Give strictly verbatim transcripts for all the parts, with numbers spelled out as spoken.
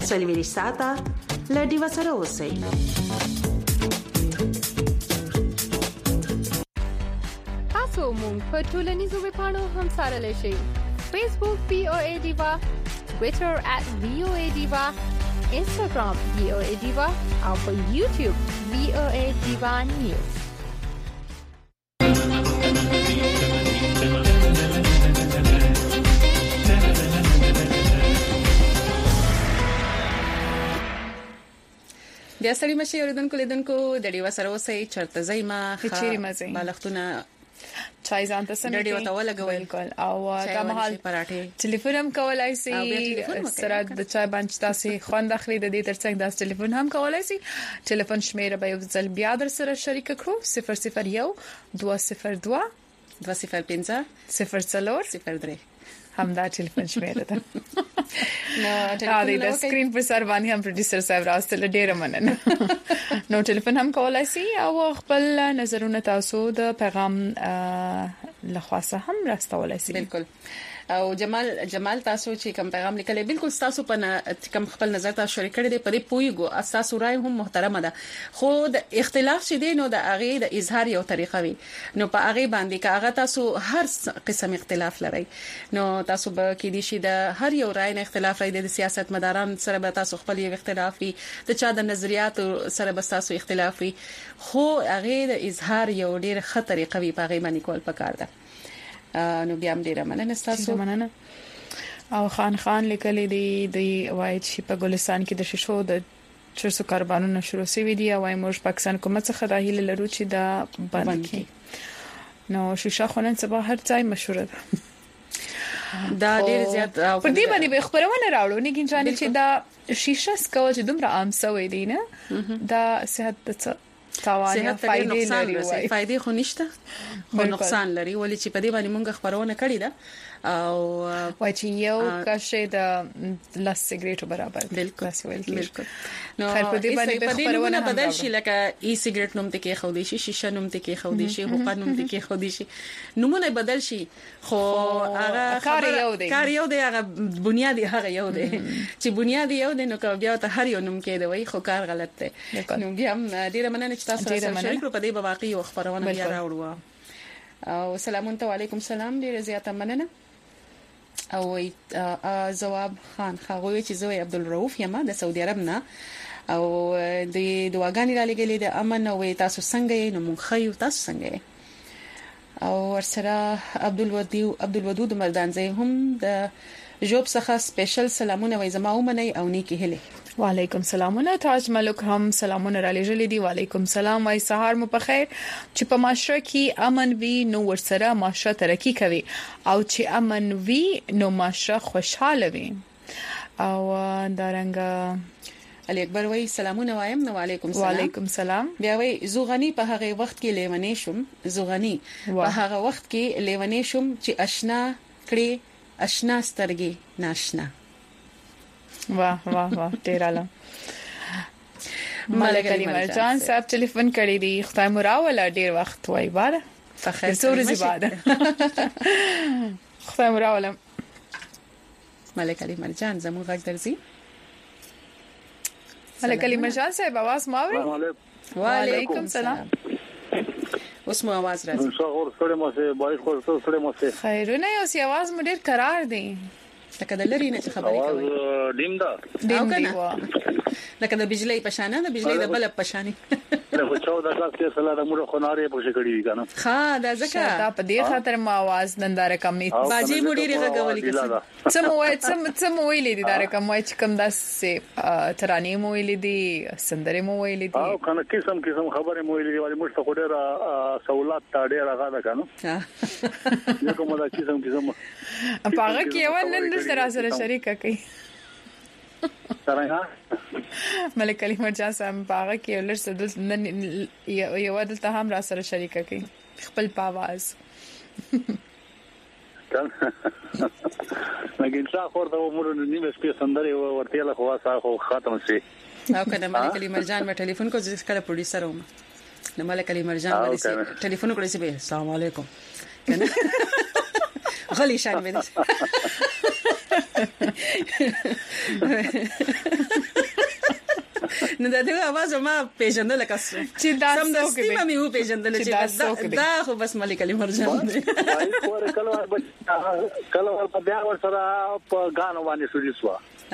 سلویری ساعته لډي وسره اوسئ. تاسو مونږ په ټولنیزو ویبپاڼو هم سره شئ. فیسبوک وی او ای دیوا، ټوئیټر ات وی او ای دیوا، انستګرام وی او ای دیوا او په یوټیوب وی او ای دیوا نیوز. بیا سړی مشه اوریدونکو لیدونکو د ډیوا سره اوسې چرته زېما خچيري مزه بالښتونه چای ځان ته سم ډیوا ته ولګول بالکل او دا مهال پراټه ټلیفون هم کولای شي سره د چای بنچ تاسو خوند اخلي د دې ترڅنګ د ټلیفون هم کولای شي. ټلیفون شمیره به یو ځل بیا در سره شریک کړو صفر صفر یو دوه صفر دوه دوه صفر پنځه صفر څلور صفر درې هم دا ټلیفون شمیره ده. نو ټلیفون د سکرین پر سر باندې هم پروډوسر صاحب راستل ډیره مننه. نو ټلیفون هم کولای شي او خپل نظرونه تاسو د پیغام لخوا هم راستولای شي. بالکل. او جمال جمال تاسو چې کوم پیغام لیکلی بالکل تاسو په کوم خپل نظر تاسو شریک کړی دی پرې پویګو اساس رائے هم محترمه ده. خو د اختلاف چې دی نو د اغه د اظهار یو طریقه وي نو په اغه باندې کا اغه تاسو هر قسم اختلاف لري نو تاسو به کې دي شي د هر یو رائے نه اختلاف لري د سیاست مداران سره به تاسو خپل یو اختلاف وي د چا د نظریات سره به تاسو اختلاف وي خو اغه د اظهار یو ډیر ښه طریقه وي په اغه باندې کول پکار ده. نو بیا هم ډیره مننه تاسو مننه. او خان خان لیکلي دی د وایي چې په ګلستان کې د شیشو د چرسو کاربانونو شروع شوی دی او موږ پاکستان کومه څخه د هیله لرو چې دا بند کړي. نو شیشه خونن سبا هر ځای مشهور ده. دا ډیر زیات په دې باندې به خبرونه راوړو نه کینځانې چې دا شیشه سکول چې دومره عام شوی دی نه دا صحت ته تاوان فائدې لري. فائدې خو نشته خو نقصان لري ولې چې په دې باندې مونږ خبرونه کړې ده او وای چې یو کښې د لاس سیګریټو برابر بالکل بالکل. نو خیر په دې باندې خبرونه بدل شي لکه ای سیګریټ نوم ته کې خو دي شي شیشه نوم ته کې خو دي شي حقوق نوم ته کې خو دي شي نومونه بدل شي خو هغه کار یو دی کار یو دی هغه بنیادی هغه یو دی چې بنیادی یو دی نو که بیا ته هر یو نوم کې دی وای خو کار غلط دی. نو بیا ډیره مننه چې تاسو سره شریک په دې واقعي او خبرونه بیا راوړو. او سلام علیکم سلام ډیره زیاته مننه. او جواب خان خاغوي چې زوی عبدالرؤف یما د سعودي عرب نه او د دواګانی را لګلې د امن او تاسو څنګه یې نو مونږ خیو تاسو څنګه یې او ورسره عبدالودود عبدالودود مردانزی هم د جوب څخه سپیشل سلامونه وای زما ومني او نیکی هله. وعلیکم سلامونه. تاج ملک هم سلامونه را لېږلې دي. وعلیکم سلام وای سهار مو په خیر. چې په معاشره کې امن وي نو ورسره معاشره ترقی کوي او چې امن وي نو معاشره خوشاله وي. او دارنګه علي اکبر وای سلامونه وایم. نو وعلیکم سلام. وعلیکم سلام. بیا وای زوغنی په هغه وخت کې لیونې شوم زوغنی په هغه وخت کې لیونې شوم چې آشنا کړي آشنا سترګي ناشنا. واه واه واه ډیر اعلی. ملک علي مرجان صاحب ټلیفون کړی دی خدای مو راولا ډیر وخت وای بار فخر سورې زیاده خدای مو راولا. ملک علي مرجان زموږ غږ درځي. ملک علي مرجان صاحب आवाज ما اوري. وعلیکم سلام. اوس مو आवाज راځي. څنګه سره مو سه بای خو سره مو سه خیرونه یو سی आवाज مو ډیر قرار دی لکه د لری نه خبرې کوي. ډیم دا ډیم دی وا لکه د بجلی پشانه د بجلی د بلب پشانه له چودہ کلاس کې سلا د موږ خنارې په شکړې وی کنه. ها دا ځکه دا په دې خاطر ما आवाज ننداره کمې باجی مډيري غوولې کړه. څه مو وای څه څه مو ویلې دي دا رقم وای چې کوم داسې ترانې مو ویلې دي سندرې مو ویلې دي او کنه قسم قسم خبرې مو ویلې دي ولی موږ ته ډېر سہولت تا ډېر راغله کنه. یو کومه دا قسم قسم هغه کې یو نن سره سره شریک کړي. څنګه ملک علي مرجان صاحب هغه کې ولر سدل نن یو دلته هم را سره شریک کړي خپل پاواز. لکه څا خورته عمر نیمه سپې سندري ورته له خوا خو ختم شي. او کنه ملک علي مرجان په ټلیفون کو ځکه کله پروډوسر وم نو ملک علي مرجان باندې ټلیفون کړی سي السلام علیکم کنه غلی شان مې نو دا دغه आवाज ما پیژندل کاسو چې دا سم د سیمه مې و پیژندل چې دا خو بس ملک علي مرجان دی وای کور کله کله په بیا ور سره په غانو باندې سړي سوا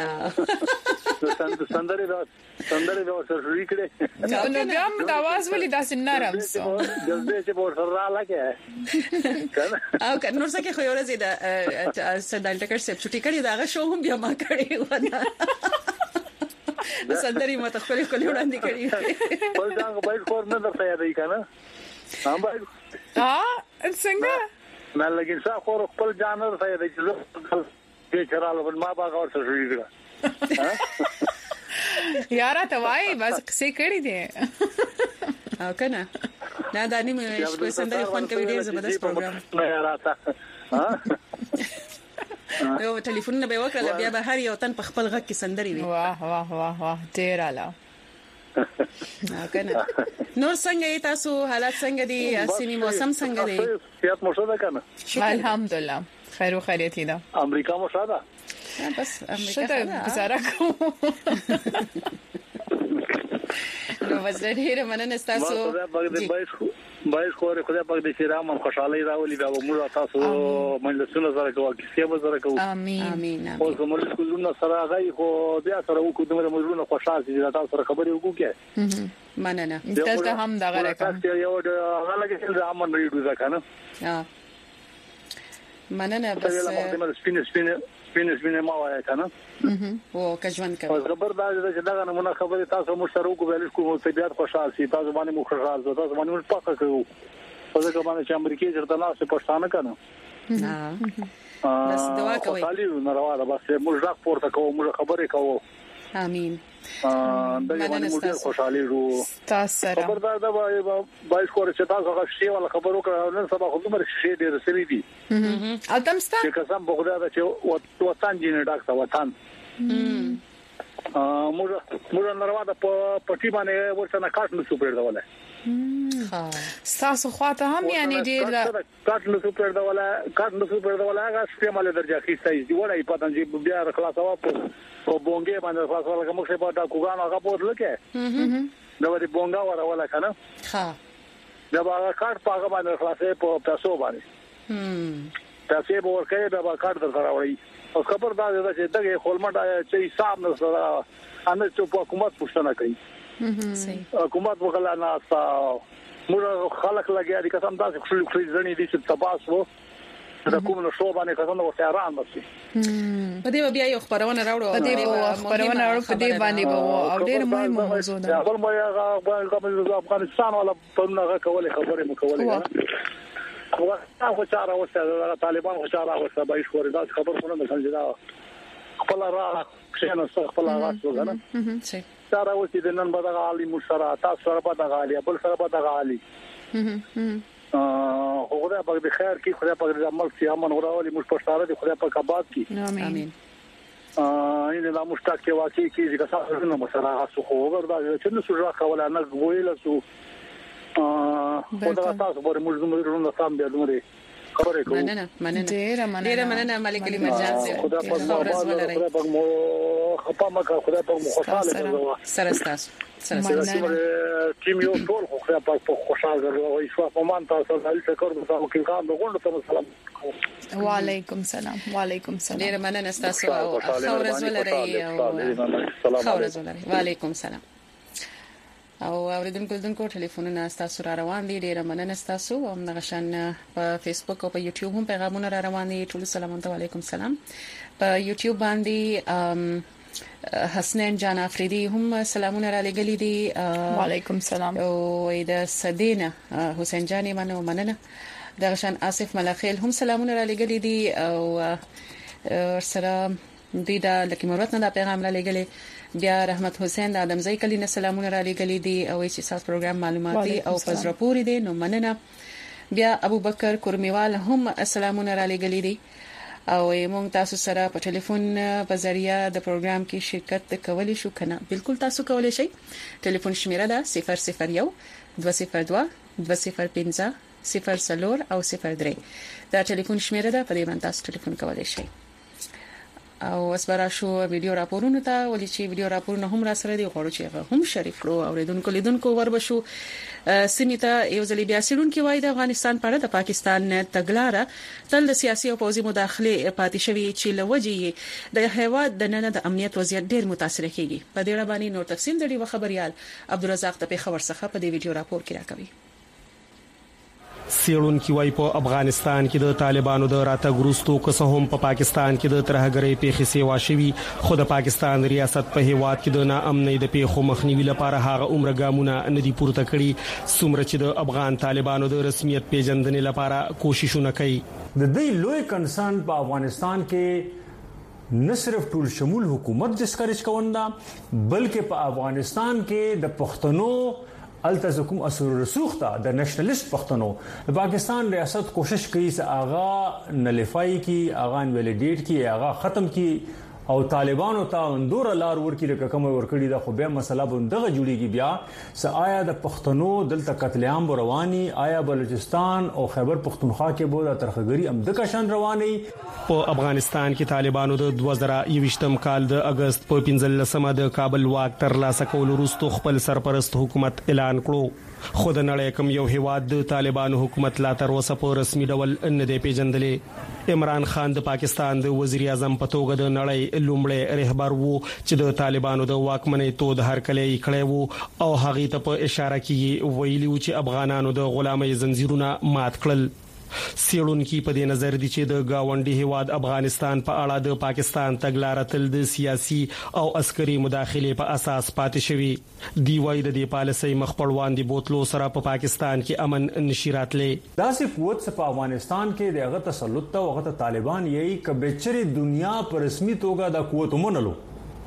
سندري دا سندري دا سره ریکړي نو بیا د आवाज ولې داسې نرم سو جذبه چې ور سره راځي او نور څه کې خو یو ورځ دا سندل ټکر سپ چټي کړی دا شو هم بیا ما کړی و د سندري مت خپل خپل وړاندې کړی په ځان باید کور نه درته یادای کنه هم باید ها څنګه نه لګین څا خور خپل ځان نه درته یادای چې چې چراله ما باغ اور سره جوړیږي یاره ته وای بس څه کړی دی او کنه دا د نیمه شپه سندري خون کوي ډیر زبردست پروګرام نه راته ها یو ټلیفون نه به وکړه بیا به هر یو تن په خپل غږ کې سندري وي واه واه واه واه ډیر اعلی کنه نور څنګه تاسو حالات څنګه دي سیمه موسم څنګه دی سیاست مو شو ده کنه الحمدلله خیر او خیریت ده امریکا مو شو ده بس امریکا شته گزاره کوم نو وزیر مننه تاسو باید خو خدای پاک دې چې رحم خوشحالي راولي دا موږ تاسو مجلسونه سره کوو کیسې به سره کوو امين امين او کومل سکولونه سره غي خو بیا سره وکړو دغه مجلسونه خوشاله دي تاسو سره خبرې وکړو کې مننه دلته هم دغه رقم یو هغه کې چې امن ریډو ځکه نه مننه بس سپین سپین سپین سپین ما وای کنه او کژوند کوي خبر دا چې دا نه خبره تاسو مشترک ویل کوم طبيعت خوشاله سي تاسو باندې مو خوشاله تاسو باندې مو پاکه کوو په دغه باندې چې امریکای چرته نه څه پښتانه کنه ها بس دعا کوي تعالی ناروا ده بس موږ ځکه پورته کوو موږ خبرې کوو امين دغه باندې موږ خوشاله یو تاسو سره خبر دا دا بایس کور چې تاسو هغه شی ولا خبرو کړو نن سبا خو دومره شی ډیر سوي دي او تمستا چې قسم بغدا دا چې وطن جن ډاکټر وطن موږ موږ ناروا ده په پټي باندې ورته کاټ نو سپېړ دا ها تاسو خواته هم یعنی ډیر کاټ نو سپېړ دا ولا کاټ نو سپېړ دا ولا هغه سپېماله درجه خېستای دی ولا په پاتن چې بیا خلاصوا په په بونګې باندې خلاصوا لکه موږ په دا کوګان هغه په لکه دا ورې بونګا ولا ولا کنه ها دا هغه کاټ په هغه باندې خلاصې په پیسو باندې هم تاسو به ورکه دا کاټ در راوړی او خبر دا ده چې دغه خپلمټ چې حساب نه سره ان چې په حکومت پوښتنه کوي صحیح حکومت وکړه نه تاسو موږ خلک لګیا دي قسم تاسو خپل خپل ځنی دي چې تباسو دا کوم نو شو باندې قسم نو تهران مسی په دې بیا یو خبرونه راوړو په دې خبرونه راوړو په دې باندې او ډېر مهم موضوع ده خپل مې هغه افغانستان ولا په هغه کوله خبرې مو کولې هو هغه چاره وسه طالبان خو چاره وسه به شوري دا خبر خونه ده چې دا خپل را شنه خپل راس وګنه صحیح چاره وسه د نن بدغه علی مشرا تاسو سره بدغه علی بل سره بدغه علی اه خدای پاک دې خیر کړي خدای پاک دې عمل سي امن وراولي موږ پښتانه دې خدای پاک آباد کړي امين اه ان لا مشتاق کې واقعي کې چې تاسو نو مسره تاسو خو وردا چې نو سره کوله نه ویل سو اه خدای تاسو پر موږ زموږ سم بیا دومره خبرې کوو مننه مننه ډیر مننه ډیر مننه ملک علي مرجان سي خدای پاک خدای پاک مو خپل مکه خدای پاک مو خوشاله سره تاسو سره سره ټیم یو ټول خدای پاک په خوشاله او ایشوا په مان تاسو هل څه کوو تاسو کې کار وګورئ تاسو سلام وعلیکم سلام وعلیکم سلام ډیر مننه تاسو او خورز ولري او خورز ولري وعلیکم سلام او اوریدونکو دونکو ټلیفونونه تاسو را روان دي ډیر مننه تاسو او نغشان په فیسبوک او په یوټیوب هم پیغامونه را روان دي ټول سلام علیکم سلام په یوټیوب باندې حسنین جان افریدی هم سلامونه را لګلې دي وعلیکم سلام او د سدینه حسین جان منو مننه دغشان آصف ملخیل هم سلامونه را لګلې دي او سره دوی دا لکه مرات نه دا پیغام را لګلې بیا رحمت حسین د ادمزی کلی نه سلامونه را لګلې دي او چې تاسو پروګرام معلوماتي او پزراپوري دي نو مننه بیا ابو بکر کورمیوال هم سلامونه را لګلې دي او موږ تاسو سره په ټلیفون په ذریعہ د پروګرام کې شرکت کولی شو کنه بالکل تاسو کولی شئ ټلیفون شمیره ده صفر صفر یو دوه صفر دوه دوه صفر پنځه صفر څلور او صفر درې دا ټلیفون شمیره ده په دې باندې تاسو ټلیفون کولی شئ او اسبرا شو ویډیو راپورونه ته ولې چې ویډیو راپورونه هم را سره دی غواړو چې هم شریک کړو او ردونکو لیدونکو وربشو سیمیتا یو ځلې بیا سړونکو وای د افغانستان په اړه د پاکستان تګلاره تل د سیاسي او پوځي مداخله پاتې شوی چې لوجي د هیواد د نن د امنیت وضعیت ډیر متاثر کیږي په دې اړه باندې نور تفصیل د ډیو خبريال عبدالرزاق ته په خبر څخه په دې ویډیو راپور کې راکوي. سیړون کی وای په افغانستان کې د طالبانو د راتګ وروسته که هم په پاکستان کې د ترهګرۍ پیښې سیوا شوي خو د پاکستان ریاست په هیواد کې د ناامنۍ د پیښو مخنیوي لپاره هغه عمر ګامونه ندي پورته کړي څومره چې د افغان طالبانو د رسمیت پیژندنې لپاره کوششونه کوي. د دې لوی کنسرن په افغانستان کې نه صرف ټول شمول حکومت ډسکریج کوندا بلکې په افغانستان کې د پښتنو التزکم اثر رسوخته د نېشنلست پښتنو د پاکستان ریاست کوشش کوي چې اغا نلیفای کی اغا انویلیډیټ کی اغا ختم کی او طالبانو ته اندور لار ورکی لکه کوم ورکړي دا خو به مسله بندغه جوړیږي بیا س آیا د پښتنو دلته قتل عام رواني آیا بلوچستان او خیبر پختونخوا کې بوله ترخګری هم د کشان رواني. په افغانستان کې طالبانو د دوه زره یوویشتم کال د اگست په پنځلسمه د کابل واک تر لاسه کول وروسته خپل سرپرست حکومت اعلان کړو خو د نړۍ کوم یو هیواد د طالبانو حکومت لا تر اوسه په رسمي ډول نه دی پیژندلې. عمران خان د پاکستان د وزیر اعظم په توګه د نړۍ لومړی رهبر وو چې د طالبانو د واکمنۍ تود هرکلی کړی وو او هغه ته په اشاره کې ویلي و چې افغانانو د غلامۍ زنجیرونه مات کړل. سیړونکو په دې نظر دي چې د گاونډي هیواد افغانستان په اړه د پاکستان تګلاره تل د سیاسي او عسکري مداخله په اساس پاتې شوی دی. وای د دې پالیسۍ مخپړوان دي بوتلو سره په پاکستان کې امن نشیراتلې داسې قوت په افغانستان کې دغه تسلط او هغه طالبان یې کبهچري دنیا پر رسمي توګه د قوت ومنلو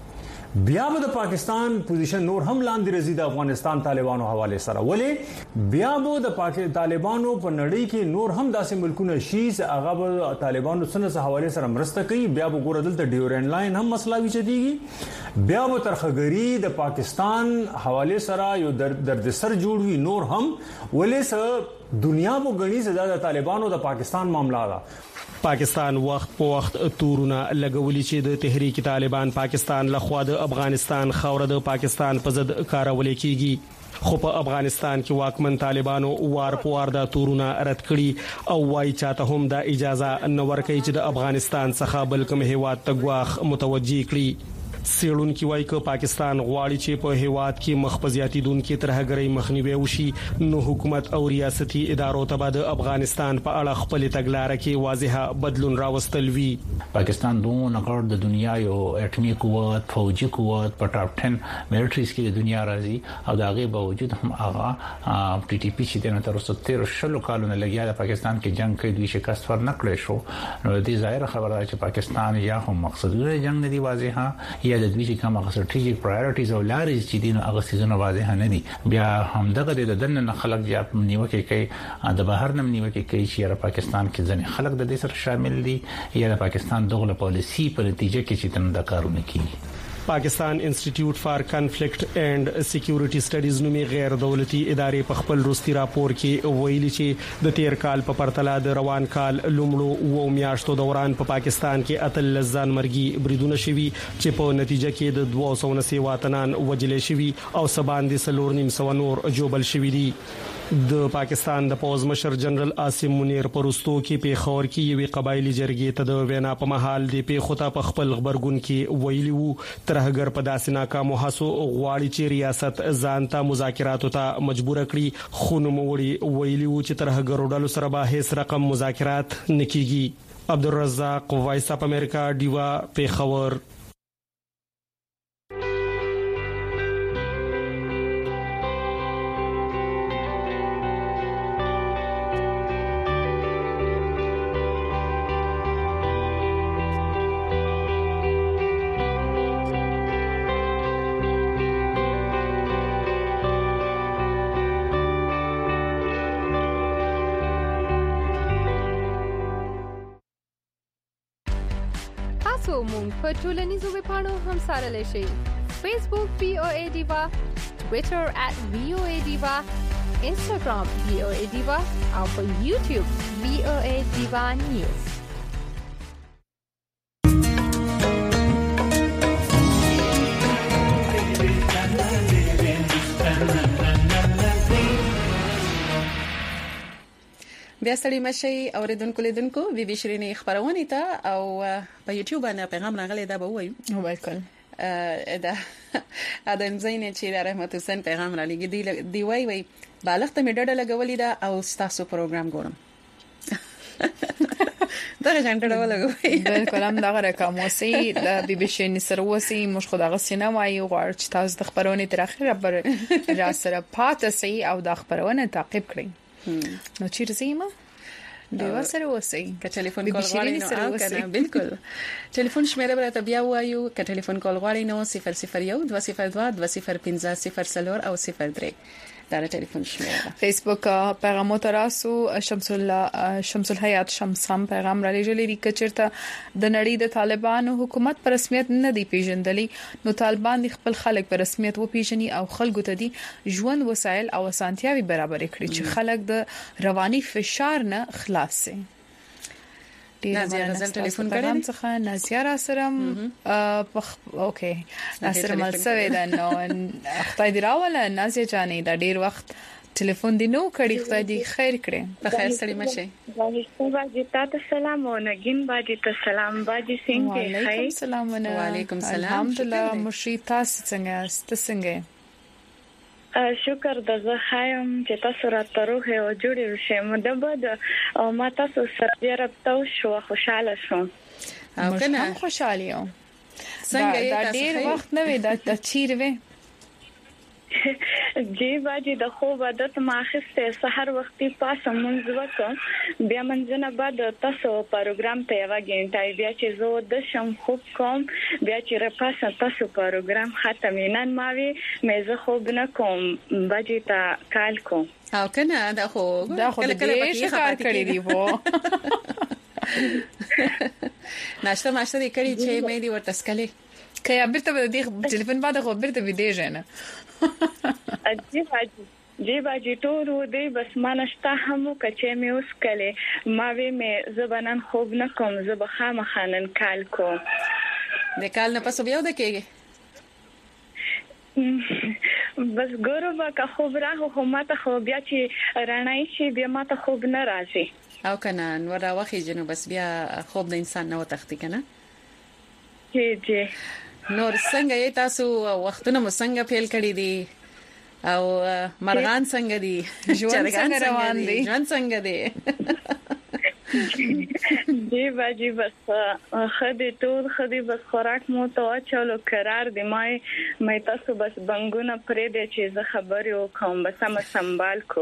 بیا به د پاکستان پوزیشن نور هم لاندې رزي د افغانستان طالبانو حواله سره ولې بیا به د پاکستان طالبانو په نړۍ کې نور هم داسې ملکونه شي چې هغه به طالبانو سره حواله سره مرسته کوي بیا به ګور دلته ډیورن لاین هم مسله وی چديږي بیا به ترخګری د پاکستان حواله سره یو درد سر جوړوي نور هم ولې سره دنیا په غني زده د طالبانو د پاکستان معاملہ ده. پاکستان وخت په وخت تورونه لګولي چې د تحریک طالبان پاکستان لخوا د افغانستان خوره د پاکستان په ضد کارول کیږي خو په افغانستان کې واکمن طالبانو وار په وار د تورونه رد کړي او وايي چاته هم د اجازه نه ورکړي چې د افغانستان څخه بل کوم هیواد ته غواخ متوجي کړي. سیړونکو وایي چې پاکستان غواړي چې په هیواد کې مخبزياتي دونکو ترهګرۍ مخنیوي وشي نو حکومت او ریاستي ادارو ته د افغانستان په اړه خپل تګلارې کې واضحه بدلون راوستل وی. پاکستان دوه نقر د دنیا یو اټمی قوت فوجي قوت په ټاپ ټن ملټریز کې د دنیا راځي او دا غي باوجود هم هغه ټي ټي پی چې د نن تر اوسه تیر شلو کالونو لګیا د پاکستان کې جنگ کوي دوی شکست ور نکړي شو نو دې ظاهر خبره چې پاکستان یا هم مقصد د جنگ نه دی واضحه یا د دوی چې کومه استراتیژیک پرایورټیز او لارې چې دي نو هغه سيزونه واضح نه دي بیا هم دغه د دننه خلک یا نیوکه کوي د بهر نم نیوکه کوي چې پاکستان کې ځنې خلک د دې سره شامل دي یا د پاکستان دغه پالیسی په نتیجه کې چې تم د کارونه کوي. پاکستان انسټیټیوټ فار کنفلیکټ اینڈ سکیورټي سټډیز نومي غیر دولتي ادارې په خپل روستي راپور کې ویلي چې د تیر کال په پرتله د روان کال لومړو و میاشتو دوران په پاکستان کې اتل لزان مرګي بریدونه شوي چې په نتیجه کې د دوه سوه نسی وطنان وجلې شوي او سبان دي سلور نیم سو نور جوبل شوي دي. د پاکستان د پوز مشر جنرال عاصم منیر پرستو کې په خور کې یوې قبایلی جرګې ته د وینا په محل دی په خطا په خپل خبرګون کې ویلي وو ترهګر په داسې ناکامو هڅو غواړي چې ریاست ځان ته مذاکراتو ته مجبور کړي خو نو وړي ویلي وو چې ترهګر ډلو سره به هیڅ رقم مذاکرات نکېږي. عبدالرزاق وایس اپ امریکا دیوا په خبر. مونږ په ټولنیزو ویبپاڼو هم سره لشي فیسبوک وی او ای دیوا ټوئیټر ات وی او ای دیوا انستګرام وی او ای دیوا او په یوټیوب وی او ای دیوا نیوز. بیا ستړي مشي اوریدونکو لیدونکو بي بي شيرينې خبرونه ته او په یوټیوب باندې پیغام راغلی دا به وایو نو بالکل دا ادم زین چې رحمت حسین پیغام را لګي دی دی وای وای بالغ ته میډه لګولې دا او تاسو پروګرام ګورم دا څنګه ډول بالکل هم دا رقم وسی د بي بي شي نسر وسی مش خدای غسینه وایي غواړ چې تاسو د خبرونه تر اخره بر را سره پاتې سي او د خبرونه تعقیب کړئ نو چیرې زیمه دیو سره وسی که ټلیفون کول غواړئ نو او کنه بالکل ټلیفون شمیره برته بیا وایو که ټلیفون کول غواړئ نو صفر صفر یو دوه صفر دوه دوه صفر پنځه صفر صفر او صفر درې دا ټلیفون شمیره فیسبوک پیغام تراسو شمس الله شمس الحیات شمس هم پیغام را لېږلی دی کچرته د نړۍ د طالبانو حکومت پر رسمیت نه دی پیژندلی نو طالبان د خپل خلک پر رسمیت و پیژني او خلکو ته دي ژوند وسایل او اسانتیاوي برابر کړي چې خلک د رواني فشار نه خلاص شي نازیه غزل ټلیفون کړی څخه نازیه را سره اوکې ناصر ملسوي دا نو خدای دی راوله نازیه جانې دا ډیر وخت ټلیفون دی نو کړی خدای دی خیر کړي په خیر سړی مشه باجی تاسو سلام او نګین باجی ته سلام باجی څنګه وعلیکم السلام وعلیکم السلام الحمدلله مشي تاسو څنګه است څنګه شکر د زه خایم چې تاسو راته روح او جوړې شئ مدبد او ما تاسو سره رابطه شو خوشاله شوم او کنه خوشاله یم څنګه دا ډیر وخت نه وی دا چیر وی جی باجی د خوب عادت ما خسته سحر وختي پاسه منځ وکم بیا منځنه بعد تاسو پروګرام ته واګینټای بیا چې زه د شم خوب کوم بیا چې را پاسه تاسو پروګرام ختمینان ماوي مې زه خوب نه کوم باجی ته کال کوم او کنه دا خو دا خو دې ښکار کړی دی وو ناشته ماشته دې کړی چې مې دی ورته سکلې کیا بیرته به دې ټلیفون باندې خو بیرته ویډیو جن اجي باجی جی باجی ټول دې بس مانشته هم کچې مې اوس کله ما وې مې زبنن خوب نه کوم زب خامخانن کال کو د کال نه پسو بیا ودکېږي بس ګورو با که خوب راغو خو ماته خو بیا چې رڼای شي بیا ماته خوب نه راځي او کنه نور راوخی جنو بس بیا خوب د انسان نه وتختی کنه جی جی نور څنګه یې تاسو وختونه مو څنګه فیل کړی دي او مرغان څنګه دي ژوند څنګه روان دي ژوند څنګه دي جی باجی بس خدي ټول خدي بس خوراک مو ته چلو قرار دی مای مې تاسو بس بنګونه پرې دې چې زه خبرې وکم بس هم سنبال کو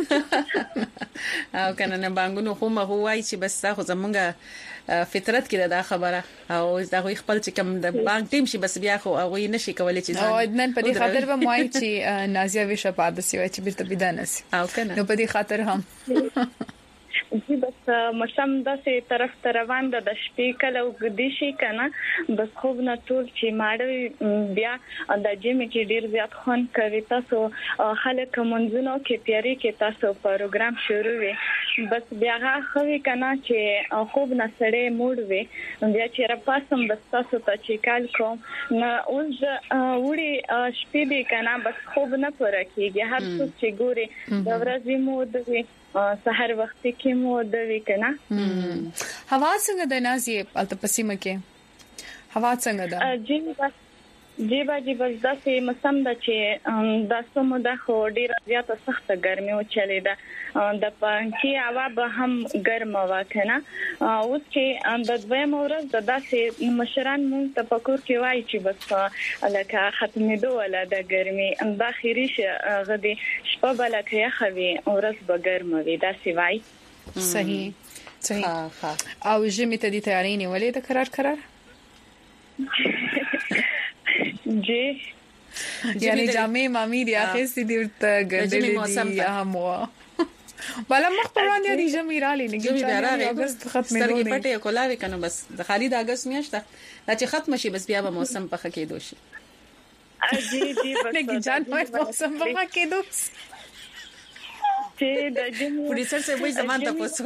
او کنه نه بنګونو خو ما هوای چې بس تاسو زمونږه فطرت کې دا خبره او دا غوي خپل چې کوم د بانک ټیم شي بس بیا خو هغه نشي کولای چې ځان او نن په دې خاطر به موای چې نازیه وشه پاد سی وای چې بیرته بيدانس او کنه نو په دې خاطر هم جی بس مشم داسې طرف ته روان ده د شپې کله وګدي شي کنه بس خوب نه ټول چې ماړوي بیا د جیمې کې ډیر زیات خون کوي تاسو خلک منځونو کې تیاری کې تاسو پروګرام شروع وي بس بیا خوي کنه چې خوب نه سړې موډ وي بیا چې را پاسم بس تاسو ته چې کال کوم نه اوس وړي شپې دې کنه بس خوب نه پوره کیږي هر څه چې ګوري د ورځې موډ وي سحر وخت کې مو د وکنه هوا څنګه د نازي التپسیمه کې هوا څنګه ده جی بس جی باجی بس داسې مسم د چې د سمو د خو ډیر زیاته سخته ګرمي او چلی ده د پانکی هوا به هم ګرمه واکنه اوس چې د دویم ورځ د داسې مشران مونږ ته پکور کې وای چې بس لکه ختمېدو ولا د ګرمي د اخیری غدي شپه بلکه خوي ورځ به ګرمه وي داسې وای صحیح صحیح او جمی ته دي تیاری نیولې د قرار قرار جی یعنی جامې مامي دی اخر سي دی ورته ګډلې دي هم وا بل مخ پران دي جمې را لې نه چې اگست ختمه دوه سترګې پټې کولاوي کنه بس د خالد اگست میاشته چې ختم شي بس بیا به موسم په خکې دوشي جی جی بس نه جان موسم په خکې دوس چې د جمې پولیسر سے وای زمان تاسو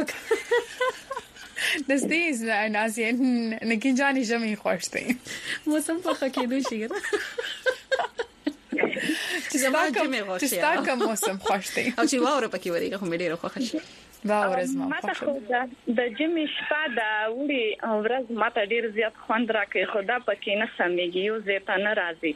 دس دیز نازیه نگین جانی جمعی خوشتی موسم په خکې دوشي چې زما کوم چې ستا کوم موسم خوشتی او چې واوره پکې وريږي خو مې ډېر خوښ شي دا ورځ ما ماته خو د جمی شپه د وړي ورځ ماته ډیر زیات خوند راکې خدا پکې نه سمېږي یو زیات نه راځي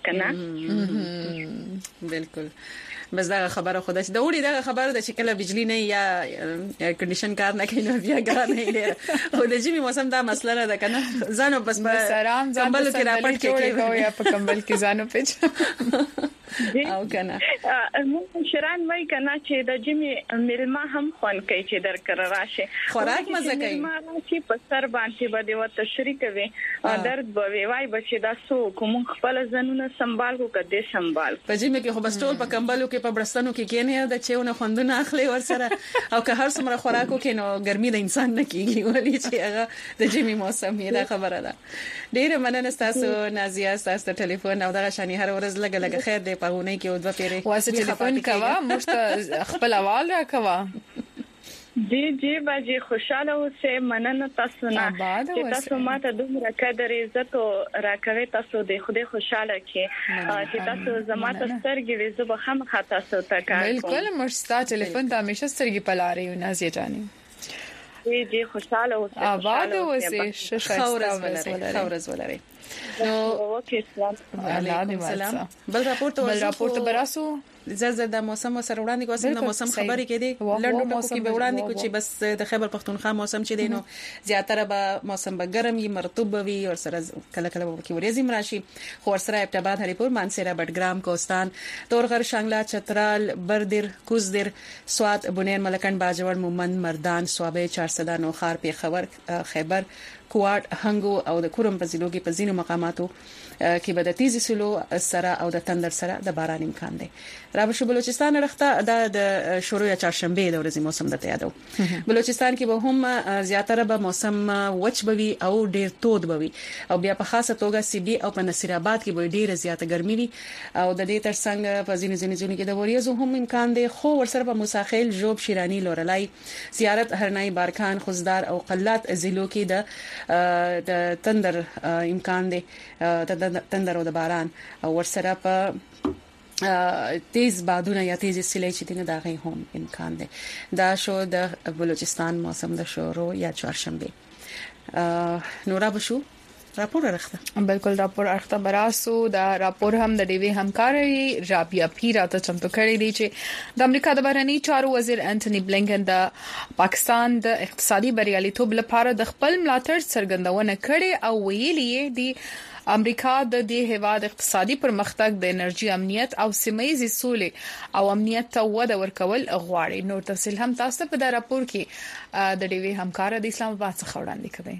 کنه بالکل بس دا خبره خدا چې د وړي دا خبره د شکل بجلی نه یا کنډیشن کار نه کوي نو بیا ګران نه دی او د جمی موسم دا مسله نه ده کنه ځانو بس سلام ځان کمبل کې راپټ کې یا په کمبل کې ځانو پېچ او کنه مو شران وای کنه چې د جمی ملما هم خون کوي چې در کر راشه خوراک مزه کوي ملما چې په سر باندې بده وته شریک وي درد به وای بچي دا سو کوم خپل ځنونه سنبال کو کده سنبال په جمی کې خو بس ټول په کمبلو کې په برستانو کې کېنه د چېونه خوندونه اخلي ور سره او که هر څومره خوراکو کې نو ګرمي د انسان نه کیږي ولی چې هغه د جمی موسم یې دا خبره ده ډیره مننه تاسو نازیه تاسو ټلیفون او دا شانی هر ورځ لګ لګ خیر دی په غونې کې او دوه پیری واسه ټلیفون کوا مشت خپل اول را کوا جی جی باجی خوشاله اوسه مننه تاسو نه چې تاسو ماته دومره قدر عزت راکوي تاسو د خوده خوشاله کې چې تاسو زماته سترګې وزو به هم خاطر تاسو ته کار بالکل مرستا ټلیفون ته همیشه سترګې پلاري او نازیه جاني جی جی خوشاله اوسه آباد اوسه شخص خورز ولري نو اوکي علیکم السلام بل راپورټ بل راپورټ براسو زړه د موسم سره وړاندې کوم د موسم خبرې کې دي لړډو ټکو کې به وړاندې کو چې بس د خیبر پختونخوا موسم چې دینو زیاتره به موسم به ګرم وي مرطوب وي او سره کله کله به کې ورېزم راشي خو سره ابتباد هریپور مانسیرا بټګرام کوستان تورغر شانګلا چترال بردر کوزدر سوات بنیر ملکن باجوړ مومن مردان سوابه چارسدا نو خار په خبر خیبر کوټ هنګو او د کورم په ضلعو کې په ځینو مقاماتو کې به د تیزی سلو سره او د تندر سره د باران امکان دی را به شو بلوچستان رخته د شروع یا چهارشنبه د ورځې موسم د یادو بلوچستان کې به هم زیاتره به موسم وچ بوي او ډیر تود بوي او بیا په خاصه توګه سی بي او په نصیر آباد کې به ډیره زیاته ګرمي وي او د دې ترڅنګ په ځینې ځینې ځینې کې د وریځو هم امکان دی خو ورسره په مساخیل جوب شیرانی لورلای زیارت هرنای بارکان خوزدار او قلات ضلعو کې د د تندر امکان دی د تندر او د باران او ورسره په تیز بادونه یا تیز سیلۍ چې دینه دغه هم امکان دی دا شو د بلوچستان موسم د شروع یا چهارشنبه نورا بشو راپور راخته بالکل راپور راخته براسو دا راپور هم د ډیوی همکاري رابیا پیرا ته چمتو کړی دی چې د امریکا د بهرنی چارو وزیر انټونی بلنکن د پاکستان د اقتصادي بریالیتوب لپاره د خپل ملاتړ څرګندونه کړې او ویلي دی امریکا د دې هیواد اقتصادي پرمختګ د انرژي امنیت او سیمه‌ییز سولې او امنیت ته وده ورکول غواړي نور تفصیل هم تاسو په دا راپور کې د ډیوی همکار د اسلام آباد څخه وړاندې کوي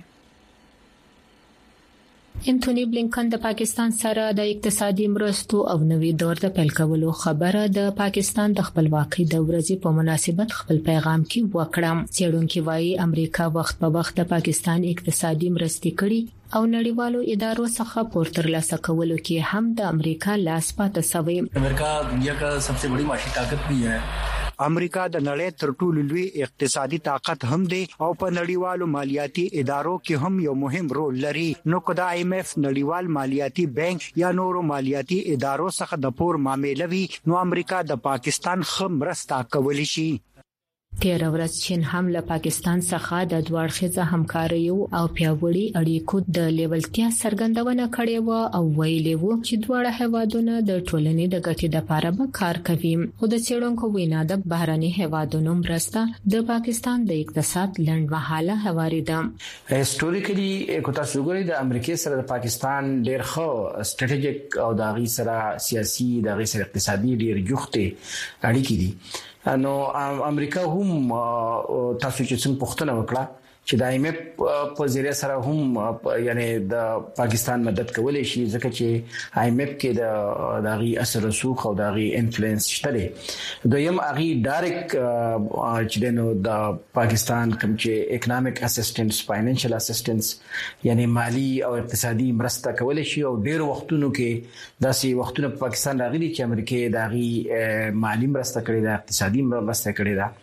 انټونی بلنکن د پاکستان سره د اقتصادي مرستو او نوي دور د پیل کولو خبره د پاکستان د خپلواکۍ د ورځې په مناسبت خپل پیغام کې وکړه چېرونکو وايي امریکا وخت په وخت د پاکستان اقتصادي مرستې کړي او نړیوالو ادارو څخه پورتر لاسه کولو کې هم د امریکا لاس پاتې سوی امریکا دنیا کا سب سے بڑی معاشی طاقت بھی ہے امریکا د نړۍ تر ټولو لوی اقتصادي طاقت هم دی او په نړیوالو مالیاتي ادارو کې هم یو مهم رول لري نو کدا آی ایم ایف نړیوال مالیاتي بانک یا نورو مالیاتي ادارو څخه د پور معاملې وی نو امریکا د پاکستان خم رستا کولی شي تیر ورځ چین هم له پاکستان څخه د دوړخیزه همکاریو او پیاوړي اړیکو د لیوالتیا څرګندونه کړې و او ویلي و چې دواړه هیوادونه د ټولنې د ګټې لپاره به کار کوي او د چېرونکو وینا د بهراني هیوادونو مرسته د پاکستان د اقتصاد لنډمهاله هواري ده هیستوریکلی کو تاسو ګورئ د امریکای سره د پاکستان ډېر ښه سټریټیجیک او د غي سره سیاسي د غي سره اقتصادي ډېر جوخته اړیکې دي نو امریکا هم تاسو چې څنګه پوښتنه وکړه چې د آی ایم ایف په ذریعہ سره هم یعنی د پاکستان مدد کولای شي ځکه چې آی ایم ایف کې د دغه اثر رسوخ او دغه انفلوئنس شته دی دویم هغه ډایرکټ چې نو د پاکستان کوم چې اکونومیک اسسټنس فاینانشل اسسټنس یعنی مالی او اقتصادي مرسته کولای شي او ډیر وختونو کې داسې وختونه په پاکستان راغلي چې امریکا دغه مالی مرسته کړې ده اقتصادي مرسته کړې ده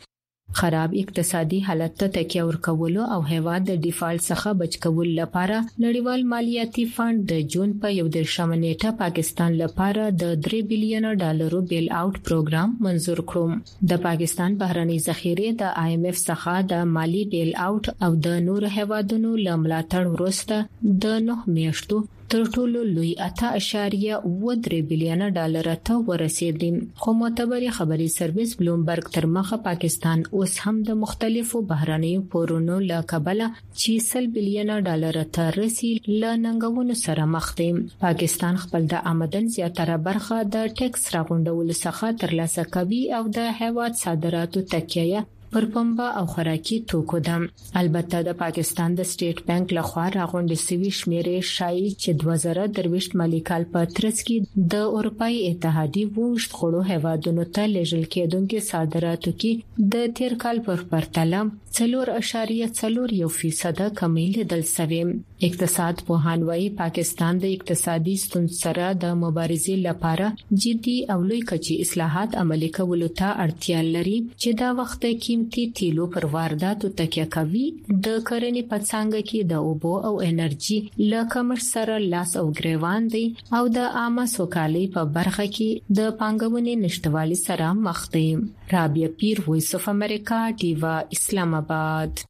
خراب اقتصادي حالت ته تکیه ورکول او هیواد د ډیفالت څخه بچ کول لپاره نړیوال مالیاتي فند د جون په یو د شمنېټه پاکستان لپاره د درې بلین ډالرو بیل اوټ پروګرام منزور کړو د پاکستان بهرنی ذخیره د آی ایم اف څخه د مالی بیل اوټ او د نور هیوادونو لملاتړ وروسته د نه میاشتو تر ټولو لوی اته اشاریه اوه درې بلین ډالر ته ورسېدي خو معتبر خبري سرویس بلومبرګ تر مخه پاکستان اوس هم د مختلفو بهرنیو پورونو له کبله چې سل بلین ډالر ته رسي لننګونو سره مخ دی پاکستان خپل د آمدن زیاتره برخه د ټیکس راغونډول څخه ترلاسه کوي او د هیواد صادراتو تکیه پر پنبه او خوراکي توکو ده البته د پاکستان د سټیټ بانک لخوا راغونډې سوي شمیرې شایي چې دوه زره درويشت مالی کال په ترڅ کې د اروپאי اتحادیې وښت خړو هیوادونو ته لیږل کېدونکو صادراتو کې د تیر کال پر پرتله څلور اشاریه څلور یو فیصد کمی لیدل شوی اقتصاد په هانوي پاکستان د اقتصادي ستونزو سره د مبارزې لپاره جدي او لوی کچي اصلاحات عملي کولو ته اړتیا لري چې دا وخت کې قیمتي تیلو پر وارداتو تکیه کوي د کرنې په څنګه کې د اوبو او انرژي لکمر سره لاس او ګریوان دي او د عامه سوکالۍ په برخه کې د پانګونې نشټوالي سره مخ دي رابعه پیر وایس اف امریکا دیوا اسلام آباد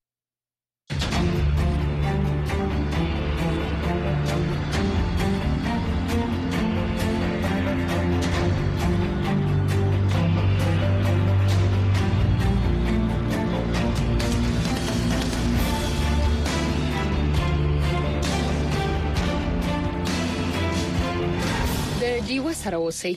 دیو سره اوسئ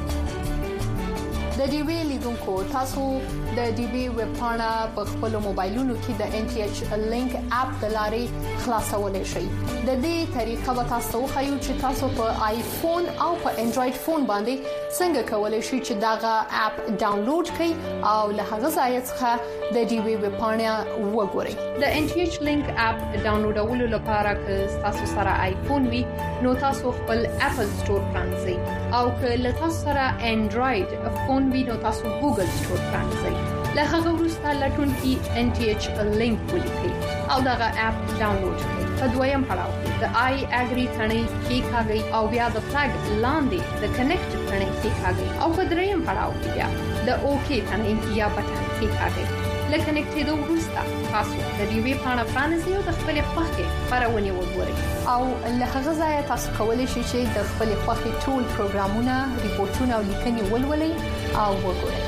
د ډیوی لیدونکو تاسو د ډیوی ویب پاڼه په خپل موبایلونو کې د ان ټي ایچ لینک اپ د لارې خلاصولای شئ د دې طریقه به تاسو خو چې تاسو په آیفون او په انډراید فون باندې څنګه کولای شئ چې داغه اپ ډاونلوډ کړئ او له هغه ځای څخه د ډیوی ویب پاڼه وګورئ د ان ټي ایچ لینک اپ ډاونلوډولو لپاره که تاسو سره آیفون وي نو تاسو خپل اپل سٹور پرانځئ او که له تاسو سره انډراید فون وي نو تاسو ګوګل سٹور پرانځئ له هغه وروسته لټون کې ان ټي ایچ لینک ولیکئ او دغه اپ ډاونلوډ کړئ په دویم پړاو کې د آی اګری ثنې کې کاږي او بیا د فلګ لاندې د کنیکټ ثنې کې کاږي او په دریم پړاو کې بیا د اوکی ثنې یا بټن کې کاږي لکه کنیکټېدو وروسته تاسو د ډیوی پاڼه پرانیزئ او د خپل خوښې خبرونه وګورئ او له هغه ځای تاسو کولی شئ چې د خپل خوښې ټول پروګرامونه ریپورتونه او لیکنې ولولئ او وګورئ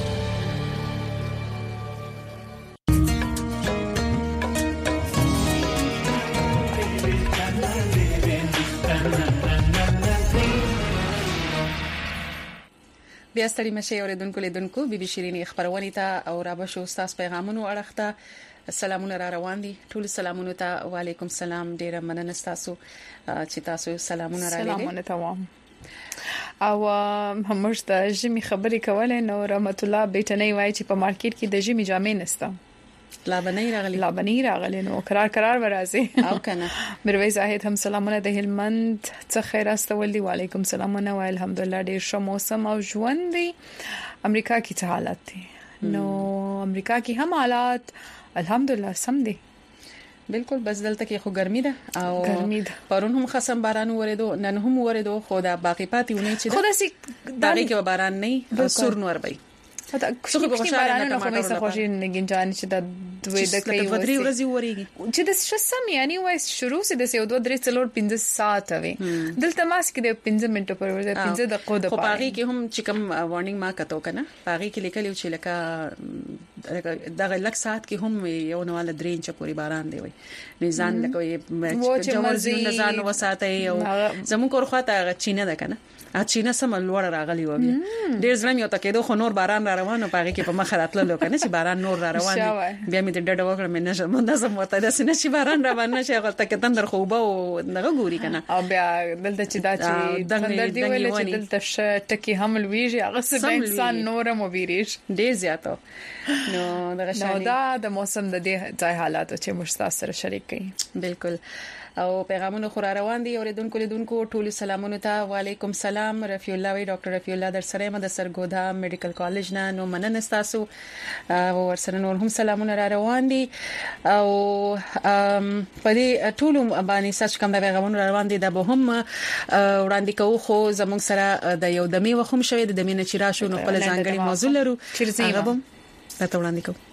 بیا ستړي مشه اوریدونکو لیدونکو بي بي شيرينې خبرونه ته او را بشو استاد پیغامونو اړخته سلامونه را روان دي ټول سلامونه ته وعليكم السلام ډیره مننه تاسو چې تاسو سلامونه را لري سلامونه ته او همش د جمی خبرې کولې نو رحمت الله بیٹنی وای چې په مارکیټ کې د جمی جامې نسته لابنی راغلی لابنی راغلی نو قرار قرار ورازي او کنه مروي زاهد هم سلامونه د هلمند څخه خیر استول دي وعليكم السلامونه و الحمدلله ډیر ښه موسم او ژوند دي امریکا کې څه حالت دي نو امریکا کې هم حالات الحمدلله سم دي بالکل بس دلته کې خو ګرمي ده او ګرمي ده پرون هم خصم باران وریدو نن هم وریدو خو دا باقی پاتې ونه چې خو دا سي دغه کې باران نه سور نور وي دا څه په خوشاله نه کومه څه خوشي نه ګنجان چې د دوی د کوي د درې ورځې وريږي چې د شسم یعنی وای شروع سي د یو دوه درې څلور پنځه ساعت وي دلته ماسک د پنځه منټو پر ورځ پنځه دقیقو د پاره باقي کې هم چې کوم وارنینګ ما کتو کنه باقي کې لیکل چې لکه دغه لک ساعت کې هم یو نواله درې انچ پورې باران دی وي میزان لکه جوړ ځین ځان وساتای او زموږ کور خواته چینه ده کنه ا چینه سم لوړ راغلی و ډیر ځلم یو تکې دوه نور باران را روانو پاره کې په مخ راتللو کنه چې باران نور را روان بیا مې د ډډه وکړم نه شم منظم وته د سینې چې باران را باندې شي غلطه کې تندر خوبه او دغه ګوري کنه او بیا دلته چې دا چې تندر دی ویل چې دلته ټکی حمل ویږي هغه څه انسان نور مو ویریش ډیر زیاتو نو دغه شاله دا د موسم د دې ځای حالات چې مشتاق سره شریک کړي بالکل او پیغامونه خور روان دي اوریدونکو لیدونکو ټول سلامونه ته وعلیکم سلام رفیع الله وی ډاکټر رفیع الله در سره مد سرګودا میډیکل کالج نه نو مننه تاسو او ورسره نور هم سلامونه را روان دي او په دې ټول باندې سچ کوم د پیغامونه روان دي د به هم وړاندې کوو خو زموږ سره د یو دمي وخم شوی د دمینه چې راشو نو خپل ځانګړي موضوع لرو چې هغه هم تاسو وړاندې کوو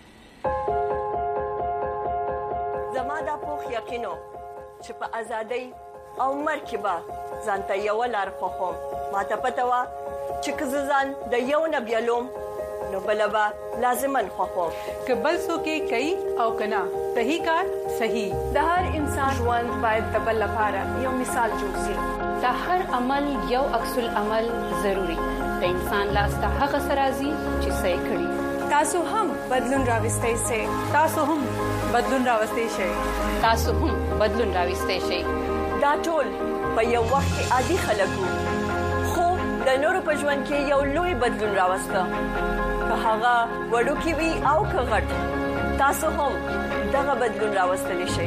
یقینو چې په ازادۍ او مرکبه ځانته یو لار خوخم ماته پته وا چې کززان د یو نبیلوم نو بلبا لازمن خوخم کبل سو کې کوي او کنا صحیح کار صحیح د هر انسان ژوند باید د بل لپاره یو مثال جوړ شي د هر عمل یو عکس العمل ضروری د انسان لاس ته هغه سرازي چې صحیح کړی تاسو هم بدلون راوستئ سي تاسو هم بدلون راوستئ شئ تاسو هم بدلون راوستئ شئ دا ټول په یو وخت کې عادي خلکو خو د نورو په ژوند کې یو لوی بدلون راوسته که هغه وړو کې وي او که غټ تاسو هم دغه بدلون راوستلی شئ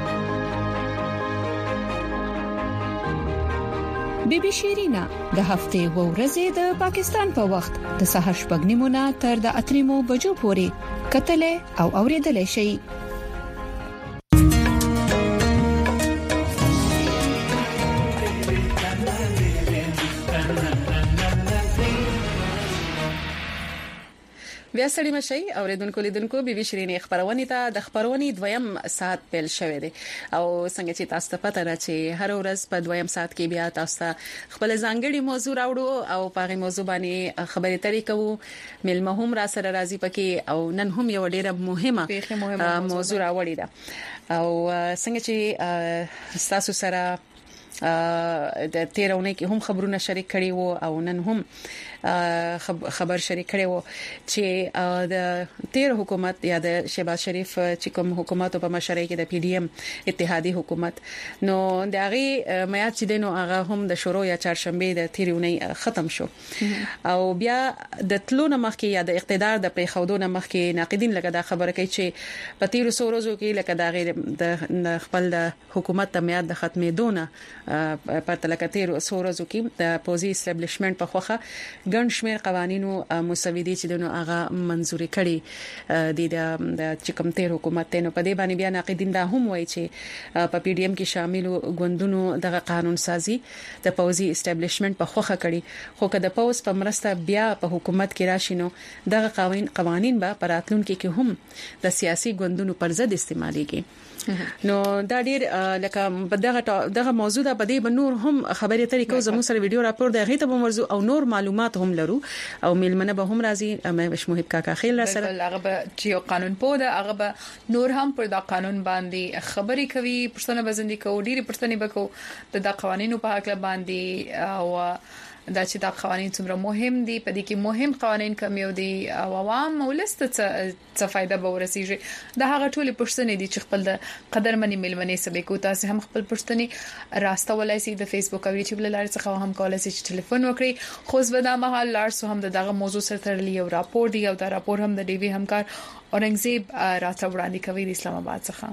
بیبي شیرینا د هفته و ورځې د پاکستان په وخت د سهار شپږ نیمو تر د اتریمو بجو پورې کتلې او اوریدلې شي بیا سړی مشي اوریدونکو لیدونکو بیبي شیرینی خبرونه ته د خبرونې دویم ساعت پیل شوې دي او څنګه چې تاسو ته پته را چې هر ورځ په دویم ساعت کې بیا تاسو خپل ځانګړي موضوع راوړو او په هغه موضوع باندې خبرې ترې کوو ملمه هم را سره راځي پکې او نن هم یو ډیره مهمه موضوع راوړی ده او څنګه چې تاسو سره د تیرونه کې هم خبرونه شریک کړي وو او نن هم خبر شریک کړي وو چې د تیر حکومت یا د شهباز شریف چې کوم حکومت په مشرۍ کې د پی ډی ایم اتحادی حکومت نو د هغه میات چې دینو هغه هم د شروع یا چهارشنبه د تیرونه ختم شو او بیا د تلونه مخکې یا د اقتدار د پریخودونه مخکې ناقدین لکه دا خبره کوي چې په تیر سورزو کې لکه دا غیر د خپل د حکومت د میات د ختمېدونه په تلکتیر سورزو کې د پوزي اسټابلیشمنت په خوخه ګڼ شمېر قوانینو مسودي چې دنو هغه منزوري کړي د د چکم تیر حکومت نو په دې باندې بیا ناقدین دا هم وایي چې په پی ډی ایم کې شامل غوندونو د قانون سازي د پوزي اسټابلیشمنت په خوخه کړي خو که د پوز په مرسته بیا په حکومت کې راشي نو دغه قوانین قوانین به پراتلون کې هم د سیاسي غوندونو پر ضد استعماليږي نو دا ډیر لکه دغه دغه موضوع د بدی بنور هم خبرې ترې کو زموږ سره ویډیو راپور د غیته په موضوع او نور معلومات هم لرو او میلمنه به هم راځي مې محب کاکا خیل سره هغه به چې قانون پوده هغه به نور هم پر دا قانون باندې خبرې کوي پرسنه بزندي کو ډیری پرسنه بکو د دا قوانینو په حق باندې او دا چې دا قوانين څومره مهم دي په دې کې مهم قوانين کوم یو دي او عوام ولست څه فائدہ به ورسیږي دا هغه ټولې پښتنې دي چې خپل د قدرمنې ملمنې سبې کو تاسو هم خپل پښتنې راسته ولای سي د فیسبوک او یوټیوب لارې څخه هم کولای سي چې ټلیفون وکړي خو زه دا مهال لارسو هم دغه موضوع سره تړلی یو راپور دی او دا راپور هم د ډي وی همکار اورنګزیب راته وړاندې کوي د اسلام آباد څخه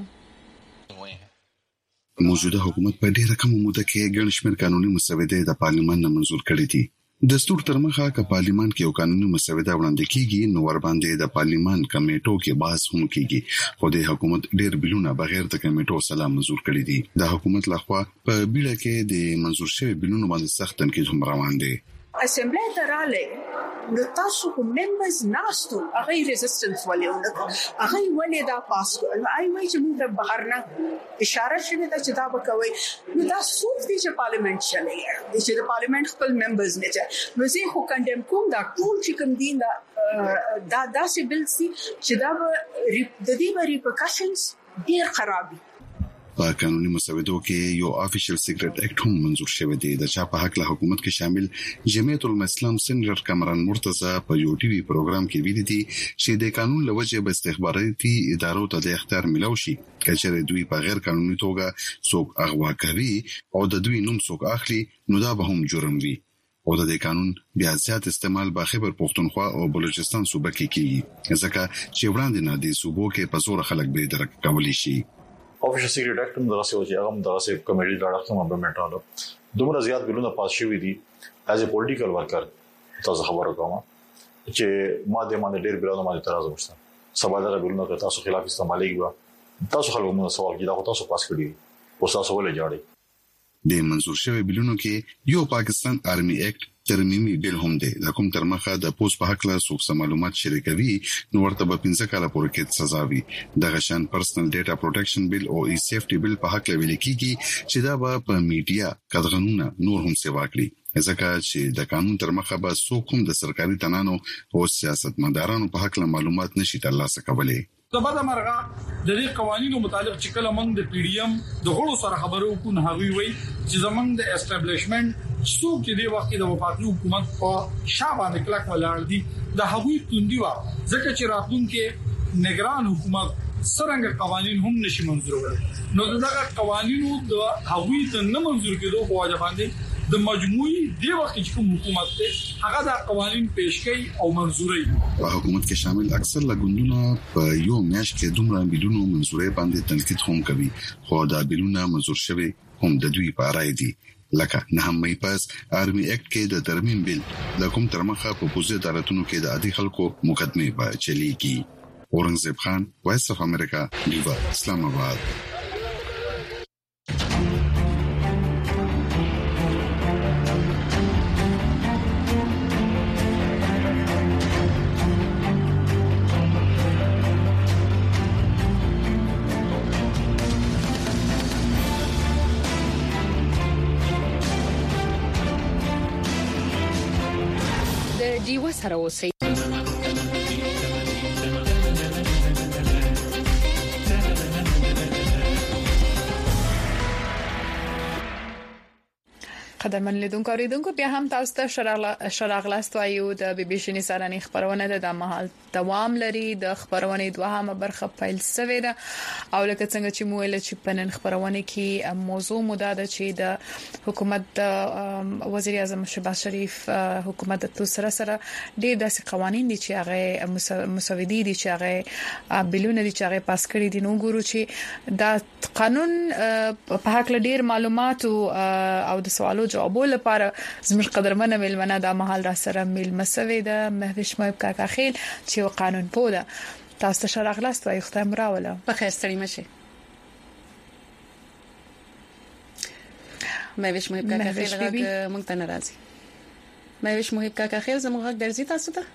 موجوده حکومت په ډیره کم موده کې ګڼ شمېر قانوني مسودې د پارلیمان نه منزور کړې دي دستور تر مخه ک پارلیمان کې یو قانوني مسوده وړاندې کیږي نو ور باندې د پارلیمان کمیټو کې بحث هم کیږي خو د حکومت ډیر بلونه بغیر د کمیټو سره منزور کړي دي د حکومت لخوا په بیړه کې د منزور شوی بلونه باندې سخت تنقید هم روان دي اسمبلی تراله نو تاسو کوم ممبرز ناستو هغه ریزिस्टेंस ولې هغه ولې دا پاس کول آی وای چې موږ بهر نه اشاره شوه ته چې دا وکوي نو دا څوک دي چې پارلیمنت چلے دي چې د پارلیمنت خپل ممبرز نه چې نو زه خو کندم کوم دا ټول چې کوم دین دا دا داسې بل سي چې دا د دې ریپرکشنز ډیر خرابي په قانوني مسودو کې یو افیشل سیکریټ اکټ هم منزور شوی دی د چا په حق له حکومت کې شامل جمعیت الاسلام سینیټر کامران مرتضی په یو ټي وي پروګرام کې ویلي دي چې د قانون لوجه به استخباراتي ادارو ته د اختیار ملو شي کچره دوی په غیر قانوني توګه څوک اغوا کوي او د دوی نوم څوک اخلي نو دا به هم جرم وي او د قانون بیا زیات استعمال په خیبر پختونخوا او بلوچستان صوبه کې کیږي ځکه چې وړاندې نه دي صوبو کې په زور خلک به درک کولی شي افیشل سیکریټ اکټ هم درسه وځي هغه هم درسه کمیټي ډاډه کوم امبرمنټالو دومره زیات بلونه پاس شوی دي ایز ا پولیټیکل ورکر تاسو خبرو کوم چې ما د باندې ډېر بلونه باندې اعتراض وکړم سبا دا بلونه که تاسو خلاف استعمالي کیږي تاسو خلکو موږ سوال کیدا تاسو پاس کړی او تاسو ولې جاړي د منزور شوی بلونو کې یو پاکستان آرمي اکټ ترمیمي بیل هم دی د کوم تر مخه د پوس په حق له سوکس معلومات شریکوي نو ورته به پنځه کاله پورې کې سزا وي د غشن پرسنل ډیټا پروټیکشن بیل او ای سیفټي بیل په حق له ویل کیږي چې دا به په میډیا قانونونه نور هم سیوا کړی ځکه چې د قانون تر مخه به څوک هم د سرکاري تنانو او سیاستمدارانو په حق له معلومات نشي ترلاسه کولای تبدا مرغه د دې قوانینو مطابق چې کله موږ د پی ډی ایم د غړو سره خبرو کو نه هغوی وي چې زمونږ د اسټابلیشمنت څوک چې د وخت د وفاقي حکومت په شابه کلک ولاړ دي د هغوی توندي وا ځکه چې راتلونکي نگران حکومت څنګه قوانين هم نشي منظورول نو دغه قوانینو د هغوی ته نه منظور کېدو په وجه باندې د مجموعي دی وخت چې کوم حکومت ته هغه د قوانين پیش کوي او منزوري په حکومت کې شامل اکثر لګوندونه په یو میاشت کې دومره بلونو منزوري باندې تنقید هم کوي خو دا بلونه منزور شوی هم د دوی په رائے دي لکه نه هم مې پاس آرمي اکټ کې د ترمیم بل د کوم تر مخه په پوزي عدالتونو کې د عادي خلکو مقدمه په چلیږي اورنګزیب خان وایس اف امریکا دیوا اسلام آباد دیو سره اوسئ قدرمن لیدونکو اوریدونکو بیا هم تاسو ته شراغلاست وایو د بي بي سي نساراني خبرونه د مهال دوام لري د خبرونه دوهمه برخه پیل شوې ده او لکه څنګه چې مویل چې پنن خبرونه کې موضوع مداده چې د حکومت د وزیر اعظم شهباز شریف حکومت د سره سره ډېر داسې قوانين دي چې هغه مسودي دي چې هغه بلونه دي چې هغه پاس کړی دي نو ګورو چې دا قانون په حق ډېر معلومات او د سوالو جوابو لپاره زموږ قدرمنه ملمنه د محل را سره مل مسوي د مهوش مایب کاکا خیل چې قانون پوده تاسو ته شراغلاست وای ختم راوله په خیر ستړي مشه مهوش مایب کاکا خیل غږ مونږ ته ناراضي مهوش مایب کاکا خیل زموږ غږ درځي تاسو ته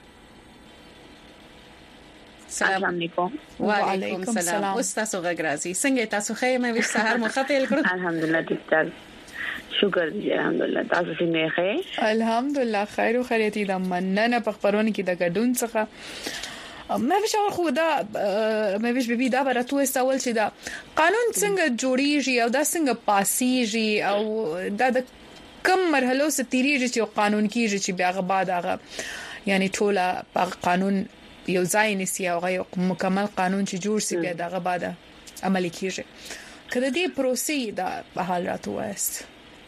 السلام علیکم وعلیکم السلام استاد غږ راځي څنګه تاسو خې مهوش سحر مخاطل کړو الحمدلله ټیک شکر دې الحمدلله تاسو څنګه ښه الحمدلله خیر او خیریت دې مننه په خبرونه کې د ګډون څخه مې وشو خو دا مې وش بيبي دا براتو سوال چې دا قانون څنګه جوړیږي او دا څنګه پاسيږي او دا د کوم مرحلو سره تیریږي چې قانون کیږي چې بیا بعد هغه یعنی ټول په قانون یو ځای نسی او یو مکمل قانون چې جوړ سی بیا دغه بعد عملي کیږي کله دې پروسې دا په حال راتو است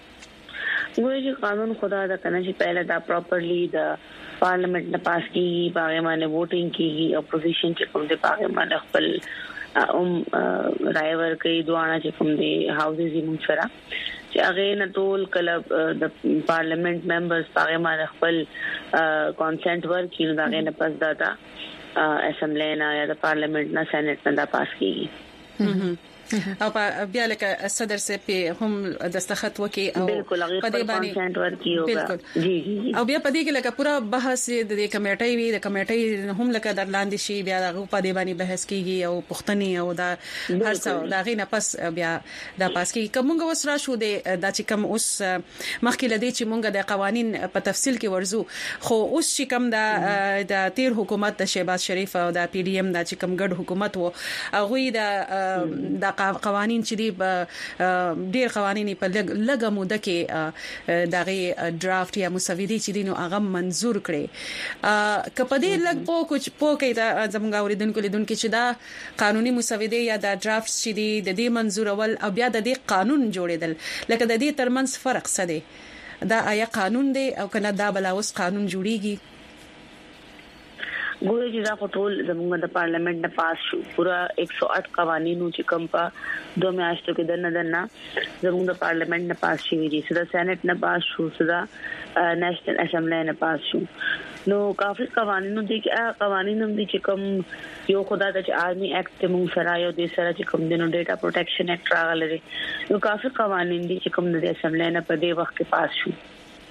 وایي قانون خدا دا کنه چې پہله دا پراپرلی دا پارلیمنت نه پاس کیږي باغې باندې ووټینګ کیږي اپوزیشن چې کوم دي باغې باندې خپل ام رائے کوي دوانه چې کوم دي هاوسز یې مونږ سره چې هغه نه ټول کلب د پارلیمنت ممبرز باغې باندې خپل کانسنت ورکړي نو دا نه پس دا دا اسمبلی نه یا د پارلیمنت نه سېنات نه دا پاس کیږي او بیا لکه صدر سے په هم دستخط وکي او په دې باندې بالکل جی جی او بیا په دې کې لکه پورا بحث د کمیټې وی د کمیټې هم لکه درلاندې شي بیا د په دې باندې بحث کیږي او پښتني او دا هر څه دا غي نه پس بیا دا پاس کیږي کومه وسره شو د د چې کوم اوس مخکې لدی چې مونږ د قوانين په تفصیل کې ورزو خو اوس چې کوم د د تیر حکومت د شهباز شریف او د پی ډی ایم د چې کوم ګډ حکومت وو هغه د د قوانين چې دی ډیر قوانين په لګه موده کې دغه ډرافټ یا مسودي چې دینو هغه منزور کړي کپدې لګ په کوم پوکې دا زموږ اوریدونکو لیدونکو چې دا قانوني مسودي یا دا ډرافټ چې دی د دې منزورول او بیا د دې قانون جوړیدل لکه د دې ترمنځ فرق څه دی دا آیا قانون دی او کنه دا بل اوس قانون جوړیږي ګوره چې دا ټول زموږ د پارلیمنت نه پاس شو پورا ایک سو آٹھ قوانینو چې کوم په دوه میاشتو کې دنه دنه زموږ د پارلیمنت نه پاس شوی دي سره سېنات نه پاس شو سره نېشنل اسمبلی نه پاس شو نو کافي قوانینو دي چې قوانینو دي چې کوم یو خدای د آرمي اکټ موږ سره یو د سره چې کوم دینو ډیټا پروټیکشن اکټ راغلی نو کافي قوانین دي چې کوم د اسمبلی نه په دې وخت کې پاس شو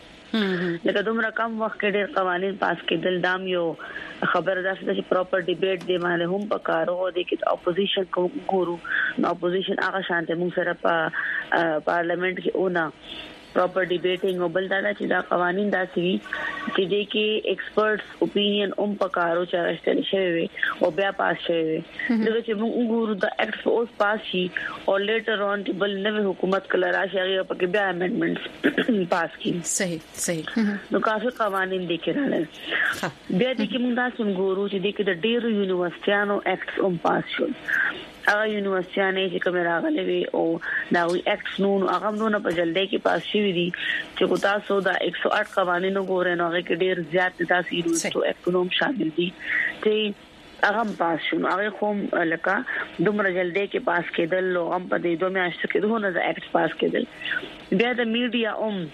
لکه دومره کم وخت کې ډېر قوانين پاس کېدل دام یو خبر ده چې پراپر ډیبیټ دی باندې هم پکارو دي چې اپوزیشن کوم ګورو نو اپوزیشن هغه شانته موږ سره په پارلیمنت کې اونا پراپر ډیبیټینګ او بل دا چې دا قوانين داسي چې د کې ایکسپرټس اوپینین هم پکارو چې راستل شوی او بیا پاس شوی دغه چې موږ ګورو دا اکټ اوس پاس شي او لیټر اون بل نوې حکومت کله راشي هغه په کې بیا امندمنټس پاس کړي صحیح صحیح نو کافي قوانين دي کېرل بیا د کې موږ تاسو ګورو چې د کې د ډیرو یونیورسيټانو اکټس هم پاس شول هغه یونیورسيټانه چې کوم راغلي وي او دا وی اکټس نو هغه نو په جلدی کې پاس شوی دي چې کو تاسو دا ایک سو آٹھ قوانینو ګورئ نو هغه کې ډیر زیات تاثیر وشو اکونوم شامل دي چې هغه پاس شو هغه کوم لکه دومره جلدی کې پاس کېدل او هم په دې دوه میاشتو کې دغه نه اکټ پاس کېدل بیا د میډیا اوم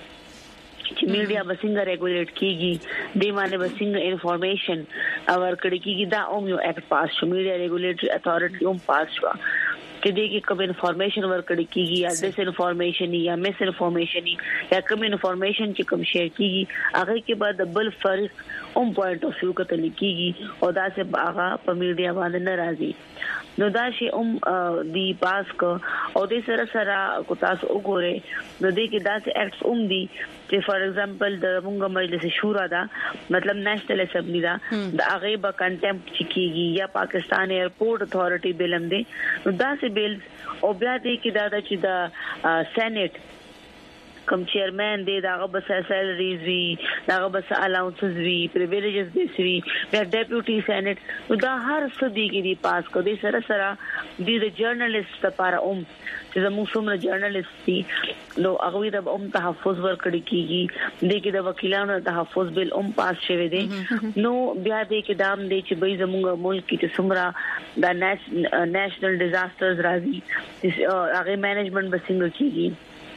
چې میډیا بسنګ ریګولیټ کیږي د معنی بسنګ انفارمیشن اور کړي کیږي دا اوم یو اکټ پاس شو میډیا ریګولیټری اتھارټي اوم پاس شو چې دې کې کوم انفارمیشن ورکړي کیږي یا ډیس انفارمیشن یا مس انفارمیشن یا کوم انفارمیشن چې کوم شیر کیږي هغه کې بعد بل فرق اوم پوینټ اف ویو کتل کیږي او دا څه هغه په میډیا باندې ناراضي نو دا شی اوم دی پاس کو او دې سره سره کو تاسو وګورئ نو دې کې دا څه اکټس اوم دي چې فار ایگزامپل د موږ مجلس شورا دا مطلب نېشنل اسمبلی دا د هغه به کنټمپټ کیږي یا پاکستان ایرپورټ اتھارټي بلم دي نو دا څه بیل او بیا دې کې دا چې د سېنات کوم چیرمن دی داغه بس سیلریز وی داغه بس الاونسز وی پریویلیجز دي وی بیا ډیپټي سېنات نو دا هر څه دی کې دی پاس کو دي سره سره د جرنالست لپاره اوم چې زموږ څومره جرنالست دي نو هغه د اوم تحفظ ورکړي کیږي د کې د وکیلانو تحفظ بل اوم پاس شوی دی نو بیا د کې دام دی چې به زموږ ملک کې څومره د نېشنل ډیزاسترز راځي هغه مینجمنت به څنګه کیږي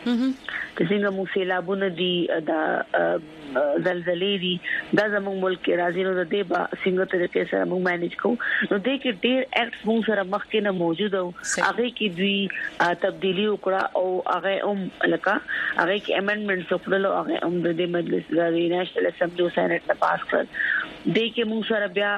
چې څنګه مو سیلابونه دي دا زلزلې دي دا زموږ ملک کې راځي نو د دې با څنګه طریقې سره موږ مانیج کوو نو د کې ډېر اکټس موږ سره مخکې نه موجود او هغه کې دوی تبدیلی وکړه او هغه هم لکه هغه کې امندمنټس وکړل او هغه هم د مجلس د نېشنل اسمبلی او سېنات نه پاس کړل د کې موږ سره بیا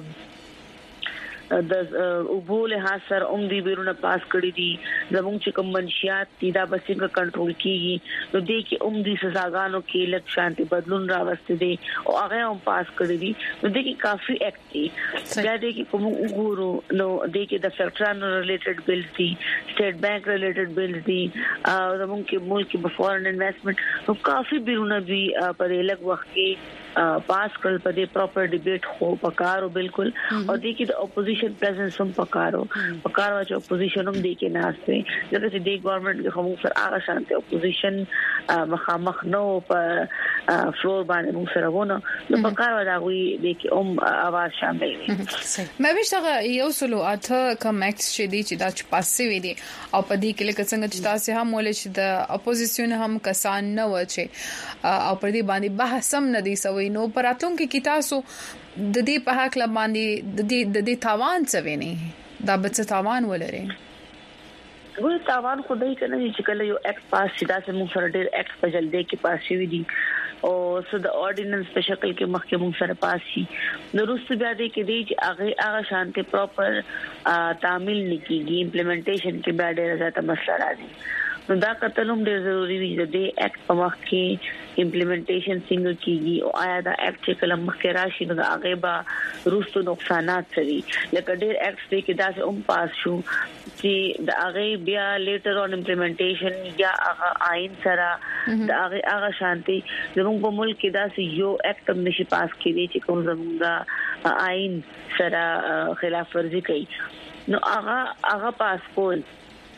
د وبول حاصل اوم دی بیرونه پاس کړی دي زموږ چې کوم منشيات دي دا به څنګه کنټرول کیږي نو د کې اوم دي سزاګانو کې لک شانتي بدلون راوستي دي او هغه هم پاس کړی دي نو د کې کافي اکټ دي دا د کې کوم وګورو نو د کې د فیکټرانو ریلیټډ بلز دي سټیټ بانک ریلیټډ بلز دي او زموږ کې ملک په فورن انویسټمنٹ نو کافي بیرونه دي په لږ وخت کې پاس کړل په دې پراپر ډیبیټ خو پکارو بالکل او د کې د اپوزیشن پریزنس هم پکارو پکارو چې اپوزیشن هم د کې نه استه ځکه چې د ګورنمنت کې هم سره هغه شانته اپوزیشن مخامخ نو په فلور باندې موږ سره ونه نو پکارو دا وی د کې هم اواز شامل وي مې وشته یو سلو اته کم اکس چې دي چې دا چې پاسې وي دي او په دې کې لکه څنګه چې تاسو هم ولې چې د اپوزیشن هم کسان نه و چې او پر دې باندې بحث هم نه دي سوي نو پراتون کې کی تاسو د دې په حق لا باندې د دې د دې تاوان څه ویني دا به څه تاوان ولري ګور تاوان خو دای کنه چې کله یو اکټ پاس شي دا سم سره ډېر اکټ په جلدی کې پاس شي دي او سو د اورډیننس په شکل کې مخکې موږ سره پاس شي نو روسته بیا دې کې دی چې هغه هغه شانته پراپر تعمیل نکېږي امپلیمنټیشن کې بیا ډېر زیات مسله راځي نو دا کتلوم ډېر ضروری دی چې د اکټ په وخت کې امپلیمنټیشن څنګه کیږي او آیا دا اکټ چې کله مخکې راشي نو هغه به روستو نقصانات سوي لکه ډېر اکټ دې کې دا چې هم پاس شو چې د هغه بیا لیټر اون امپلیمنټیشن یا هغه آئین سره د هغه هغه شانتي زموږ په ملک کې دا چې یو اکټ هم نشي پاس کېدی چې کوم زموږ آئین سره خلاف ورزي کوي نو هغه هغه پاس کول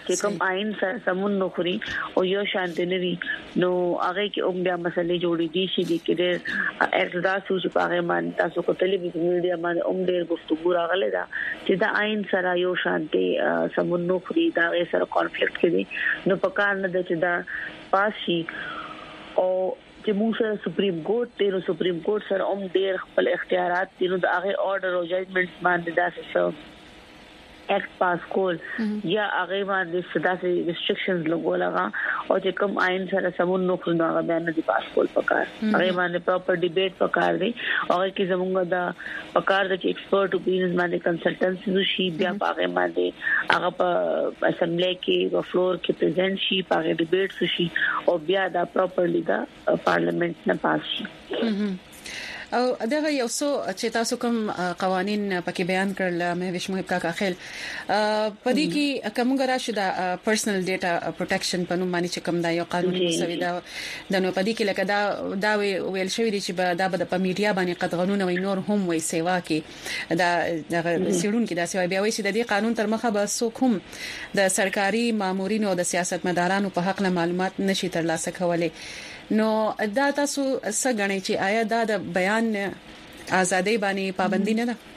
چې کوم آئین سره سمون نخري او یو شانت نه وي نو هغه کې اوم بیا مسلې جوړې دي چې د کډه اقتدار سوچ په هغه باندې تاسو کو ټلویزیون میډیا باندې اوم ډېر گفتگو راغله دا چې دا آئین سره یو شانت سمون نخري دا سره کانفلیکټ کړي نو په کار نه د چې دا پاسي او چې موږ سره سپریم کورټ دی نو سپریم کورټ سره هم ډېر خپل اختیارات دي نو د هغه آرډر او ججمنټس باندې دا څه ایکټ پاس کول یا هغه باندې صدا سي ریسټریکشنز لګولغه او چې کوم آئین سره سمون نو خو هغه بیان دي پاس کول پکار هغه باندې پراپر ډیبیټ پکار دی او کې زمونږ دا پکار د ایکسپرت اوپینینز باندې کنسلټنسي شي بیا هغه باندې هغه په اسمبلی کې او فلور کې پریزنټ شي هغه ډیبیټ شي او بیا دا پراپرلی دا پارلیمنت نه پاس شي او دغه یو څو چې تاسو کوم قوانين پکې بیان کړل مې وښ محب کا خیل پدې کې کومه راشي دا پرسنل ډیټا پروټیکشن په نوم باندې چې کوم دا یو قانوني مسوي دا د نو پدې کې لکه دا دا ویل شوی دی چې دا به په میډیا باندې قطغنونه وي نور هم وي سیوا کې دا د سیرون کې دا سیوا بیا وي چې د دې قانون تر مخه به سو کوم د سرکاري مامورینو او د سیاستمدارانو په حق له معلومات نشي ترلاسه کولای نو دا تاسو څنګه غنئ چې آیا دا د بیان ازادي باندې پابندي نه ده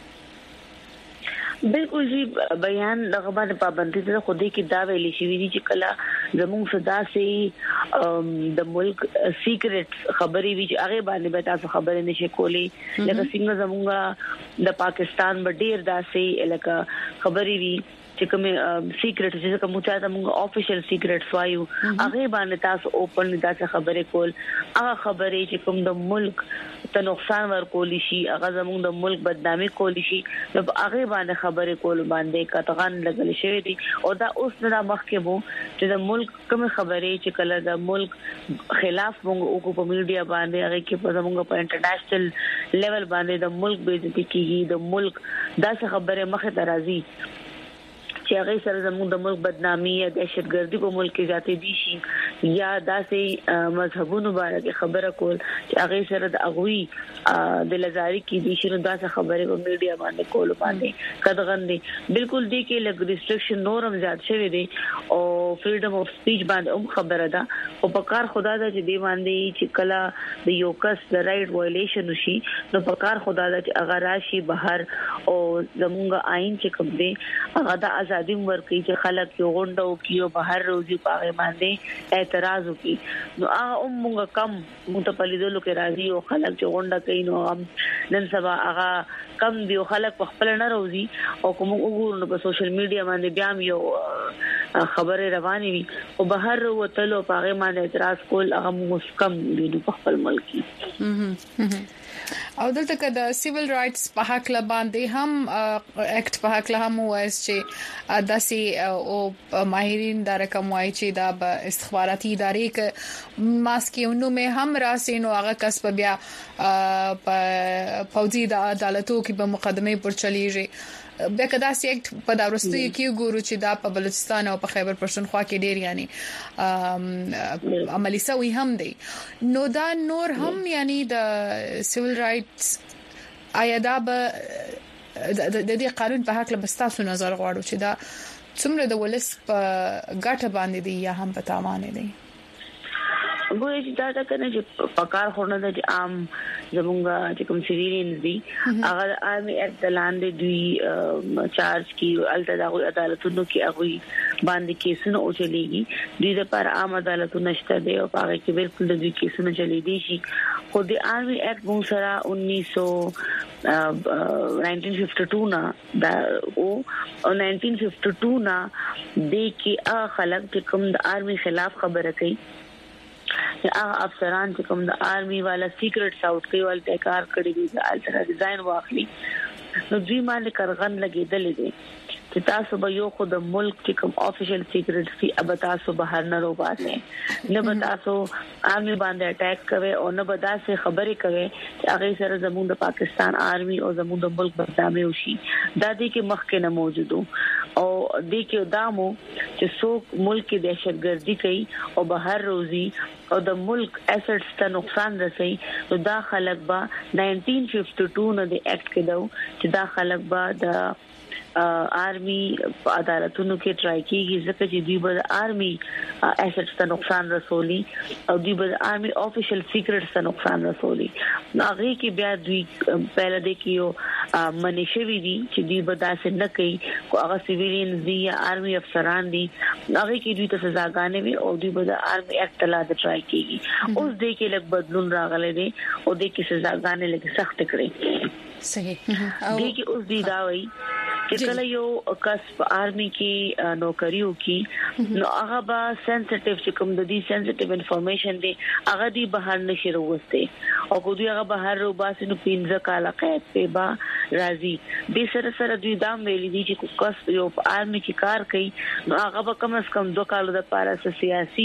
بالکل جی بیان دغه باندې پابندي ده خو دې کې دا ویل شي چې کله زموږ صدا سي د ملک سیکریټ خبري وی چې هغه باندې به تاسو خبرې نشي کولی لکه څنګه زموږ د پاکستان بډیر داسې لکه خبري وی چې کوم سیکریټ چې کوم چا ته موږ افیشل سیکریټ وایو هغه باندې تاسو اوپن داسې خبرې کول هغه خبرې چې کوم د ملک ته نقصان ورکول شي هغه زموږ د ملک بدنامي کول شي نو هغه باندې خبرې کول باندې قطغان لګل شوی دي او دا اوس نه مخکې وو چې د ملک کوم خبرې چې کله د ملک خلاف موږ او په میډیا باندې هغه کې په زموږ په انټرنیشنل لیول باندې د ملک بیزتی کیږي د ملک داسې خبرې مخه درازي چې هغه سره زموږ د ملک بدنامي یا دهشتګردي په ملک کې ذاتي دي شي یا داسې مذهبونو باندې خبره کول چې هغه سره د اغوي د لزاري کې دي شنو داسې خبره په میډیا باندې کول باندې قدغن دي بالکل دي کې لګ ریسټریکشن نورم زیات شوی دي او فریډم اف سپیچ باندې هم خبره ده او په کار خدا دا چې دی باندې چې کله د یو کس د رائټ وایلیشن شي نو په کار خدا دا چې هغه راشي بهر او زموږ آئین چې کوم دی هغه د ازادي ورکړي چې خلک یو غونډه وکړي بهر روزي پاغه باندې اعتراض وکړي نو هغه موږ کم متپلیدلو کې راځي او خلک چې غونډه کوي نو هم نن سبا هغه کم دی خلک په خپل نه روزي او کوم وګورنو په سوشل میډیا باندې بیا یو خبره رواني وي او بهر وتلو پاغه باندې اعتراض کول هغه مسکم دی په خپل ملک او دلته که د سیویل رائټس په حق له باندې هم اکټ په حق له هم وایي چې داسي او ماهرین دا رقم وایي چې دا به استخباراتي ادارې ک ماسکیونو مې هم راسینو هغه کس په بیا په فوجي د عدالتو کې په مقدمه پر چلیږي بیا کدا سي اکټ په داورستي کې ګورو چې دا په بلوچستان او په خیبر پښتونخوا کې ډیر یعنی عملی سوي هم دي نو دا نور هم یعنی د سیویل رائټس آیا دا به د دې قانون په حق له بستاسو نظر غواړو چې دا څومره د ولس په ګټه باندې دی یا هم په تاوان دی ګورې چې دا دا کنه چې پکار خورنه د عام زمونږ چې کوم سیویلینز دي هغه آرمي اکټ لاندې دوی چارج کی التداغ عدالتونو کې هغه باندې کیسونه او چلیږي دوی د پر عام عدالتونو نشته دی او هغه کې بالکل د دوی کیسونه چلی دي شي خو د آرمي اکټ مو سره انیس سو نائنٹین ففٹی ٹو نا دا او نائنٹین ففٹی ٹو نا د کې ا خلک چې کوم د آرمي خلاف خبره کوي هغه افسران چې کوم د آرمي والا سیکریټس اوټ کوي ولته کار کړی دي د الټرا ډیزاین واخلي نو دوی باندې کرغن لګیدل دي چې تاسو به یو خود ملک چې کوم افیشل سیکریټس دي اب تاسو بهر نه روباسه نه به تاسو آرمي باندې اٹیک کوي او نه به تاسو خبرې کوي چې هغه سره زموږ د پاکستان آرمي او زموږ د ملک بدنامي وشي دا دي کې مخکې نه موجودو او د کې دامو چې څوک ملک کې دهشتګردي کوي او بهر روزي او د ملک اسټس ته نقصان رسي نو دا خلک با نائنټین ففټي ټو نه د اکټ کې داو چې دا خلک با د آرمي عدالتونو کې ټرای کیږي ځکه چې دوی به آرمي اسټس ته نقصان رسولي او دوی به آرمي افیشل سیکریټس ته نقصان رسولي هغه کې بیا دوی پہله د کیو منشوي دي چې دوی به داسې نه کوي کو هغه سیویلین دي یا آرمي افسران دي هغه کې دوی ته سزاګانې وي او دوی به آرمي اکټ تلا د ټرای کیږي اوس د کې لږ بدلون راغلی دی او د کې سزاګانې لږ سخت کړي صحیح او د کې اوس دی دا وایي چې کله یو کس آرمي کې نوکریو کې نو هغه با سنسټیو چې کوم د دې سنسټیو انفارمیشن دی هغه دی بهر نشي راوځي او کو دوی هغه بهر روباسي نو پینځه کاله قید په با راځي د سره سره دوی دا ویلي دي چې کس یو آرمي کې کار کوي نو هغه به کم از کم دوه کال د پاره سیاسي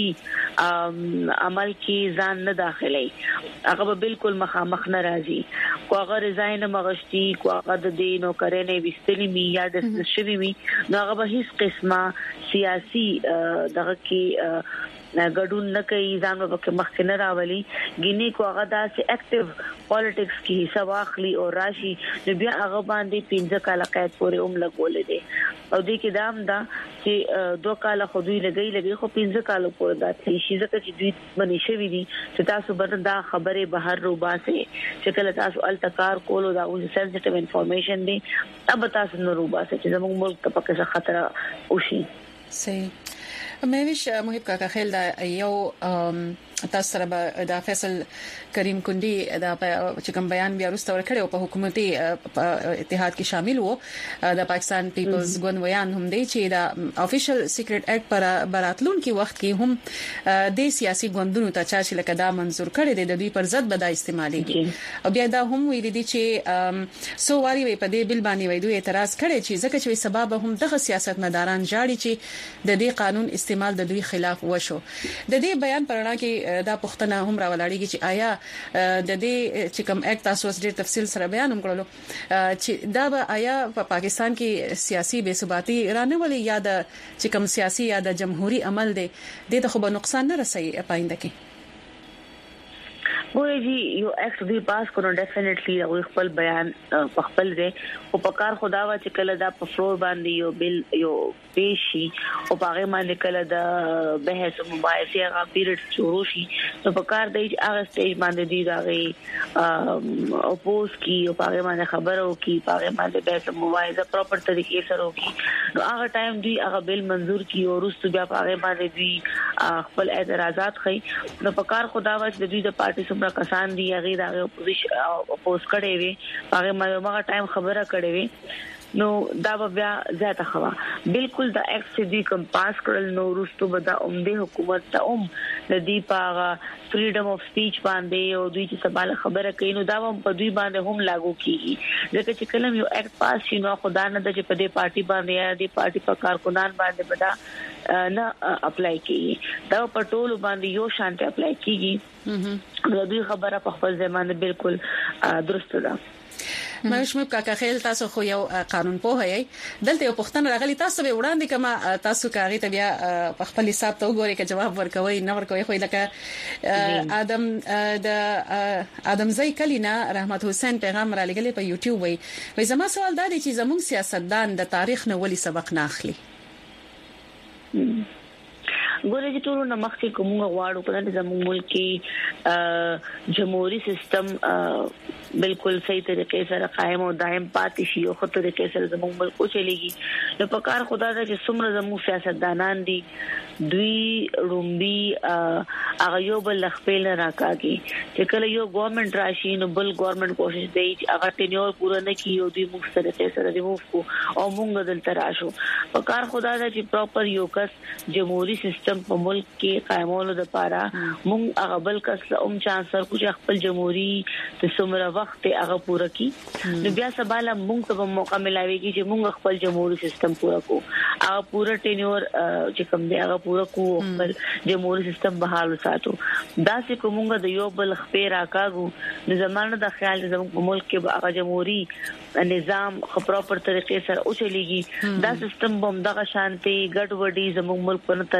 عمل کې ځان نه داخلي هغه به بالکل مخامخ نه راځي کو هغه ریزاین مغشتي کو هغه د دې نوکرې نه وستلی می یا د شوی وي نو هغه به هیڅ قسمه سیاسي دغه کې ګډون نه کوي ځان په مخ نه راولي ګینه کو هغه داسې اکټیو پالیټکس کې حصہ واخلي او راشي نو بیا هغه باندې پنځه کاله قید پورې هم لګولې دي او دې کې دام دا چې دوه کاله خو دوی لګي لګي خو پنځه کاله پورې دا شي ځکه چې دوی باندې شوی دي چې تاسو باندې دا خبره بهر روباسه چې کله تاسو التکار کولو دا او سنسټیو انفارمیشن دي اب تاسو نو روباسه چې زموږ ملک ته پکې خطر وشي صحیح مې ویش محب کاکا خیل دا یو تاسو سره به د فیصل کریم کندي دا چې کوم بیان بیا وروسته ورکړی په حکومتي اتحاد کې شامل وو د پاکستان پیپلز ګوند ویان هم دی چې دا افیشل سیکریټ اکټ پر براتلون کې وخت کې هم د سیاسي ګوندونو ته چې لکه دا منزور کړی دی د دوی پر ضد به دا استعمالېږي او بیا دا هم ویل دي چې سو واری په دې بل باندې وای دوی اعتراض کړي چې ځکه چې سبب هم دغه سیاستمداران جاړي چې د دې قانون استعمال د دوی خلاف وشو د دې بیان پرانا کې دا پښتنه هم راولاړيږي چې آیا د دې چې کوم اکټ تاسو ډېر تفصیل سره بیان وکړلو چې دا به آیا په پاکستان کې سیاسي بے ثباتی رانه ولې یا د چې کوم سیاسي یا د جمهوریت عمل دی د ته خو به نقصان نه رسي پاینده کې ګورې جی یو اکټ دی پاس کړو ډیفینیټلی او خپل بیان خپل دی او په کار خدا وا چې کله دا په فلور باندې یو بل یو پیشي او هغه باندې کله د بحث مباحثه هغه پیریډ شروع شي نو په کار دی هغه سټیج باندې دی راغی اپوز کی او هغه باندې خبرو کی هغه باندې بحث مباحثه پراپر طریقې سره وکي نو هغه ټایم دی هغه بل منزور کی او رستو بیا هغه باندې دی خپل اعتراضات خي نو په کار خدا وا چې دوی د پارټي سره کسان دي هغه د اپوزیشن اپوز کړي وي هغه مګه ټایم خبره کړي وي نو دا بیا زیاته خوا بالکل د اکټ سي دي کم پاس کړل نو رستو بدا عمده حکومت ته هم د دې پاغه فریډم اف سپیچ باندې او دوی چې سباله خبره کوي نو دا په دوی باندې هم لاګو کیږي ځکه چې کلم یو اکټ پاس شي نو خدای نه د په دې پارټي باندې یا د پارټي په کارکونان باندې بدا نه اپلای کیږي دا په ټولو باندې یو شانته اپلای کیږي نو دوی خبره په خپل ځمانه بالکل درست ده مشمو کاکا خیل تاسو خو یو قانون په هي دلته یو پښتنه راغلی تاسو به وړاندې کما تاسو کاغی ته بیا په خپل حساب ته وګورئ چې جواب ورکوي نه ورکوي خو لکه ادم د ادم زئی کلینا رحمت حسین پیغام را لګلې په یوټیوب وي وای زما سوال دا دی چې زموږ سیاستدان د تاریخ نه ولې سبق نه اخلي ګورې چې ټول نو مخکې کومه غواړو کله زموږ ملک کې جمهوریت سیستم بالکل صحیح طریقې سره قائم او دائم پاتې شي او خو طریقې سره زموږ ملک چلےږي نو په کار خدا دا چې څومره زموږ سیاستدانان دي دوی رومبي هغه یو بل خپل راکاږي چې کله یو ګورنمنت راشي نو بل ګورنمنت کوشش کوي چې هغه ټینیور پوره نه کړي او دوی موږ طریقې سره ریموو کو او موږ دلته راشو په کار خدا دا چې پراپر یو کس جمهوریت سیستم په ملک کې قائمولو لپاره موږ هغه بل کس اوم چانسر کو چې خپل جمهوریت د څومره وخت هغه پوره کړي نو بیا سباله موږ ته موقع ملاويږي چې موږ خپل جمهوریت سیستم پوره کو هغه پوره ټینیور چې کوم دی هغه پوره کو خپل جمهوریت سیستم بحال ساتو دا چې کومه د یو بل خپل راکاګو د زمانه د خیال زموږ په ملک کې هغه جمهوریت نظام خپراپر طریقې سره او چلےږي دا سیستم بم دغه شانتي ګډوډي زموږ ملک په ترقی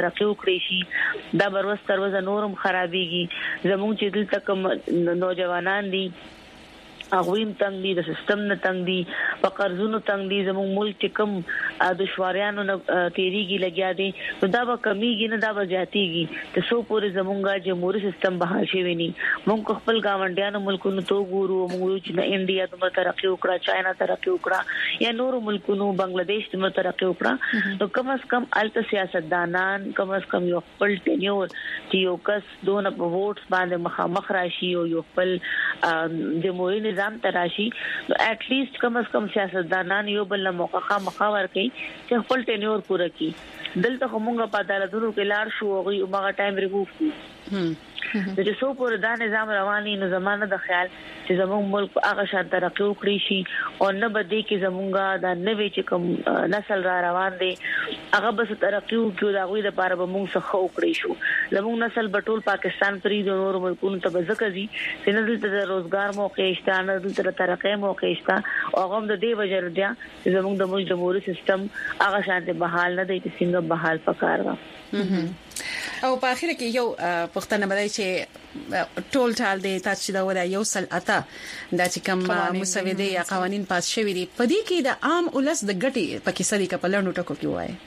وکړي شي دا بروز تر ورځ نورم خرابيږي زموږ چې دلته کوم نوجوانان دي اغویم تنگ دي د سیستم نه تنگ دي په قرضونو تنگ دي زموږ ملک کم دشواریانو نه تیریږي لګیا دي نو دا به کمیږي نه دا به زیاتیږي ته سو پورې زموږه جمهوریت سیستم بحال شي ویني موږ خپل گاونډیانو ملکونو ته ګورو موږ چې د انډیا د ترقی وکړه چاینا ترقی وکړه یا نور ملکونو بنگلاديش د ترقی وکړه نو کم از کم الته سیاستدانان کم از کم یو خپل ټینیور چې یو کس دونه په ووټس باندې مخامخ راشي او یو خپل جمهوریت نظام تراشي نو اټ لیست کم از کم سیاستدانان یو بل موقعه مخاور کوي چې خپل ټینیور پوره کړي دلته کومه په عدالتونو کې لار شو او هغه ټایم ریموو کړي د چې څو پورې دا نظام رواني نو زمانه د خیال چې زموږ ملک هغه شان ترقی وکړي شي او نه بده کې زمونږه د نوې چې کوم نسل را روان دي هغه بس ترقی وکړي دا غوي د پاره به موږ څخه وکړي شو زموږ نسل بټول پاکستان پرې د نور ملکونو ته ځکهږي چې نه دلته د روزګار موقع شته نه دلته د ترقی موقع شته او هغه د دې وجه لري چې زموږ د ملک جمهوریت سیستم هغه شان ته بحال نه دی چې څنګه بحال پکار و او په اخر کې یو پښتنه بدای چې ټول ټال دی تاسو دا ودا یو سل اته دا چې کوم مسودې یا قوانين پاس شوی دي په دې کې د عام ولس د ګټي په کې سړي کپلانو ټکو کې وای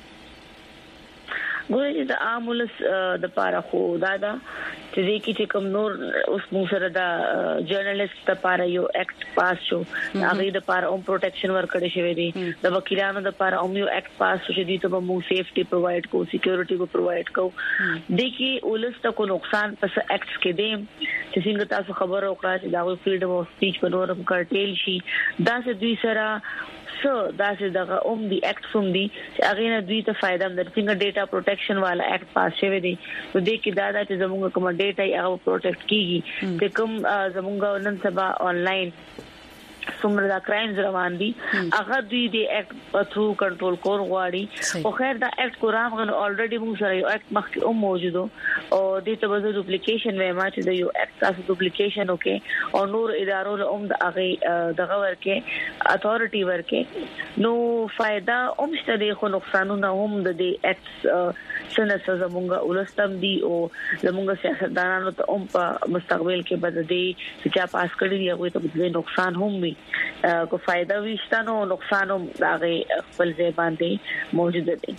ګورې د عام ولس د پاره خو دا دا چې دې کې چې کوم نور اوس موږ سره دا جرنالست لپاره یو اکټ پاس شو هغه د لپاره اوم پروټیکشن ورکړی شوی دی د وکیلانو لپاره اوم یو اکټ پاس شو چې دې ته موږ سیفټي پرووایډ کو سکیورټي کو پرووایډ کو دې کې ولس ته کو نقصان پس اکټس کې دي چې څنګه تاسو خبر او کړه چې دا فریډم اف سپیچ په نورم کارټیل شي دا څه دوی سره سو دا چې دغه اوم دی اکټ فوم دی چې هغه نه دوی ته فائدہ در څنګه ډیټا پروټیکشن والا اکټ پاس شوی دی نو دې کې دا دا چې زموږ کوم ډیټا یې هغه پروټیکټ کیږي چې کوم زموږ نن سبا آنلاین څومره دا کرایمز روان دي هغه دوی د اکټ ثرو کنټرول کول غواړي او خیر دا اکټ قرآن غن الریډي موږ سره یو اکټ مخکې او موجود او د ته به ډوپلیکیشن وای ما چې د یو اکټ تاسو ډوپلیکیشن وکي او نور ادارو له اوم د هغه دغه ورکه اتھارټي ورکه نو فائدہ اوم شته د خو نقصانونه هم د دې اکټ څنګه زمونږه ولستم دي او زمونږه سیاستدانانو ته اوم په مستقبل کې بد دي چې چا پاس کړی دی هغه ته د نقصان هم وي کو فائدہ وشتنو نقصان هم هغه خپل ځای باندې موجود دي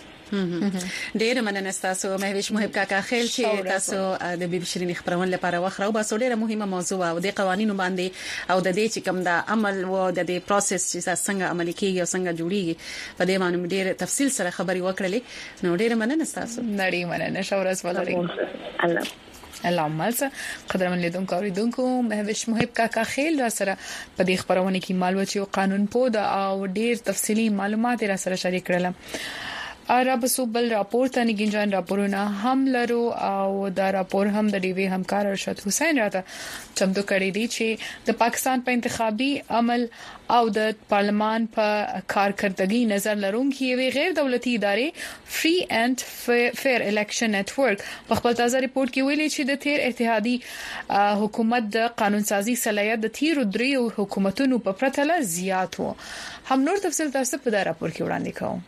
ډیر مننه تاسو مهوش محب کاکا خیل چې تاسو د بي بي شيرين خبرونه لپاره وخره او باسو ډیره مهمه موضوع او د قوانینو باندې او د دې چې کوم د عمل او د دې پروسس چې څنګه عملي کیږي او څنګه جوړیږي په دې باندې ډیر تفصیل سره خبري وکړلې نو ډیره مننه تاسو نړۍ مننه شورس ولري الله اللهم صل قدرمن لیدونکو اوریدونکو مهوش محب کاکا خیل را سره په دې خبرونه کې معلومات او قانون پود او ډیر تفصيلي معلومات را سره شریک کړل عرب صوبل راپور ته نګینجان راپورونه هم لرو او دا راپور هم د ډیوی همکار ارشد حسین راته چمتو کړی دی چې د پاکستان په انتخابي عمل او د پارلمان په کارکردګي نظر لرونکي وی غیر دولتي ادارې فری اینڈ فیر الیکشن نتورک په خپل تازه ریپورت کې ویلي چې د تیر اتحادي حکومت د قانون سازي صلاحیت د تیر دریو حکومتونو په پرتله زیات وو هم نور تفصیل تاسو په دا راپور کې وړاندې کوم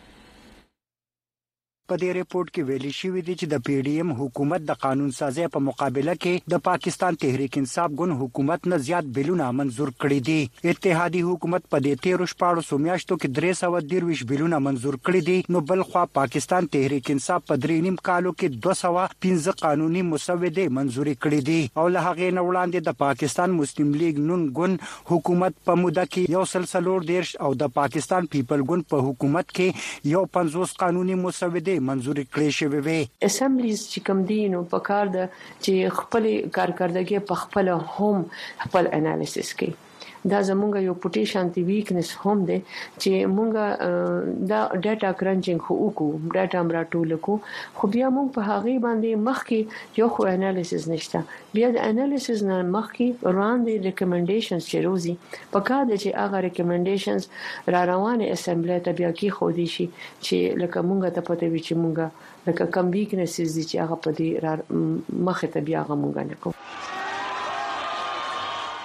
په دې ریپورت کې ویلي شوی دی چې د پی ډی ایم حکومت د قانون سازي په مقابله کې د پاکستان تحریک انصاف ګوند حکومت نه زیات بلونه منزور کړي دي اتحادي حکومت په دې تیر شپږ سو میاشتو کې درې سوه درویش بلونه منزور کړي دي نو بل خو پاکستان تحریک انصاف په درې نیم کالو کې دوه سوه پنځه قانوني مسودې منزوري کړي دي او له هغه نه وړاندې د پاکستان مسلم لیگ نون ګوند حکومت په موده کې یو سلسلور دیرش او د پاکستان پیپل ګوند په حکومت کې یو پنځوس قانوني مسودې منزوري کړې شوې وي اسمبلیز چې کوم دي نو په کار د چې خپل کارکردګي په خپل هم خپل انالیسس کوي دا زمونږ یو پوټیشن دی ویکنس هم دی چې مونږ دا ډاټا کرنچینګ خو وکړو ډاټا امراټول کو خو بیا مونږ په هغه باندې مخکې یو خو انالیسس نشته بیا د انالیسس نه مخکې وړاندې ریکمنډیشنز چې روزي په کار دي چې هغه ریکمنډیشنز را روانه اسمبلی ته بیا کې خو دي شي چې لکه مونږ ته پته وي چې مونږ لکه کم ویکنسز دي چې هغه په دې مخه ته بیا هغه مونږ نه کوو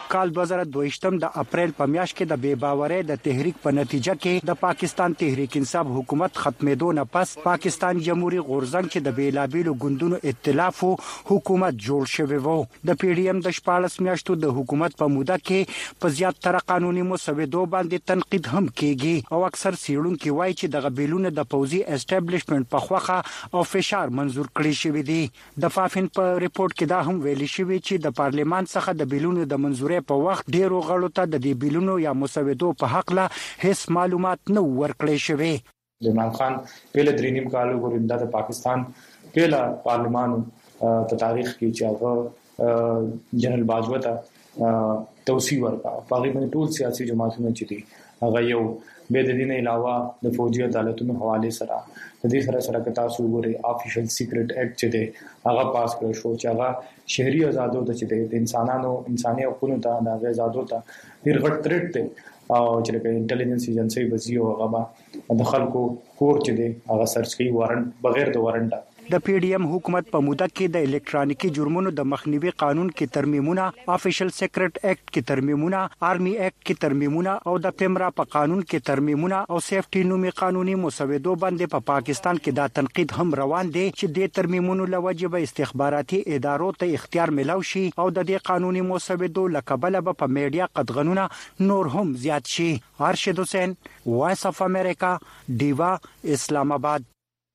کال دوه زره دوه یم د اپریل په میاشت کې د بے باورۍ د تحریک په نتیجه کې د پاکستان تحریک انصاف حکومت ختمېدو نه پس پاکستان جمهوریت غورځنګ چې د بیلابیلو ګوندونو ائتلاف حکومت جوړ شوی وو د پی ډی ایم د شپږ میاشتو د حکومت په موده کې په زیات تر قانوني مسودو باندې تنقید هم کیږي او اکثر سیړونکو وایي چې د غبیلونو د پوزي اسټابلیشمنت په خوخه او فشار منزور کړی شوی دی د فافین په ریپورت کې دا هم ویل شوی چې د پارلیمان څخه د بیلونو د منزورې په وخت ډیرو غړو ته د دې بیلونو یا مسودو په حق لا هیڅ معلومات نه ورکړی شوی عمران خان پہله درې نیم کال وګورنده د پاکستان پہلا پارلیمان په تاریخ کې چې هغه جنرال باجوه ته توصیه ورکړه په هغه ټول سیاسي جماعتونو چې دي هغه یو به د دې نه علاوه د فوجي عدالتونو حواله سره د دې سره سره کتا سو غوري افیشل سیکریټ اکټ چې دی هغه پاس کړ شو چې هغه شهري آزادو ته چې د انسانانو انساني حقوقو ته د آزادو ته ډیر غټ ترټ دی او چې د انټيليجنس ایجنسي وزیو هغه د خلکو کور چې دی هغه سرچ کوي وارنټ بغیر د وارنټ د پی ډی ایم حکومت په موده کې د الکترونیکی جرمونو د مخنیوي قانون کې ترمیمونه افیشل سیکریټ اکټ کې ترمیمونه آرمي اکټ کې ترمیمونه او د پیمرا په قانون کې ترمیمونه او سیفټي نومي قانوني مسودو باندې په پا پاکستان کې دا تنقید هم روان دي چې د ترمیمونو لوجب استخباراتي ادارو ته اختیار ملو شي او د دې قانوني مسودو لقبل به په میډیا قدغنونه نور هم زیات شي ارشد حسین وایس اف امریکا دیوا اسلام آباد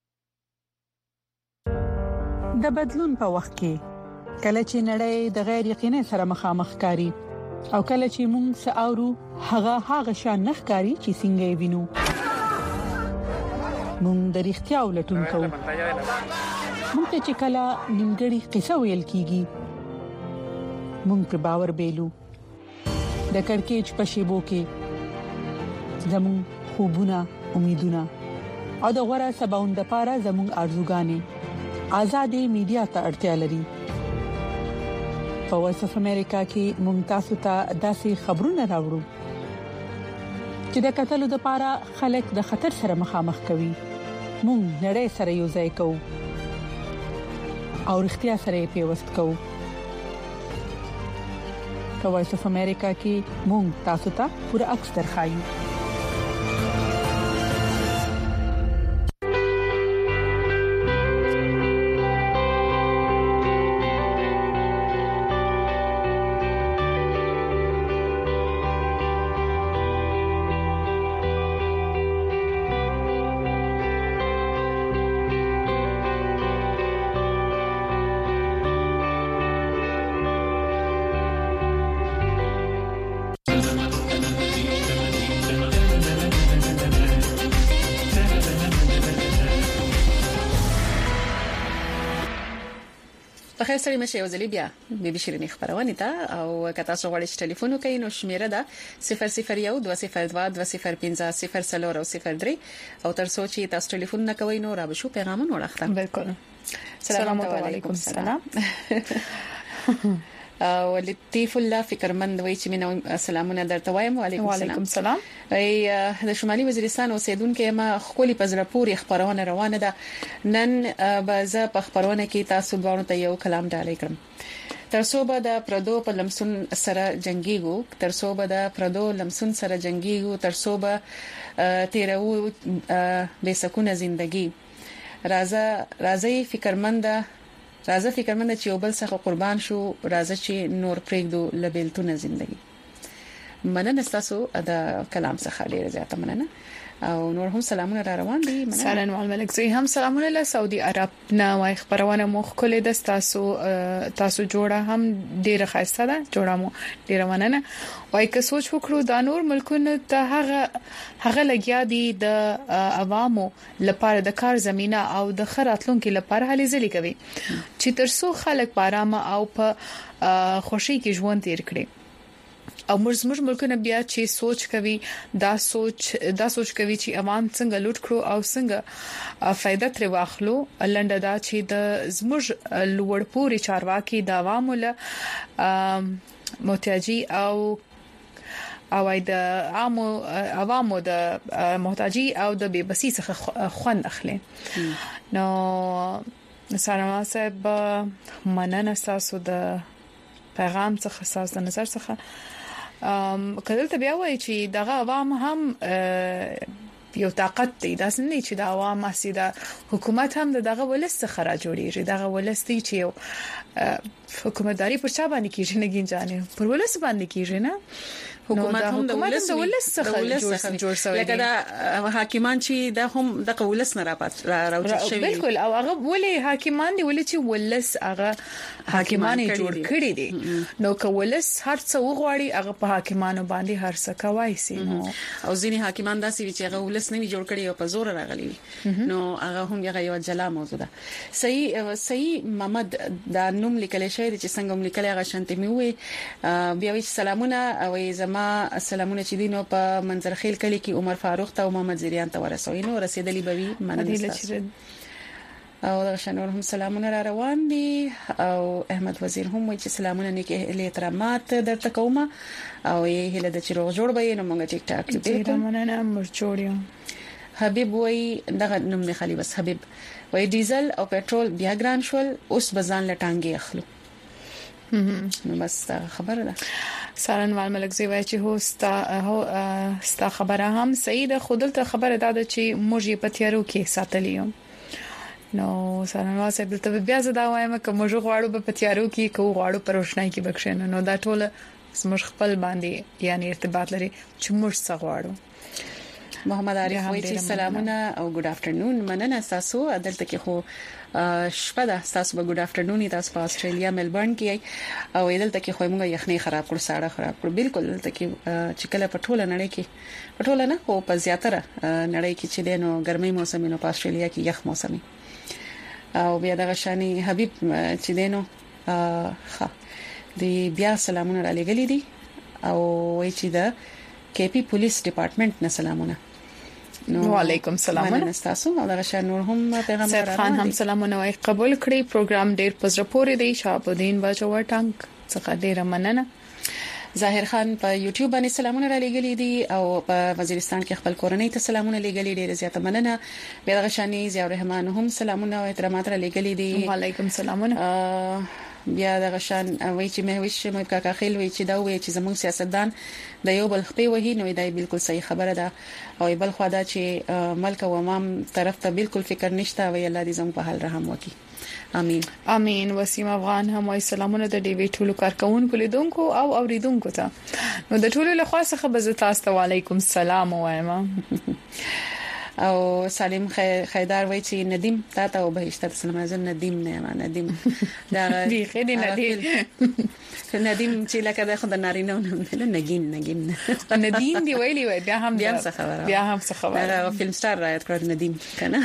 د بدلون په وخت کې کله چې نړۍ د غیر یقیني سره مخامخ کاری او کله چې موږ ساورو هغه هغه شان نخکاری چې څنګه وینو موږ د اړتیا ولټون کوو موږ ته چې کله نیمګړی قصه ویل کیږي موږ په باور بیلو د کڑکېچ په شیبو کې زموږ خوبونه امیدونه او د غوړه سباوند لپاره زموږ ارزوګانې آزادي میډیا ته اړتیا لري په وایس اف امریکا کې ممتاز ته داسې خبرونه راوړو چې د قتل د لپاره خلک د خطر سره مخامخ کوي مونږ نړۍ سره یو ځای کوو او اړتیا سره پیوست کوو په وایس اف امریکا کې مونږ تاسو ته پوره عکس درخایو خیر سره مشه یو ځلې بیا به بشرینې خبرونه ته او کته سو غواړئ چې ټلیفون وکړئ نو شمیره ده صفر صفر یو دوه صفر دوه دوه صفر پنځه صفر څلور او صفر درې او تر څو چې تاسو ټلیفون نه کوئ نو را به شو پیغامونه ورخته بالکل سلام علیکم السلام او لطیف الله فکرمند وای چې مینه سلامونه درته وایم وعلیکم السلام ای د شمالي وزیرستان اوسیدونکو ما خولي پزړه پوری خبرونه روانه ده نن بازه په خبرونه کې تاسو دوه ته یو کلام ډالې کړم ترڅو به د پردو په لمسون سره جنگيګو ترڅو به د پردو لمسون سره جنگيګو ترڅو به تیرو به سکونه ژوندۍ راځه راځي فکرمند راځه فکرمند چې یو بل څخه قربان شو راځه چې نور پرېږدو لبلتونه ژوندۍ مننه تاسو دا کلام څخه ډیر زیاته مننه او نور هم سلامونه را روان دي سلام الملک زی هم سلامونه له سعودي عرب نه وای خبرونه مخ کولې د تاسو تاسو جوړه هم ډیره خاصه ده جوړه مو ډیره مننه وای که سوچ وکړو د نور ملکونو ته هغه هغه لګیا دي د عوامو لپاره د کار زمينه او د خراتلونکو لپاره هلي ځلې کوي چې ترڅو خلک بارامه او په خوشي کې ژوند تیر کړي او مرزمر ملکونه بیا چې سوچ کوي دا سوچ دا سوچ کوي چې عوام څنګه لوټ کړو او څنګه فائدہ تر واخلو لنډه دا چې د زموږ لوړپوري چارواکي د عوامو له محتاجي او او د عامو عوامو د محتاجي او د بيبسي څخه خوند اخلي نو سلام صاحب مننه تاسو د پیغام څخه ساز د نظر څخه ام کله ته بیا وایي چې دغه عوام هم یو طاقت دی دا څنګه چې د عوام اسیده حکومت هم دغه ولست څخه را جوړیږي دغه ولستي چې یو حکومتداري پر چا باندې کیږي نه ګینځانه پر ولست باندې کیږي نه حکومت هم د ولست څخه جوړ شوی لکه دا حاکمان چې د هم د ولست نه راپات راوځي شوی بالکل او هغه ولې حاکمان دی ولې چې ولست هغه حاکمان جوړ کړی دي نو که ولست هر څه وغواړي هغه په حاکمانو باندې هر څه کوي سي نو او ځینې حاکمان داسې چې هغه ولست نه جوړ کړی او په زور راغلي نو هغه هم یو جلا موضوع ده صحیح صحیح محمد دا نوم لیکل شوی چې څنګه لیکل هغه شانتي مې وي بیا وی سلامونه او زما سلامونه چې دینو په منظرخیل کلی کې عمر فاروق ته او محمد زریان ته ورسوي نو رسیدلی بوي مننه او دا شنور هم سلامونه را روان دي او احمد وزیر هم وایي چې سلامونه نیک احترامات درته کوم او یې هله د چیرغ جوړ به نو موږ ټیک ټاک دې مننه مر جوړیو حبیب وایي دغه نوم نه خالي بس حبیب وایي ډیزل او پېټرول بیا ګران شول اوس بزان لټانګي اخلو نو بس خبره ده سارنوال ملکزی وایي چې هو ستا هو ستا خبره هم صحیح ده خو دلته خبره ده چې موږ په تیارو کې ساتلیو نو سارنوال صاحب ته بیا زدا وایم چې موږ غواړو په تیارو کې کو غواړو په روشنايي کې بخښنه نو دا ټول سمج خپل باندې یعنی ارتباط لري چې موږ څه غواړو محمد عارف وایي چې سلامونه او ګډ افټرنون مننه تاسو دلته کې خو شپه ده تاسو به ګډ افټرنون تاسو په استرالیا ملبورن کې او دلته کې خو موږ یخني خراب کړو ساړه خراب کړو بالکل دلته کې چې کله په ټوله نړۍ کې په ټوله نه خو په زیاتره نړۍ کې چې دینو ګرمي موسم نو په استرالیا کې یخ موسمي او بیا دغه شانی حبیب چې دینو ښه دی بیا سلامونه را لګلې دي او وایي چې دا کې پی پولیس ډپارټمنټ نه سلامونه وعلیکم السلام مننه تاسو او دغه شان نور هم پیغام سید خان هم سلامونه وايي قبول کړی پروګرام ډیر پزره پورې دی شاهبودین بچو ټانک څخه ډیر مننه ظاهر خان په یوټیوب باندې سلامونه را لګلې دي او په وزیرستان کې خپل کورنۍ ته سلامونه لګلې ډیر زیاته مننه بیا دغه شانی ضیاء الرحمن هم سلامونه او احترامات را لګلې دي وعلیکم السلام بیا دغه شان وایي چې مې وښه مې کاکا خیل وایي چې دا وایي چې زموږ سیاستدان د یو بل خپې وهي نو دا بالکل صحیح خبره ده او بل خو دا چې ملک او امام طرف ته بالکل فکر نشته وی الله دې زموږ په حال رحم وکړي امين امين وسیم افغان هم وایي سلامونه د ډي وی ټولو کارکونکو لیدونکو او اوریدونکو ته نو د ټولو له خاصه خبره تاسو وعلیکم السلام وایم او سالم خیدار وایي چې ندیم تا ته وبهشته سلام زن ندیم نه ندیم دا دی خدي ندیم ندیم چې لکه د خدای نارینه نه نگین نگین ندیم دی ویلی وای بیا هم بیا څه خبره بیا هم څه خبره فلم ستار راځي کړ ندیم کنه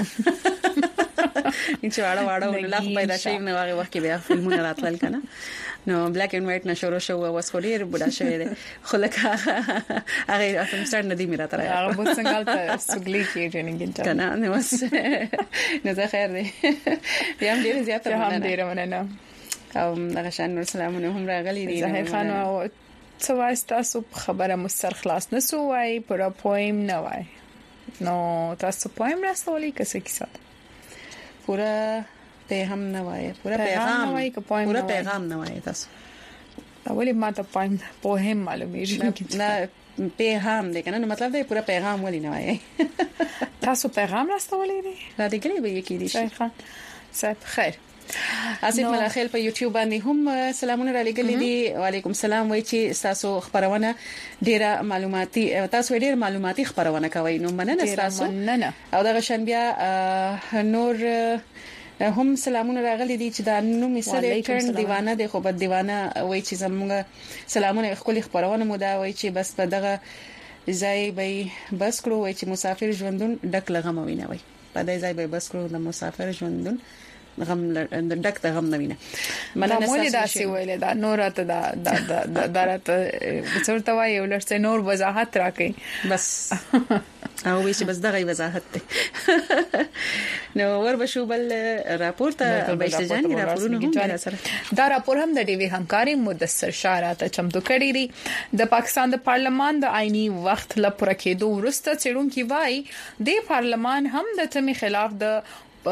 چې واړه واړه ولله پیدا شي نو هغه وخت کې بیا فلمونه راتل کنه نو بلیک اینڈ وایټ نشورو شو واس خوري بډا شوی دی خو لکه هغه فلم ستار ندیم راته راځي هغه بوت څنګه ته سګلی کې جنګین کنه نو بس نو زه خیر دی بیا هم ډیر زیات هم ډیر مننه او دغه شان نور سلامونه هم راغلي دي زهیر خان او څه واسطه سو خبره مستر خلاص نه سو وای پر پویم نه وای نو تاسو پویم راستولې کسه کیسه پورا پیغام نه وای پورا پیغام وای که پویم پورا پیغام نه وای تاسو اولی ما ته پویم پوهم معلومیږي نه پیغام دی کنه نو مطلب دی پورا پیغام ولی نه وای تاسو پیغام راستولې دي را دي کلی به یکی دي زهیر خان صاحب خیر اسف ملخیل په یوټیوب باندې هم سلامونه را لګلې دي وعلیکم السلام وای چې تاسو خبرونه ډیره معلوماتي تاسو ډیره معلوماتي خبرونه کوي نو مننه تاسو او دغه شان بیا نور هم سلامونه راغلي دي چې دا نو مثال ټرن دیوانه دی خو بد دیوانه وای چې زموږ سلامونه خپل خبرونه مو دا وای چې بس په دغه ځای به بس کړو وای چې مسافر ژوندون ډک لغم وینه وای په دې ځای به بس کړو د مسافر ژوندون غم ډک د غم نوینه مننه مولې داسې ویل دا نور ته دا دا درته څورته وای ولرته نور وضاحت راکې بس او وی چې بس دغه وضاحت ته نو ور بشو بل راپورټ بهشتجان راپورونه هم سره دا راپور هم د ډي وی همکاري مدثر شاراته چمتو کړی دی د پاکستان د پارلمان د آئینی وخت لپاره کېدو ورسته چېرونکو وای د پارلمان هم د تمی خلاف د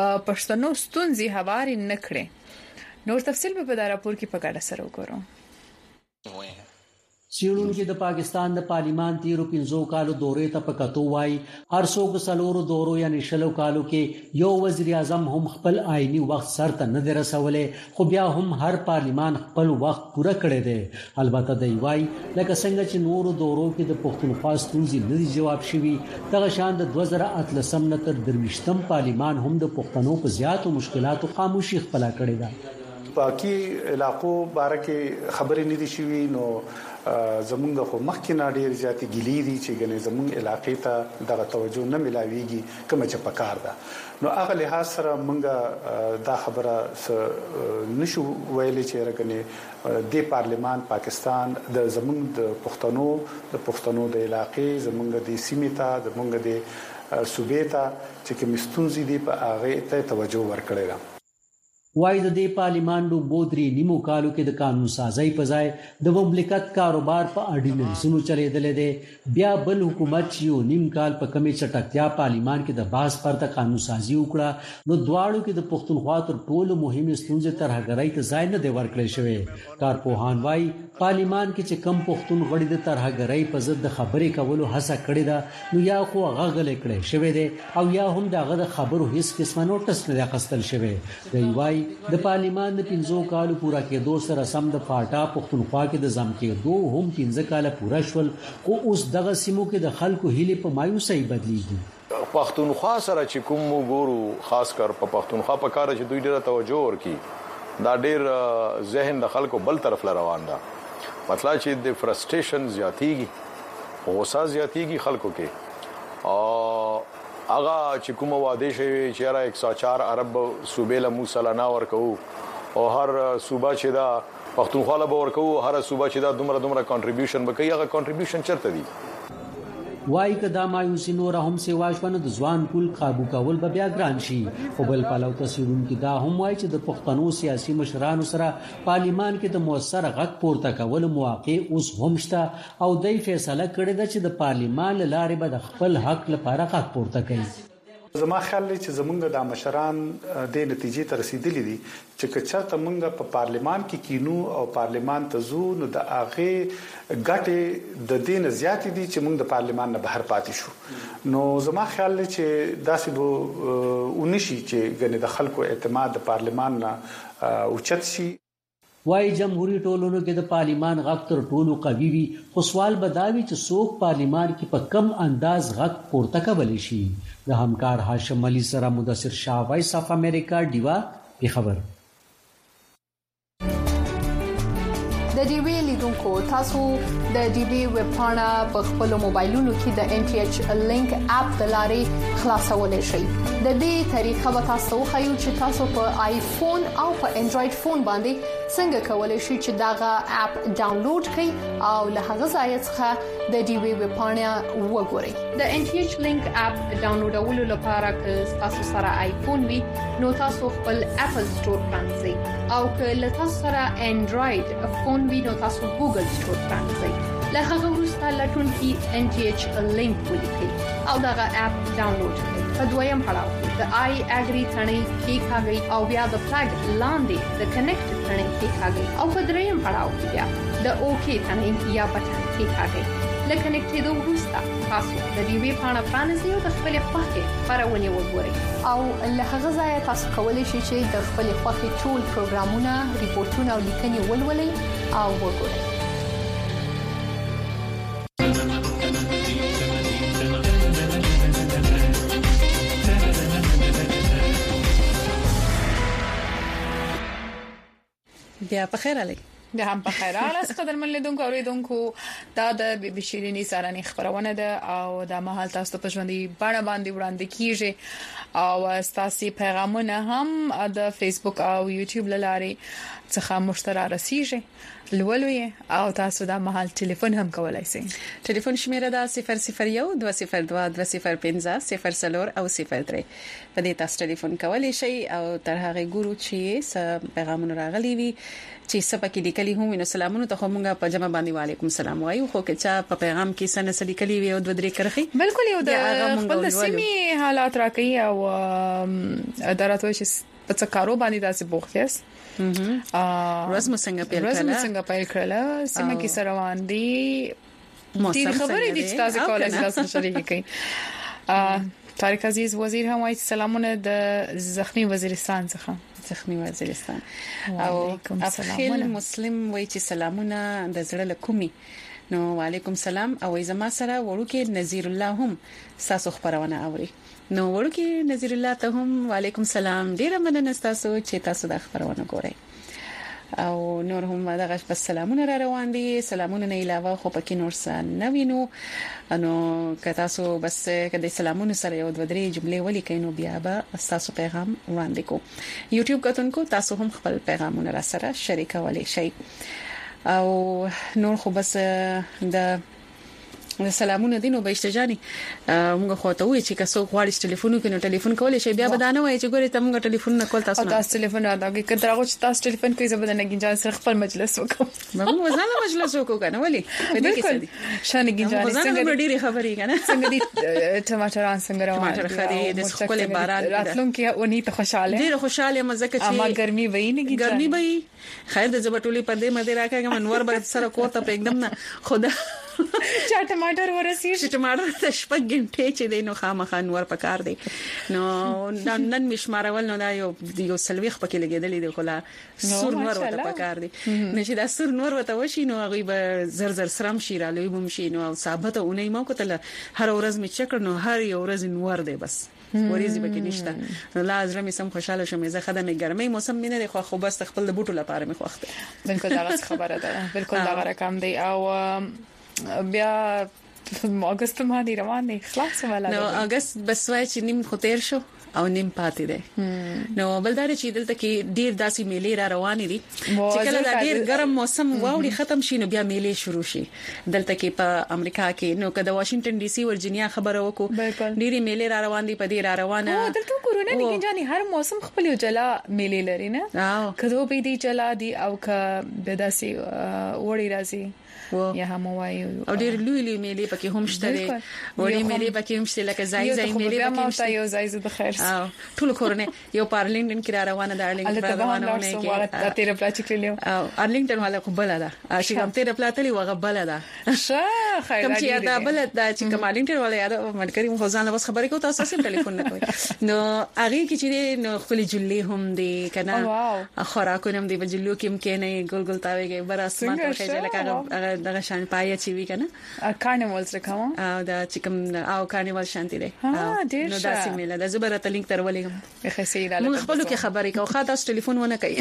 پښتنو ستونزې هواري نکړي نور تفصیل به په دا راپور کې په ګډه سره وګورو سیړونکو د پاکستان د پارلیمان تیرو پنځو کالو دورې ته په کتو وای هر څوک سلورو دورو یعنی شلو کالو کې یو وزیر اعظم هم خپل آئینی وخت سرته نه درسولې خو بیا هم هر پارلیمان خپل وخت پوره کړی دی البته دی وای لکه څنګه چې نورو دورو کې د پښتونخوا ستونزې نه دي جواب شوي دغه شان د دوه زره اتلسم نه تر درویشتم پارلیمان هم د پښتنو په زیاتو مشکلاتو خاموشي خپل کړی دی باقي علاقو باره کې خبرې نه دي شوي نو زمونږ خو مخکې نه ډېر زیاتې ګیلې دي چې ګنې زمونږ علاقې ته دغه توجه نه ملاويږي کوم چې پکار ده نو هغه لحاظ سره مونږه دا خبره نشو ویلې چې راګنې د پارلیمان پاکستان د زمونږ د پښتنو د پښتنو د علاقې زمونږ د سیمې ته زمونږ د صوبې ته چې کوم ستونزې دي په هغه ته توجه ورکړي ده وای د دې پارلیمان د بودري نیمو کالو کې د قانون سازي په ځای د مملکت کاروبار په اډیننسونو چلیدل دي بیا بل حکومت یو نیم کال په کمی چټکتیا پارلیمان کې د باز پرته قانون سازي وکړه نو دواړو کې د پښتونخوا تر ټولو مهمه ستونزه ترهګرۍ ته ځای نه دی ورکړل شوی کارپوهان وای پارلیمان کې چې کم پښتون غړي د ترهګرۍ په ضد د خبرې کولو هڅه کړې ده نو یا خو هغه غلې کړې شوی دی او یا هم دغه د خبرو هیڅ قسمه نوټس نه اخیستل شوی دی وای د پارلیمان د پنځو کالو پورا کېدو سره سم د پاټا پښتونخوا کې د ځم کېدو هم پنځه کاله پورا شول خو اوس دغه سیمو کې د خلکو هیله په مایوسۍ بدلیږي پښتونخوا سره چې کوم ګورو خاص کر په پښتونخوا په کار چې دوی ډیره توجه ورکړي دا ډیر ذهن د خلکو بل طرف روان ده مطلب چې د فرستریشن زیاتیږي غوسه زیاتیږي خلکو کې او اغه چې کوم واده شوی چې را ایک سو چار ارب صوبې له موسلانا ورکو او هر صوبه چې دا پښتونخوا له ورکو هر صوبه چې دا دومره دومره کنټریبیوشن وکړي هغه کنټریبیوشن چرته دی وای کدا مایوسی نور هم سیوا شونه د ځوان کول قابو کول به بیا ګران شي خو بل پلو تصویرون کې دا هم وای چې د پښتنو سیاسي مشرانو سره پارلیمان کې د موثر غږ پورته کول مواقع اوس هم شته او دای فیصله کړې ده چې د پارلیمان لارې به د خپل حق لپاره غږ پورته کوي زما خیال دی چې زمونږ د مشران د نتیجې ته رسیدلي دي چې کچته مونږ په پارلیمان کې کینو او پارلیمان ته زو نو د اغه ګټه د دین زیات دي چې مونږ د پارلیمان نه بهر پاتې شو نو زما خیال دی چې داسې به ونشي چې ګنې د خلکو اعتماد د پارلیمان نه اوچت شي وای جمهوریت ټولنو کې د پارلیمان غږ تر ټولو قوي وي خو سوال بداوي چې څوک پارلیمان کې په کم انداز غږ پورته کولی شي د همکار هاشم علي سره مدثر شاه وایس اف امریکا دیوا په خبر د ډي وی لیدونکو تاسو د ډي وی ویب پاڼه په خپل موبایلونو کې د ان ټي ایچ لینک اپ د لارې خلاصولای شئ د دې طریقه به تاسو خو چې تاسو په آیفون او په انډراید فون باندې څنګه کولای شئ چې داغه اپ ډاونلوډ کړئ او له هغه ځای څخه د ډي وی ویب پاڼه وګورئ د ان ټي ایچ لینک اپ ډاونلوډولو لپاره که تاسو سره آیفون وي نو تاسو خپل اپل سٹور پرانځئ او که له تاسو سره انډراید فون وي نو تاسو ګوګل سٹور پرانځئ له هغه وروسته لټون کې ان ټي ایچ لینک ولیکئ او دغه اپ ډاونلوډ کړئ په دویم پړاو د آی اګری ثنې کې کاږي او بیا د فلګ لاندې د کنیکټ ثنې کې کاږي او په دریم پړاو کې بیا د اوکی ثنې یا بټن کې کاږي لکه کنیکټ د وروسته تاسو د دې وی پاڼه پرانیزئ او د خپل خوښه خبرونه وګورئ او له هغه ځای تاسو کولی شئ چې د خپل خوښه ټول پروګرامونه ریپورتونه او لیکنې ولولئ او وګورئ بیا په خیر علي د هم په خیر اله قدر من لیدونکو اوریدونکو دا د بي بي شيريني ساراني خبرونه ده او د مهال تاسو په ژوندۍ باندې باندې وړاندې کیږي او تاسو پیغامونه هم د فیسبوک او یوټیوب لارې څخه مشترک رسیږي لولوي او تاسو د مهال ټلیفون هم کولای شئ ټلیفون شمیره ده صفر صفر یو دوه صفر دوه دوه صفر پنځه صفر صفر او صفر درې په دې تاسو ټلیفون کولای شئ او تر هغه ګورو چې س پیغامونه راغلي وي چې سبا کې لیکلي هم نو سلامونه ته مونږه په جمع باندې وعلیکم السلام وایو خو کې چې په پیغام کې سن سړي کلی وي او د درې کرخي بالکل یو د خپل سیمې حالات راکې او دراتوي چې په څه کارو باندې تاسو بوخت یاست ورځ مو څنګه پیل کړه ورځ مو څنګه پیل کړه سیمه کې سره روان دي موسم خبرې دي چې تاسو کولای شئ تاسو شریک کړئ طارق عزیز وزیر هم وايي سلامونه د زخمی وزیرستان څخه زخمی وزیرستان او افخیل مسلم وایي چې سلامونه د زړه لکومي نو وعلیکم سلام او زما سره ورکه نذیر الله هم تاسو خبرونه اوري نو ورکه نذیر الله ته هم وعلیکم سلام ډیره مننه تاسو چې تاسو د خبرونه ګورئ او نور هم دغه بس سلامونه را روان دي سلامونه نه علاوه خو پکې نور څه نه وینو نو که تاسو بس کله سلامونه سره یو د درې جملې ولیکئ نو بیا به تاسو پیغام وړاندې کو یوټیوب کتونکو تاسو هم خپل پیغامونه را سره شریکولای شئ او نور خو بس د د سلامونه دینو بهشتجاني موږ خو ته وی چې کسو غواړي ټلیفون کوي ټلیفون کولای شي بیا بدانه وای چې ګوري ته موږ ټلیفون نه کول تاسو نه تاسو ټلیفون ادا کوي کله راغو چې تاسو ټلیفون کوي زبر نه گنجان سره خپل مجلس وکم موږ وزاله مجلس وکړو کنه ولی په دې کې سدي شان گنجان څنګه ډیره خبرې کنه څنګه دي ټماټران څنګه روان ټماټر خري د خپل باران راتلون کې ونی ته خوشاله ډیره خوشاله مزه کې اما ګرمي وای نه گنجان ګرمي وای خیر د زبټولي په دې مده راکاګه منور به سره کوته په एकदम نه خدا چا ټماټر ورسي چې ټماټر د شپږ غنټې چې دینو خامخا نور پکار دی نو نن مشمارول نو دا یو یو سلويخ پکې لګیدلې دی خلا سور نور وته پکار دی نشي دا سور نور وته وشي نو هغه به زر زر سرم شي را لوي بم شي نو ثابته اونې مو کوتل هر ورځ می چکر نو هر یو ورځ نور دی بس وريزي پکې نشته نو لازم می سم خوشاله شم زه خدمه ګرمي موسم مینه دی خو خو بس خپل د بوټو لپاره می خوخته بالکل دا خبره ده بالکل دا رقم دی او بیا اگست ما دی روان دی خلاص ولا نو اگست بس وای چې نیم خو تیر شو او نیم پاتې دی نو بلدار چې دلته کې ډیر داسي میلې را روان دي چې کله دا ډیر ګرم موسم واوړي ختم شي نو بیا میلې شروع شي دلته کې په امریکا کې نو کله واشنگټن ډي سي ورجینیا خبره وکړو ډیره میلې را روان دي په دې را روانه او دلته کورونا نه کېږي هر موسم خپل یو جلا میلې لري نه کدو به دي جلا دي او ک بداسي وړي راځي یا هم وایو او ډېر لوی لوی میلې پکې هم شته وړي میلې پکې هم شته لکه زای زای میلې پکې هم شته یو زای زو د خیر او ټول کورونه یو پارلینګټن کې را روانه ده ارلینګټن روانه نه کې تیر پلا چې کلیو او ارلینګټن والا خو بل ده چې کوم تیر پلا تلی وغه بل ده ښه خیر کوم چې دا بل ده چې کوم ارلینګټن والا یاد منکري مو ځان له خبرې کو تاسو سم ټلیفون نه کوي نو هغه کې چې نو خپل جلې هم دي کنه خوراکونه هم دي بجلو کې هم کې نه ګول ګول تاويږي بر اسمان ته کې لکه دغه شان پای چې وی کنه کارنیوالز رکوم او دا چې کوم او کارنیوال شانتي دی نو دا سیمه ده زبر ته لینک تر ولېګم خسي دا موږ خپل کې خبرې کوو خاطر تاسو ټلیفون ونه کوي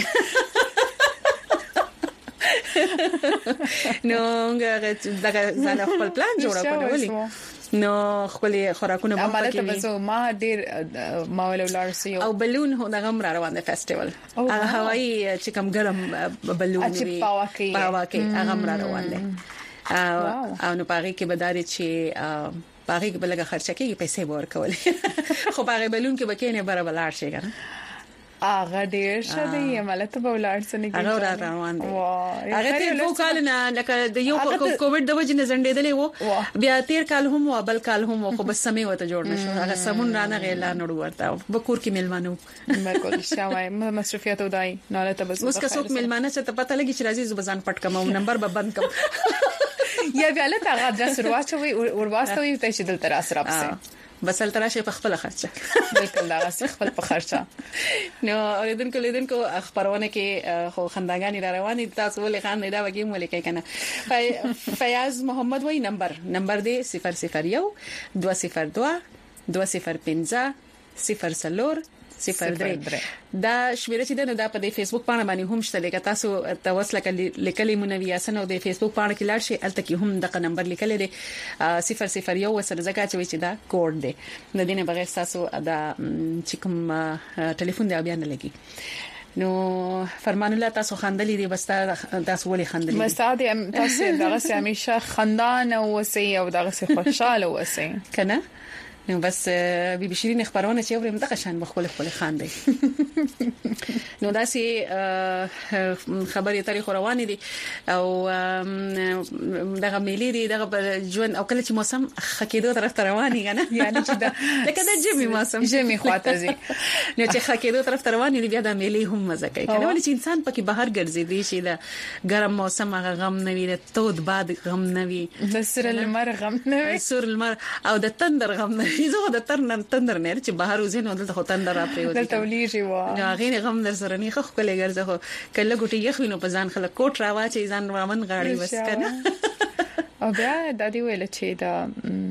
نو هغه دغه ځان خپل پلان جوړ کړو ولې نو خپل خوراکونه مو پکې وي امه ما ډیر ما ولولار سي او بلون هو دغه مر روان د فیسټیوال هغه هوايي چې کوم ګرم بلون وي پاواکي هغه مر روان دي او نو پاره کې بداري چې پاره کې بلګه خرچه کې پیسې ورکول خو پاره بلون کې بکینه برابر شي کنه هغه ډیر شته یې ملته په ولار سره کې هغه روان دي هغه تیر وو کال نه لکه د یو کووډ د وجې نه زنډېدلې وو بیا تیر کال هم او بل کال هم خو بس سمې وته جوړ نشو هغه سمون رانه غیلا نړ ورته بکور کې ملمانو مرګ شاوای مصرفيات ودای نه له تبس اوس که څوک ملمانه څه ته پته لګي چې راځي زبزان پټ کمو نمبر به بند کم یا بیا له هغه ادرس ورواچوي ورواستوي ته چې دلته را سره پسه بس تل تراشه په خپل خرچه بالکل دا خپل په خرچه نو اوریدونکو لیدونکو خبرونه کې خو خنداګانی را روانې تاسو ولې خان نه دا وګیم ولې کوي کنه فیاض محمد وای نمبر نمبر دی صفر صفر یو دو صفر دو دو صفر پنځه صفر صفر صفر درې دا شمیره چې دا په د فیسبوک باندې باندې هم شته لکه تاسو تاسو لیکلې مونوي اسنه د فیسبوک باندې کې لاړ شي الته کې هم دغه نمبر لیکل دي صفر صفر یو سره زګه چې دا کوډ دی د دینه بغیر تاسو دا چې کوم ټلیفون دی بیا نه لګي نو فرمان الله تاسو خندلې دي بس تاسو ولې خندلې بس تاسو دغه همیشه خندان او وسی او دغه خوشاله وسی کنه نو بس بي بي شيرین خبرونه چې اورم دغه شان بخول خپل خاندي نو داسي خبري تاریخ روان دي او دغه ملي دي دغه ژوند او کله چې موسم خکېدو طرف ته رواني کنه یعنی چې دا لکه د جمی موسم جمی خواته زی نو چې خکېدو طرف ته رواني دي بیا د ملي هم مزه کوي کنه ولې چې انسان پکې بهر ګرځي دي چې د ګرم موسم هغه غم نه وي د تود باد غم نه وي د سر المر غم نه وي سر المر او د تندر غم نه وي زه د تر تندر نه چې بهر وزین ودل ته تندر را پریوځي د تولیږي وا دا غیر غم در سره نه خو کله ګرځه خو کله ګټي یخوینو په ځان خلک کوټ راوا چې ځان رامن غاړي وس کنه او بیا د دې ویل چې دا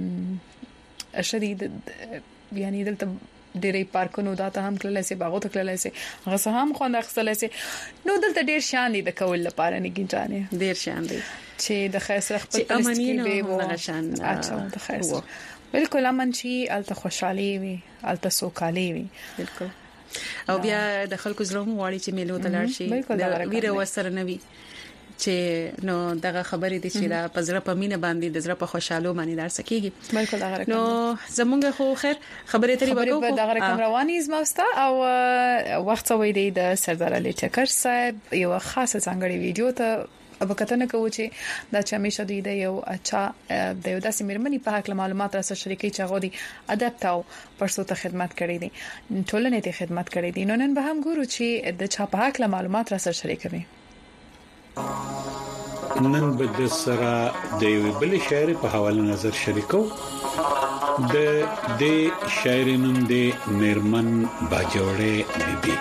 شدید یعنی دلته ډېرې پارکونو دا ته هم کله سي باغو ته کله سي هغه هم خوند اخستل سي نو دلته ډېر شان دي د کول لپاره نه کیږي ډېر شان دي چې د خیر سره خپل امنیت به وو شان اچھا د خیر بالکل امن شي الته خوشحالي وي الته سوکالي وي بالکل او بیا د خلکو زړه مو واړي چې میلو ته لاړ شي د ویره وسره نوي چې نو دغه خبرې دي چې دا پزره په مینه باندې د زړه په خوشاله باندې دار سکیږي بالکل دغه نو زمونږ خو خیر خبرې ترې وکړو دغه رقم رواني زموستا او وخت وې د سردار علي ټکر صاحب یو خاصه څنګه ویډیو ته اب کتنه کوي چې دا چې همیشه دوی د یو اچھا د یو داسې مرمنې په حق معلومات را سره شریکي چغو دي ادب تاو پرسو ته خدمت کړې دي ټولنې ته خدمت کړې دي نو نن به هم ګورو چې د چا په حق معلومات را سره شریکوي نن به د سره د یو بل شاعر په حواله نظر شریکو د د شاعرینو د مرمن باجوړې بیبي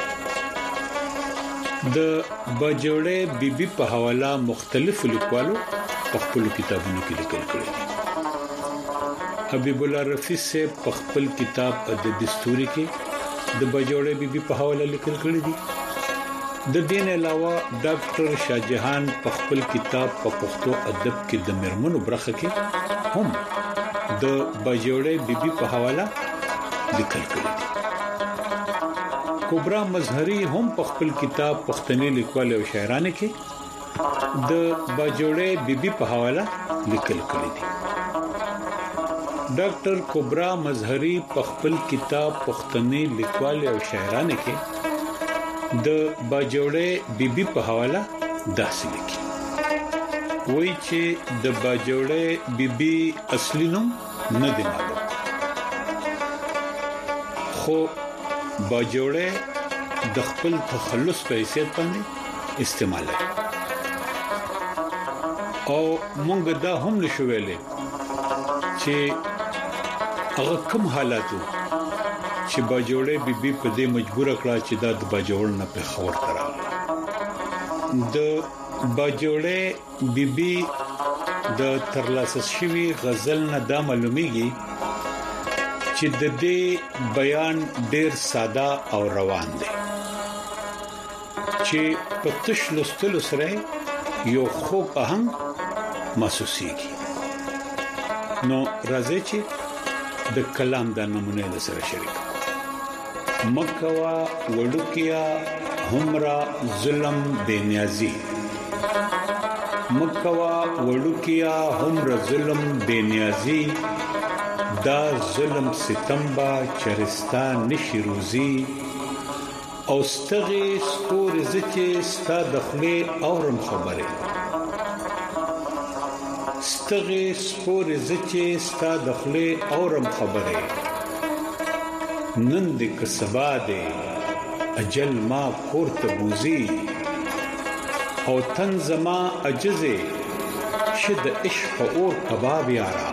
د باجوړې بیبي په حواله مختلف لیکوالو په خپل کتابونو کې لیکل کړي حبیب الله رفیع سے په خپل کتاب د دستوري کې د باجوړې بیبي په حواله لیکل کړي دي د دین علاوه ډاکټر شاهجهان په خپل کتاب په پښتو ادب کې د مرمنو برخه کې هم د باجوړې بیبي په حواله لیکل کړي دي کبرا مظهری هم په خپل کتاب پښتني لیکوال او شاعرانه کې د باجوړې بیبي په حواله لیکل کړي دي ډاکټر کبرا مظهری په خپل کتاب پښتني لیکوال او شاعرانه کې د باجوړې بیبي په حواله داسې لیکي وایي چې د باجوړې بیبي اصلي نوم نه دی معلوم خو باجوړې د خپل تخلص په حیثیت باندې استعمالوي او مونږ دا هم نشو ویلې چې هغه کوم حالاتو چې باجوړې بیبي په دې مجبور کړه چې دا د باجوړ نه په خور ترا د باجوړې بیبي د ترلاسه شوی غزل نه دا معلومیږي چې د دې بیان ډېر ساده او روان دی چې په تشلو ستلو سره یو خوږ آهنګ محسوسيږي نو راځي چې د کلام د نمونه سره شریک مکوا وډکیا همرا ظلم بنیازی مکوا وډکیا همرا ظلم بنیازی دا ظلم ستم با چرستا نشي روزي او ستغي سپور زچه ستا دخله اورم خبره ستغي سپور زچه ستا دخله اورم خبره نن د کسبا ده اجل ما کورته بوزي او تنزما عجزه شد عشق اور کباب یارا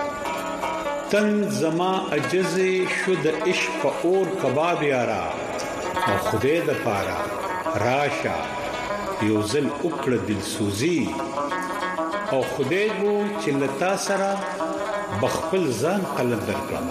تنزما عجزه شد عشق اور کباب یارا او خدای د پاره راشا یو ځل وکړه دلسوزي او خدای وو چې لتا سره بخپل ځان قلندر کړم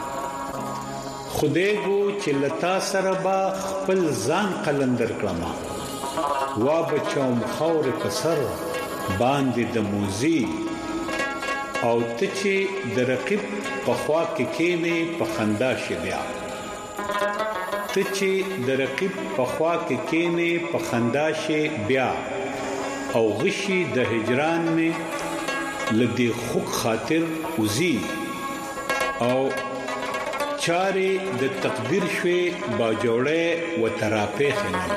خدای وو چې لتا سره با خپل ځان قلندر کړم وا بچوم خور په سر باندې د موزي او ته چې د رقیب په خوا کې کېنه په خندا شي بیا ته چې د رقیب په خوا کې کېنه په خندا شي بیا او غشي د هجران نه لدی خوک خاطر وزي او چاري د تقدیر شوي باجوړې و تراپې خنن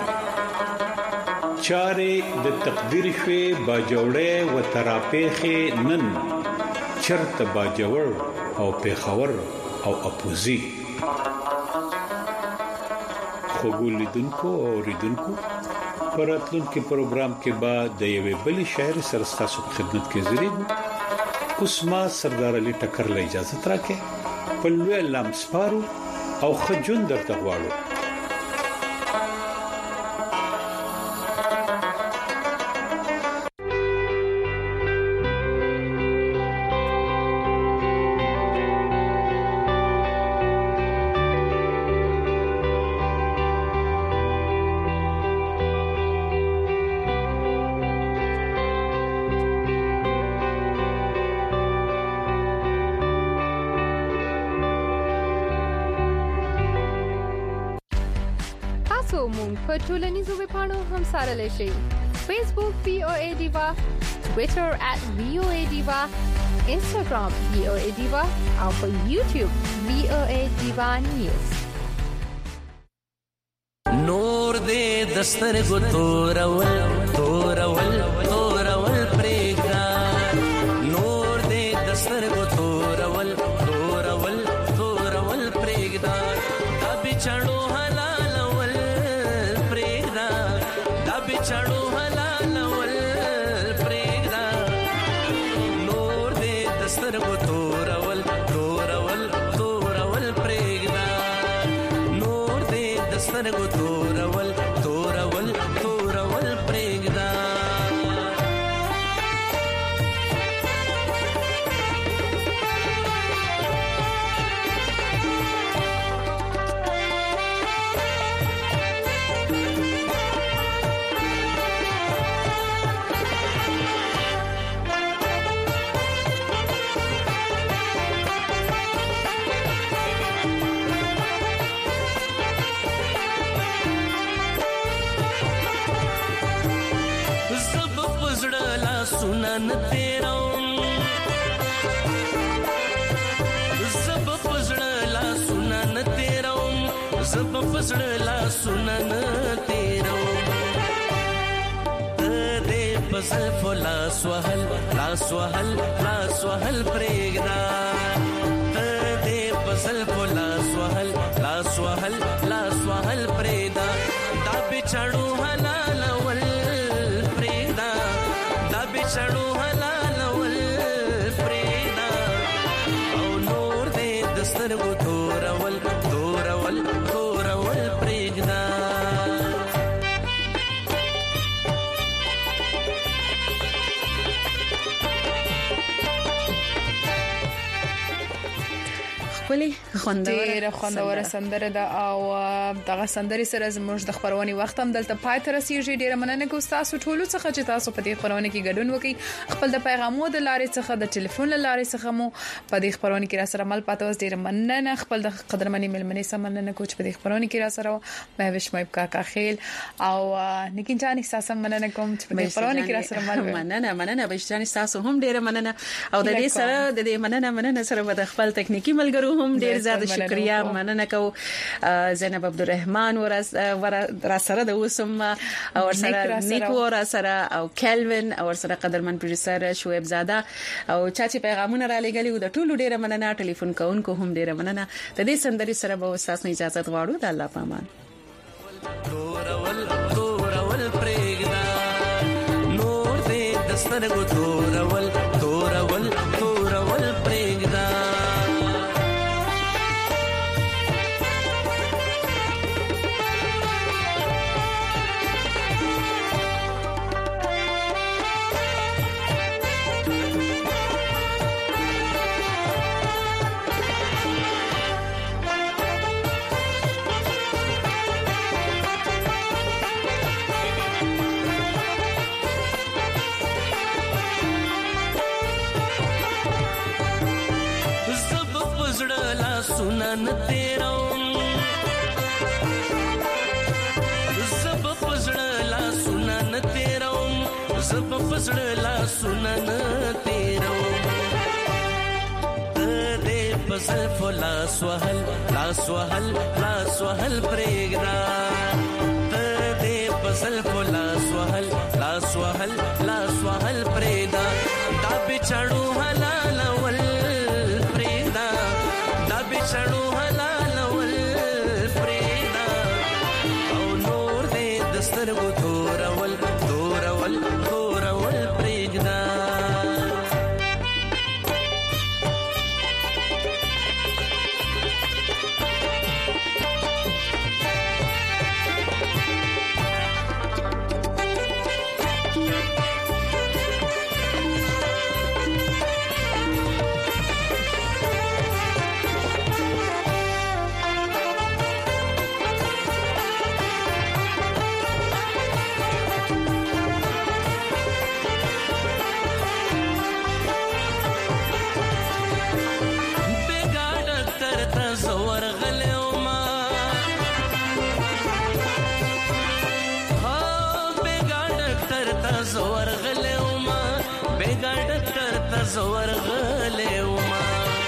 چاري د تقدیر شوي باجوړې و تراپې خنن چرته باجوړ او پیښور او اپوزي خو ګولیدونکو او ریدونکو پراتلون کې پروګرام کې بعد د یوې بل شاعر سره ستاسو خدمت کې زیری اوس ما سردار علي ټکر له اجازه تراکه په لوی لمسپارو او خجون درته غواړو په ټولنیزو ویبپاڼو هم سره لشي فیسبوک وی او ای ډیوا ټوئیټر ات وی او ای ډیوا انستګرام وی او ای ډیوا او په یوټیوب وی او ای ډیوا نیوز نور دې دستر کو تورول تورول تورول پرېګا نور دې دستر کو تورول تورول تورول پرېګا دا بچړو چړو حلال ول پرېګدا نور دې دستر کو تورول تورول تورول پرېګدا نور دې دستر کو تورول تورول تورول پرېګدا सुनन तेरा जब पजड़ला सुनन तेरा जब पजड़ला सुनन तेरा दे पसल फला स्वहल ला स्वहल ला स्वहल प्रेगदा दे पसल फला स्वहल ला स्वहल ला स्वहल प्रेदा दा बिछड़ू हलाल वल प्रेदा चढ़ो हलाल वल प्रेदा औ नूर दे दस्तर को तोरवल तोरवल तोरवल प्रेगदा خپلې خوندوره خوندوره سندره ده او دغه سندري سره زموږ د خبرونې وخت هم دلته پای تر رسیدي. ډیره مننه کوم تاسو ټول څخه چې تاسو په دې خبرونه کې ګډون وکړي. خپل د پیغامو د لارې څخه د ټلیفون لارې څخه مو په دې خبرونه کې را سره مل پاتې اوس ډیره مننه. خپل د قدرمنې ملمنې سم مننه کوم چې په دې خبرونه کې را سره مې وشمایب کاکا خیل او نګین جان احساس مننه کوم چې په دې خبرونه کې را سره مل مننه مننه بشجان تاسو هم ډیره مننه او د دې سره د دې مننه مننه سره د خپل تکنیکی ملګرو هم ډیر زیات شکریا مننه کو زینب عبدالرحمن ور را سره د اوسم او سره نیکو ور سره او کلوین او سره قدرمن پروډوسر شعیب زاده او چاچی پیغامونه را لګلی د ټولو ډیره مننه. ټلیفون کوونکو هم ډیره مننه. د دې سندري سره به تاسو اجازه غواړو. د الله پامان تورول تورول پرېګدا نور دې دستر کو تورول تورول تورول پرېګدا सुनन तेरा जब पजड़ला सुनन तेरा जब पजड़ला सुनन तेरा दे पसल لاس وهل لاس وهل لاس وهل پرېږدا ته دې پزل کو لاس وهل لاس وهل لاس وهل پرېږدا دا بچړو حلال ول پرېږدا دا بچړو حلال ول پرېږدا او نور دې دسترګو تورول تورول تورول پرېږدا زور غلېوما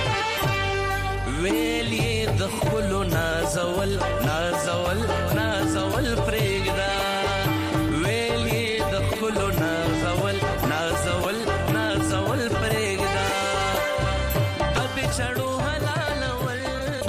ویلې د خپل نازول نازول نازول پرېږدا ویلې د خپل نازول نازول نازول پرېږدا اب چړو حلال ول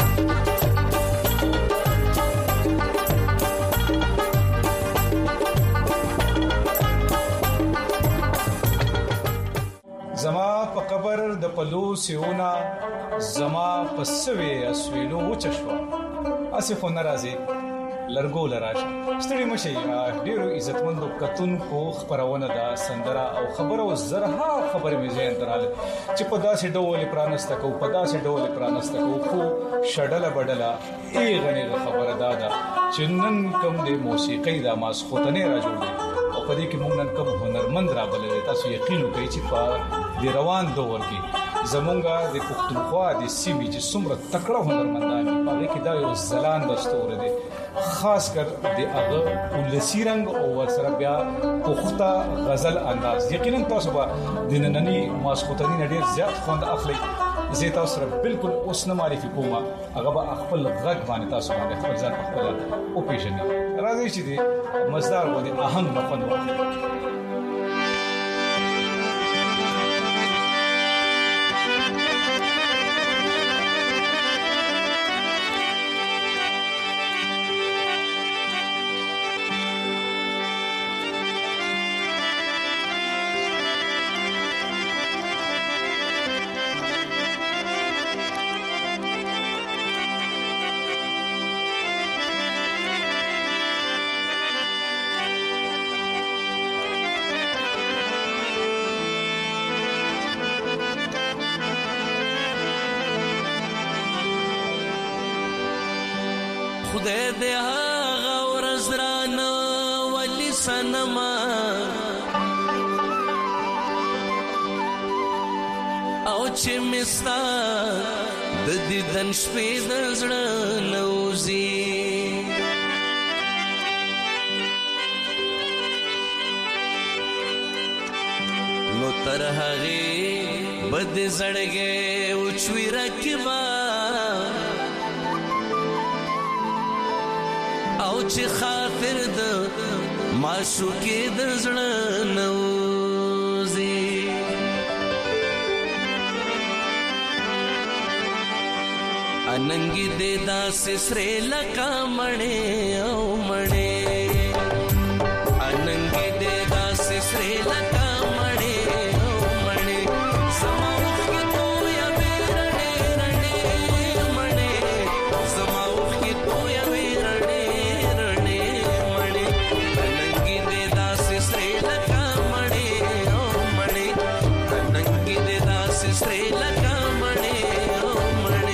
زما په قبر د پلو سیونا زما په سوي اسویلو وچشوا اسې خو ناراضي لرګو لراشه ستړي مشي ډیرو عزتمندو کتون کو خبرونه دا سندرا او خبرو زرها خبر می زین دراله چې په داسې ډول پرانسته کو په داسې ډول پرانسته کو خو شډله بدله ای غنی خبره دادا چې نن کوم د موسیقي د ماسختنه را جوړ دي او په دې کې موږ نن کوم هنرمند را بلل تاسو یقین وکړئ چې په د روان دور کې زمونږه د پښتونخوا د سیمې چې څومره تکړه هنرمندان دي په کې دا یو زلان دستور دی خاص کر د هغه ولسی رنگ او ورسره بیا پخته غزل انداز یقینا تاسو به د نننی ماسختنی ډیر زیات خوند اخلي زه تاسو سره بالکل اوس نه معرفي کوم هغه به خپل غږ باندې تاسو باندې خپل ځان خپل او پیژنئ راځي چې د مزدار باندې اهم نه خوند واخلئ خدای دې هغه ورځ رانه ولي سنما او چې مستا د دیدن شپې د زړه نوزي نو تر هغه بد زړګې او چوي رکبا او چې خاطر د معشوقې د زړه نوزي اننګي دې داسې سره لکه مړې او مړې اننګي دې داسې سره لکه مړې او مړې زما وخت تو یا بیرړې رړې مړې زما وخت تو یا بیرړې رړې مړې اننګي دې داسې سره لکه مړې او مړې اننګي دې داسې سره لکه مړې او مړې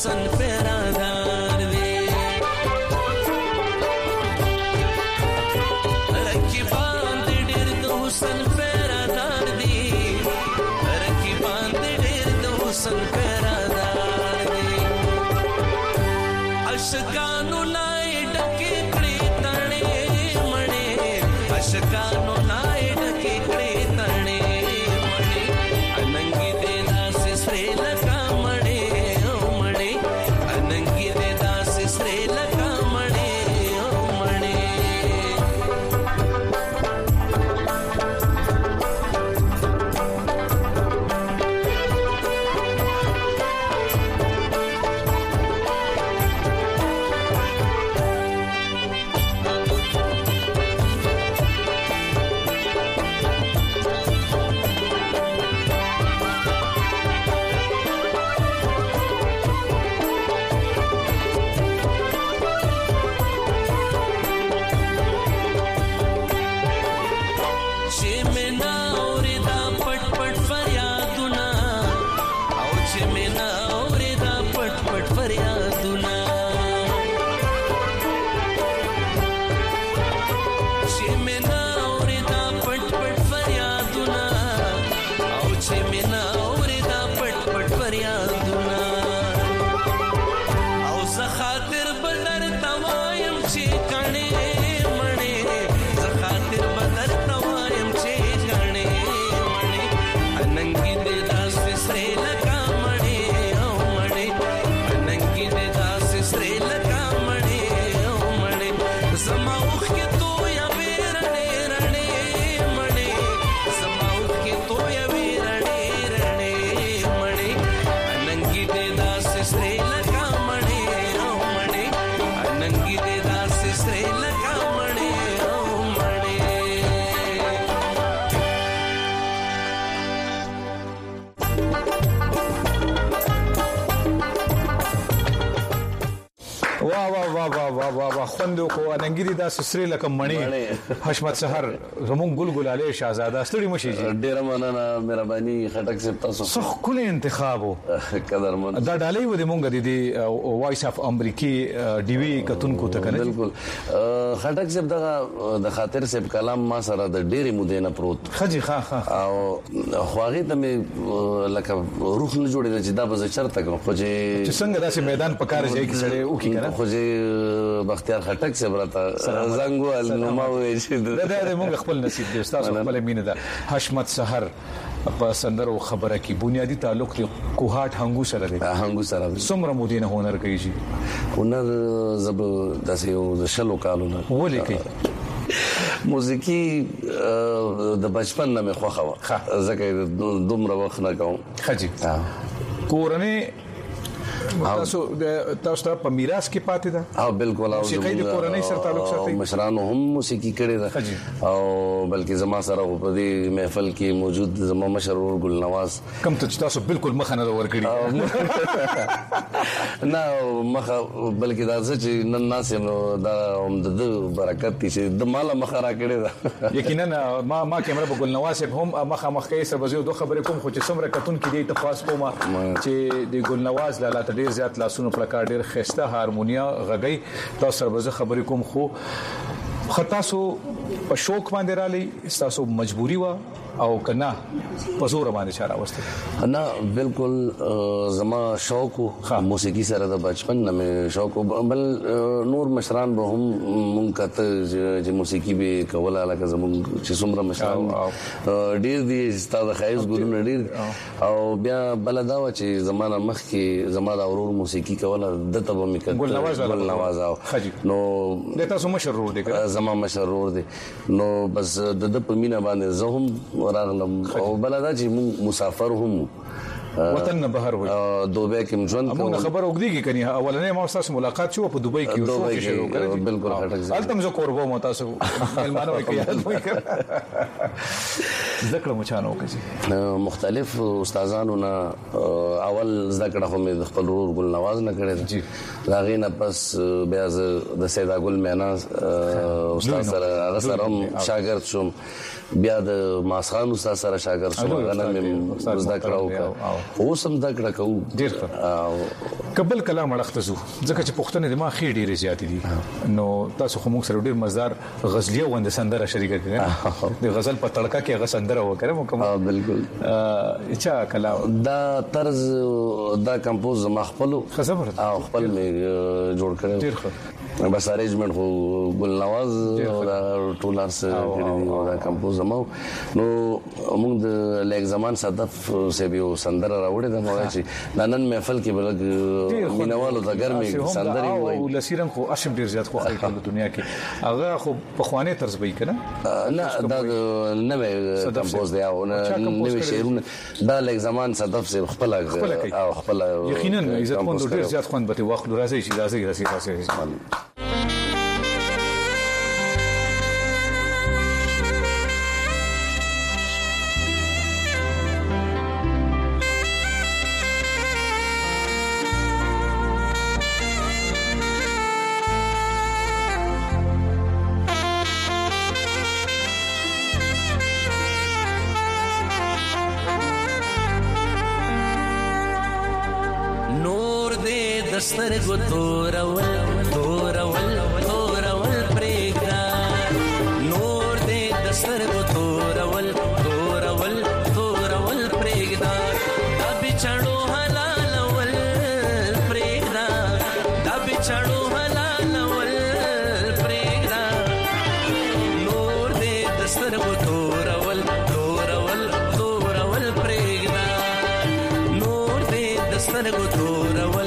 حسن پیرادار دی رقیبان دې ډېر د حسن پیرادار دي رقیبان دې ډېر د حسن پیرادار دي عاشقانو لای ډکې کړې تڼې مړې عاشقانو لای ډکې کړې تڼې مړې اننګي دې داسې سرې لکه مړې او مړې اننګي دې داسې سرې لکه مړې او مړې چې مې نه اورېدا پټ پټ فریادونه او چې مې نه اورېدا پټ پټ فریادونه چې مې نه اورېدا پټ پټ فریادونه او چې مې نه اورېدا پټ پټ فریادونه او زه خاطر به درته وایم چې کڼې مړې زه خاطر به درته وایم چې کڼې مړې اننګي دې داسې سرې لکه مړې او مړې اننګي دې داسې سرې لکه مړې او مړې زما اوښکې تویوي رڼې رڼې مړې زما اوښکې تویوي رڼې رڼې مړې اننګي دې داسې سرې لکه مړې او مړې اننګي دې داسې سرې لکه مړې او مړې واه واه واه واه واه واه واه خوندو کو انګری دا سسری لکه مڼې حشمت سحر زمون ګل ګلاله شاهزاده ستړي مشي جی ډیر مننه مهرباني خټک صاحب تاسو صح کول انتخابو قدرمن دا ډالۍ و د مونږ د دې وایس اف امریکای ډي وی کتونکو ته کنه بالکل خټک صاحب دا د خاطر صاحب کلام ما سره د ډېرې مودې نه پروت خجی ها ها او خواغې ته مې لکه روح نه جوړېده چې دا به زه چرته کوم خو چې څنګه داسې میدان په کار ځای کې سړی وکړي کنه خو چې بختیار خټک صاحب راته زنګ وال نو ما وې چې دا د موږ خپل نصیب دی تاسو خپل مینه ده حشمت سحر په سندرو خبره کې بنیادی تعلق دی کوهات هنګو سره دی هنګو سره څومره مودینه هنر کوي شي هنر زب داسې یو شلو کالونه ولې کوي موسیقي د بچپن نه مې خوښه و ځکه دومره وخت نه کوم خجی کورنۍ تاسو تاسو ته په میراث کې پاتې ده او بالکل او موسیقي د کورنۍ سره تعلق ساتي مشرانو هم موسیقي کړې ده او بلکې زما سره په دې محفل کې موجود زما مشر ګل نواز کوم ته تاسو بالکل مخه نه ورکړي نه مخه بلکې دا چې نن ناس نو دا هم د برکت چې د مال مخه را کړې ده یقینا ما ما کیمرا په ګل نواز هم مخه مخکې سره وزو دوه خبرې کوم خو چې څومره کتون کې دې تفاص کوم چې د ګل نواز لاله ډیر زیات لاسونو پر کار ډیر خسته هارمونیا غږی تاسو سره به خبرې کوم خو خطا سو په شوق باندې را لې تاسو مجبوری و او کنا په زور باندې چاره وسته نه بالکل زما شوق موسیقي سره د بچپن نه مې شوق بل نور مشران به هم مونږ کته چې موسیقي به کوله لکه زمونږ چې څومره مشران ډیر دي ستاسو خایز ګورونه ډیر او بیا بل دا و چې زمانه مخ کې زما د اورور موسیقي کوله د تبه مې کړ ګل نواز ګل نواز نو د تاسو مشرور دي زما مشرور دي نو بس د د په مینا باندې زه هم راغلم او بلدا چې مسافر هم وطن نه بهر وي دوبه کې مجون کوم خبر وګديږي کني اولنې ما تاسو ملاقات شو په دوبۍ کې شو کې شروع کړی بالکل خټک التم زه قربو مو تاسو ملمانو کې یاد وي ذکر مو چانو کوي مختلف استادانو نه اول ذکر خو مې خپل ورور ګل نواز نه کړی دا غینه پس بیا د سیدا ګل مینا استاد سره هغه سره شاګرد شوم بیا د ماسخان استاد سره شاګرد شوم غنه مې ذکر او اوس هم ذکر کوم ډیر قبل کلام اړختزو ځکه چې پښتنه د ما خې ډېرې زیات دي نو تاسو خو موږ سره ډېر مزدار غزلیه وند سندره شریکه کړه د غزل په تړکا کې غزل سندره وکړه مو کوم بالکل اچھا کلام دا طرز دا کمپوز ما خپل خبر او خپل می جوړ کړو ډېر ښه بس ارینجمنت خو ګل نواز او دا ټولارس کړی دا کمپوز ما نو موږ د لیک زمان صدف سیبیو سندره راوړې د مو چې نن محفل کې بلګ مینوالو د ګرمي سندري وای او لسیرن خو اشم ډیر زیات خو خلک په دنیا کې هغه خو په خوانه طرز به کنه نه دا نوې کمپوز دی او نوې شعرونه دا لیک زمان صدف سے خپل او خپل یقینا عزت مند ډیر زیات خوان به وخت راځي چې راځي راځي راځي سترګو تورول تورول تورول پرېږدا نور دې د سترګو تورول تورول تورول پرېږدا دا بچړو حلالول پرېږدا دا بچړو حلالول پرېږدا نور دې د سترګو تورول تورول تورول پرېږدا نور دې د سترګو تورول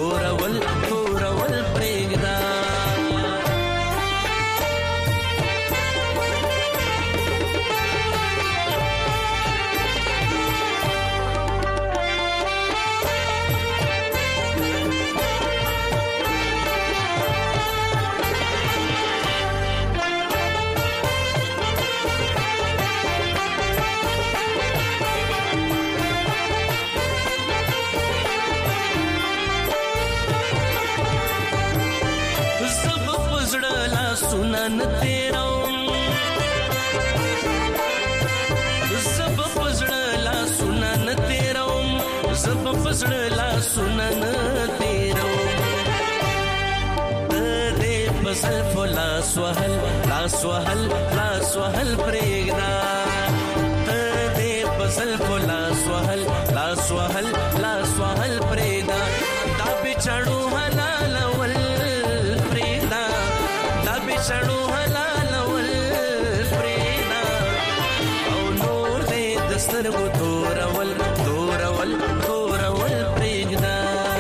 सुनन तेरा सब पजड़ला सुनन तेरा सब पजड़ला सुनन तेरा दे बसल फला स्वहल ला स्वहल ला स्वहल प्रेगना दे बसल फला स्वहल ला स्वहल ला स्वहल प्रेगना दा बिछड़ू हलाल वल प्रेगना चढ़ो हलालवल प्रेना औ नूर दे दस्तर वो तोरवल तोरवल तोरवल प्रेगना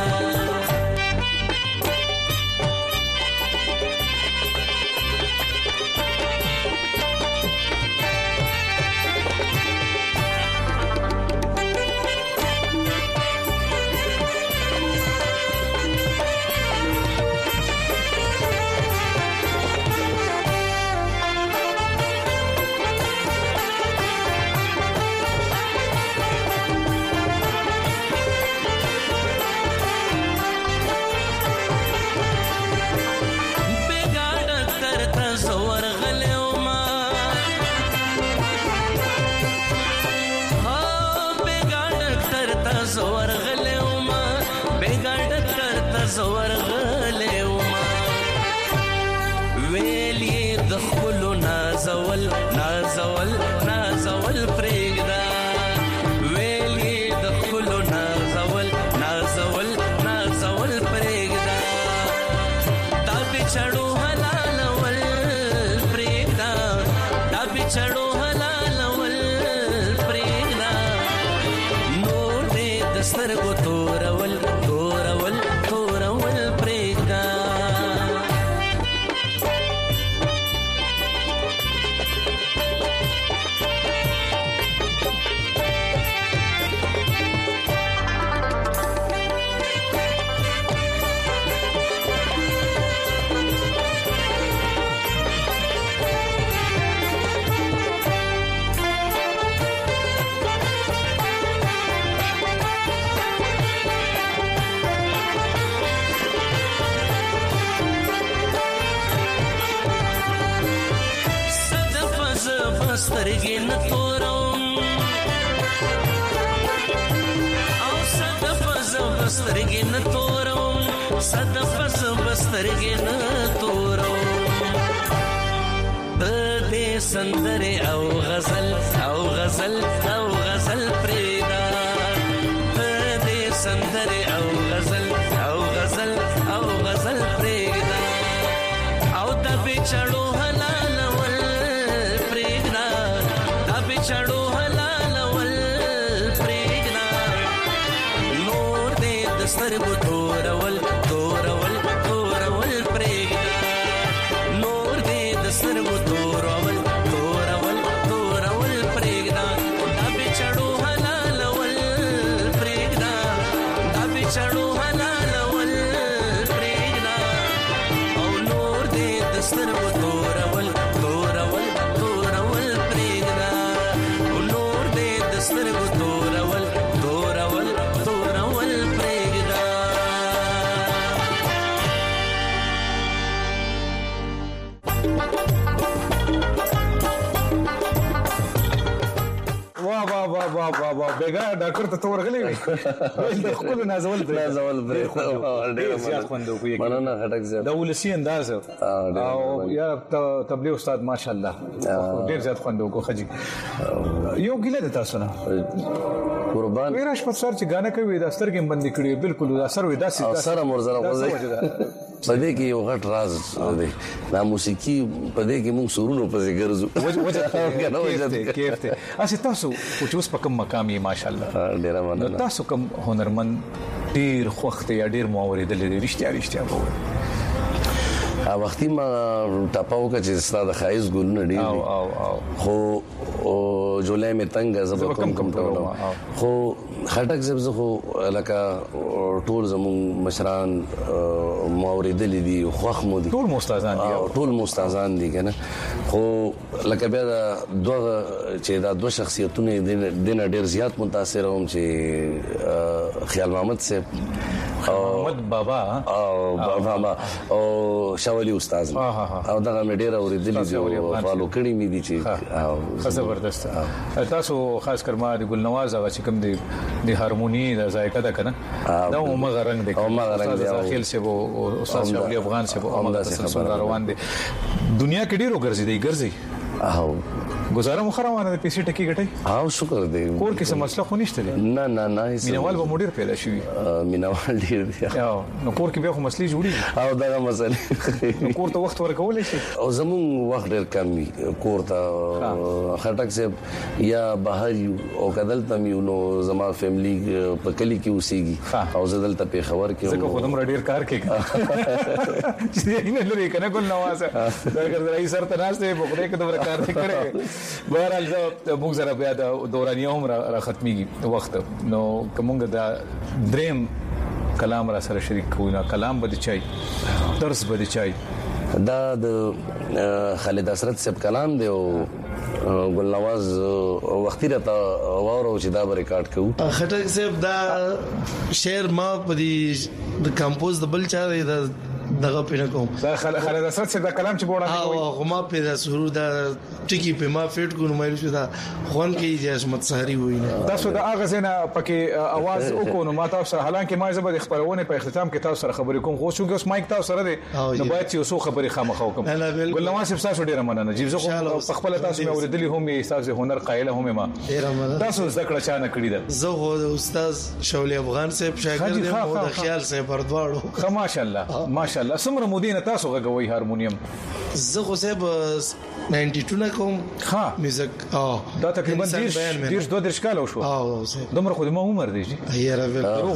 زور غلوما ویلی دخلو نازول نازول نازول پریگدا ویلی دخلو نازول نازول نازول پریگدا دا بچڑو حلال ول پریگدا دا بچڑو حلال ول پریگدا نور دې دستر کو تورول تورول سترګې نه تورم او صدف زو سترګې نه تورم صد پس بسترګې نه تورو دې سندره او غزل او غزل او غزل پریدا دې سندره او غزل او غزل او غزل پریدا او د بچړو حلال ول پریدا د بچړو حلال ول پریدا نور دې دسترګو تورول تورول تورول پریدا نور دې دسترګو تورول تورول تورول پریدا د بچړو حلال ول پریدا د بچړو حلال ول پریدا او نور دې دسترګو تورول تورول تورول پریدا او نور دې دسترګو تورول تورول تورول پریدا واه واه واه واه واه واه بیګا ډاکټر ته ورغلی وي د خپل نازول پرې نازول پرې ډېر زیات خوندو کوي مننه خټک زیات د ولسی انداز او یا تبلیغ استاد ماشاءالله ډېر زیات خوندو کو خجی یو ګیله د تاسو نه قربان ویراش په سر چې غانا کوي د سترګې بندي کړی بالکل د اثر وې داسې او سره مرزره وځي په دې کې یو غټ راز دی دا موسیقي په دې کې موږ سورونو په ذکر زو وجه کېفته اسی تاسو چې اوس په کوم مقام یې ماشاءالله ډیر مننه تاسو کوم هنرمند ډیر خوخت یا ډیر مواورید لري رښتیا رښتیا وایي ا وختي ما ټاپاو کې چې ستاسو خایز ګلونه ډیر او او او خو جولای می تنګ زب کم کم ټولو خو خټک زب زه خو لکه ټول زمون مشران مواردل دي خوخ مو دي ټول مستازان دي ټول مستازان دي کنه خو لکه بیا دوه چې دا دوه شخصیتونه د ډیر زیات متاثر هم چې خیال محمد سے محمد بابا او بابا او شاولی استاد او دا مې ډیر اوریدلې دي فالو کړی مې دي چې او زبردست تاسو خاص کر ما د ګل نواز هغه چې کوم دی د هارمونی د ذایقه ده کنه دا مغه رنگ دی او مغه رنگ دی داخل سے وہ استاد شاولی افغان سے وہ عمل سلسله روان دي دنیا کې ډیرو ګرځي دی ګرځي او گزاره مخروانه د پیسې ټکی غټي او شکر دی کور کې څه مسله خو نشته دی نه نه نه مینوال به مدیر پیدا شي مینوال ډیر دی او نو کور کې به خو مسلې جوړي او دا مسله نو کور ته وخت ورکول شي او زمون وخت ډیر کم وي کور ته خټک سے یا بهر یو او کدل تم یو نو زما فیملی په کلی کې اوسېږي او زدل ته په خبر کې زه خودم ډیر کار کوي چې نه لري کنه ګل نوازه دا ګرځي سر ته ناشته په خدای کې دومره کار نه کړي بهرحال موږ سره بیا د دورانیه هم را ختميږي وخت نو کومګه دا دریم کلام را سره شریک کوونه کلام بده چای درس بده چای دا د خالد حسرت صاحب کلام دی او ګل نواز وختي راته وورو چې دا ریکارډ کوو خټک صاحب دا شعر ما په دې د کمپوز د بل چا دی دغه پینه کوم دا خالد حسرت صاحب دا کلام چې وړاندې کوي او ما په دا سرور دا ټکی په ما فټ کو نو مې شو دا خون کې جسمت سحری وای نه تاسو دا اغه زنه پکې आवाज وکړو نو ما تاسو حالانکه ما زبر خبرونه په اختتام کې تاسو سره خبرې کوم خو شو اوس مایک تاسو سره دی نو باید چې اوسو خبرې خامخو کوم ګل نواز صاحب تاسو ډیره مننه جیب زه په خپل تاسو مې اوریدلی هم تاسو هنر قایله هم ما تاسو ذکر چا نه کړی دا زه هو استاد شاولی افغان صاحب شاګرد یم او د خیال صاحب پردواړو ماشاءالله ماشاءالله سمره مودینه تاسو غوي هارمونیم زه خو صاحب نائنٹی ټو نه کوم ها میوزیک او دا تقریبا ډیر ډیر دوه درش کال شو او دومره خو د ما عمر دی یاره بالکل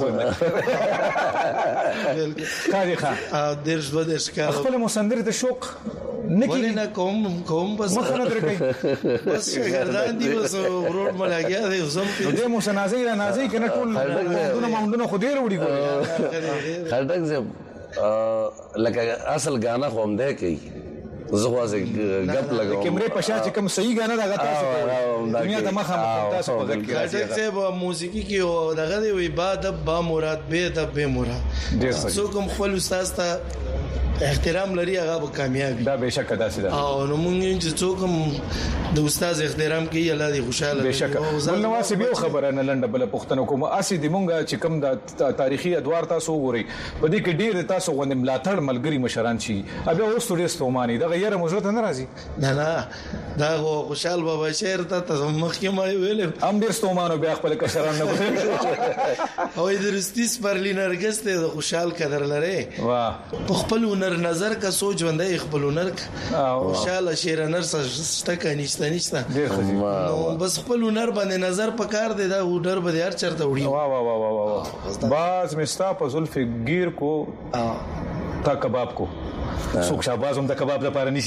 کاری ښه ډیر دوه درش کال خپل مسندر ته شوق نکی نه کوم کوم بس مخنه درکې بس ګردان دی بس ورور ملاګیا دی زم په دې مسنازي را نازي کنه ټول مونږ مونږ خو ډیر وړي ګوري خټک زه لکه اصل غانا خو هم ده کوي زه واسه غپ لګاوم کیمرې په شا چې کوم صحیح غانا دغه تاسو دنیا د مخه تاسو په غږ کې راځي چې په موسیقي کې دغه دی وي با د با مراد به د به مراد څو کوم خپل استاد ته احترام لري هغه به کامیاب دا به شک داسې ده او نو مونږ چې څوک هم د استاد احترام کوي الله دې خوشاله به شک ول نواز به خبره نه لنډه بل پښتنو کوم اسی د مونږه چې کوم د تاریخي ادوار تاسو وګورئ په دې کې ډیر تاسو غوندې ملاتړ ملګری مشران شي ابه اوس ډیر ستوماني دا غیر موضوع نه راځي نه نه دا خوشحال بابا شعر ته مخکې ما ویل هم ډیر ستومانو بیا خپل کشران نه او درستیس پرلی نرګس ته د خوشحال قدر لري واه په خپل هنر نظر کا سوچ وندای خپل هنر خوشاله شعر نر سشته کنيشته نشته نو بس خپل هنر باندې نظر پکار دی دا هنر به هر چرته وړي واه واه واه واه باز مستا په زلف گیر کو تا کباب کو سوق شاباز هم د کباب لپاره نشي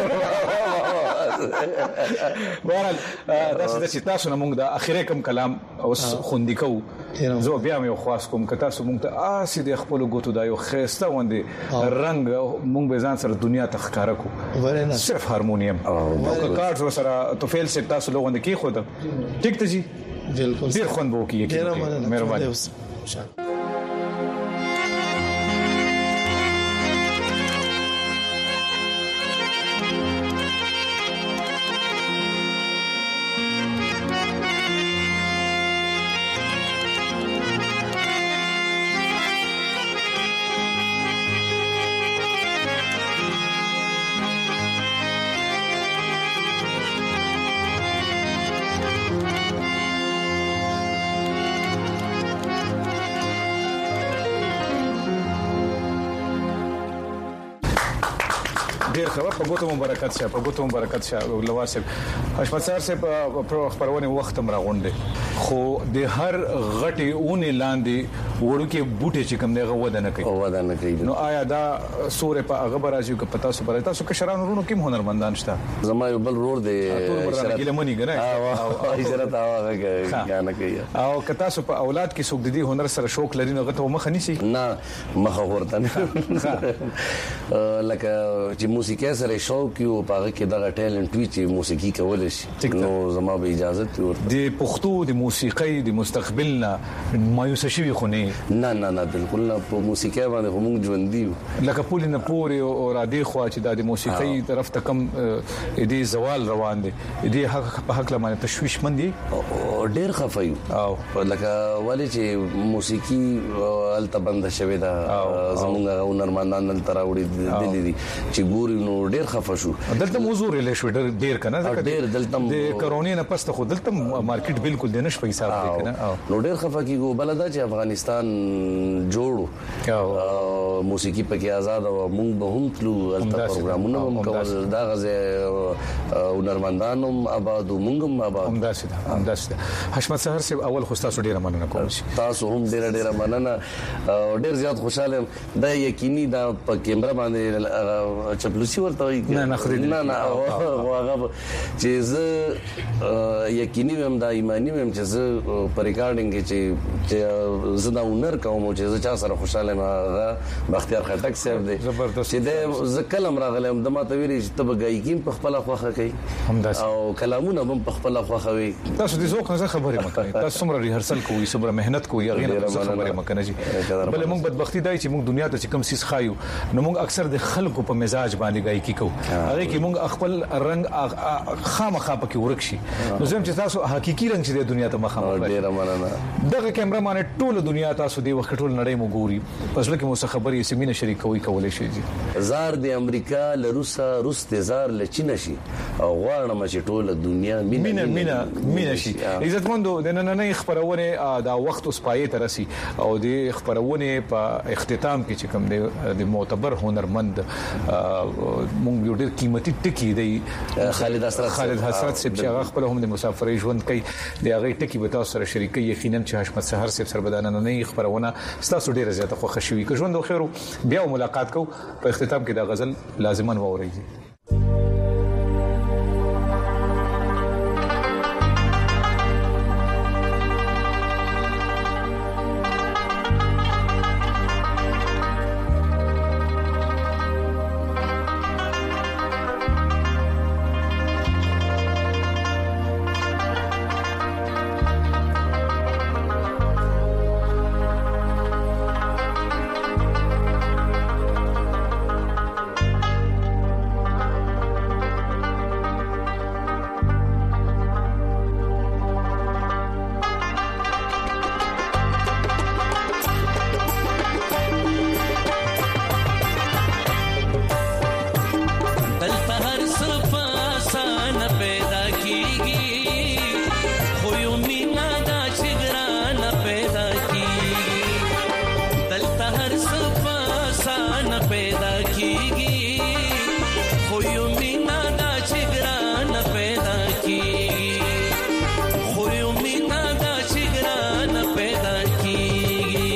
ورال دا چې تاسو نه موږ د اخیری کم کلام اوس خوندې کو زه بیا مې خواص کوم که تاسو موږ ته اسی د خپل ګوتو دا یو خيسته وندې رنگ موږ به ځان سره دنیا ته ښکارا کو صرف هارمونیم او کارت سره توفیل سے تاسو لوګون کې خود ټیک ته جی بالکل ډیر خوند وو کیږي مهرباني ډیر خبر په ګوتو مبارکات شه په ګوتو مبارکات شه لواسب حشمت سر سے په خبرونه وخت مر غونډه خو د هر غټي اونې لاندې ورکه بوټي چې کوم نه غوډه نه کوي غوډه نه کوي نو آیا دا سورې په هغه برازي کو پتا سو برای تاسو کشران ورونو کوم هنرمندان شته زما یو بل رور دی اشاره ګله منی ګره او اشاره هغه غانه کوي او که تاسو په اولاد کې څوک د دې هنر سره شوق لري نو غته مخ نيسي نه مخ ورته لکه چې موسیقي سره شوق یو پاره کې دا ټیلنټ وی چې موسیقي کول شي نو زما به اجازه ورته د پښتو د موسیقي د مستقبلنا مایوس شوی خو نه نه نه نه بالکل نه په موسیقي باندې موږ ژوند دی لکه پولی نه پوري او را دي خو چې د موسیقي طرف ته کم دې زوال روان دي دې حق په حق لمانه تشويش مندي ډېر خفایو او لکه ولی چې موسیقي الته بند شوی دا زمونږ هنرمندان نن تراوړي دي دي چې ګوري نو ډېر خفه شو دلته موضوع لري شو ډېر کنه ډېر دلته د کرونا نه پسته خو دلته مارکیټ بالکل د نش په حساب کې کنه نو ډېر خفه کیږي بلدا چې افغانستان جوړو موسیقي پکې آزاد او موږ به هم تلو الته پروګرامونه هم کول دا غزه هنرمندانم آباد موږ هم آباد هم داسې هم داسې حشمت سحر صاحب اول خو تاسو ډیره مننه کوم تاسو هم ډیره ډیره مننه ډیر زیات خوشاله دا یقیني دا په کیمرا باندې چپلوسی ورته نه نه نه نه هغه چې زه یقیني هم دا ایمانی هم چې زه په ریکارډینګ کې چې زه دا هنر کوم چې زه چا سره خوشاله ما بختیار خټک صاحب دی چې د ز کلم راغلم د ماته ویری چې تب غایګین په خپل خوخه کوي او کلامونه هم په خپل خوخه وي تاسو دې ذوق نه خبرې مکه تاسو څومره ریهرسل کوئ څومره مهنت کوئ هغه نه خبرې مکه نه جی بل موږ بدبختی دی چې موږ دنیا ته کم سیس خایو نو موږ اکثر د خلکو په مزاج باندې غایګی کوو هغه کې موږ خپل رنگ خامخا پکې ورک شي نو زم چې تاسو حقيقي رنگ چې د دنیا ته مخامخ ډیر مننه دغه کیمرا مان ټول دنیا تاسو دی وخت ټول نړۍ مو ګوري پس لکه مو څه خبرې سیمینه شریکوي کولای شي جی زار د امریکا له روسا روس د زار له چین شي او غواړم چې ټول دنیا مینه مینه مینه شي عزتمندو د نن نه خبرونه دا وخت اوس پای ته رسی او د خبرونه په اختتام کې چې کوم دی د معتبر هنرمند مونږ یو ډیر قیمتي ټکی دی خالد حسرت خالد حسرت چې هغه خپل هم د مسافرۍ ژوند کوي د هغه ټکی به تاسو سره شریکي یقینا چې حشمت سحر صاحب سره بدانه نه خبرونه تاسو ډیره زیاته خوښ شوي که ژوند خو خیر بیا ملاقات کو په اختتام کې دا غزل لازمان ووريږي پیدا کیږي خو یو مینا دا چې ګران پیدا کیږي خو یو مینا دا چې ګران پیدا کیږي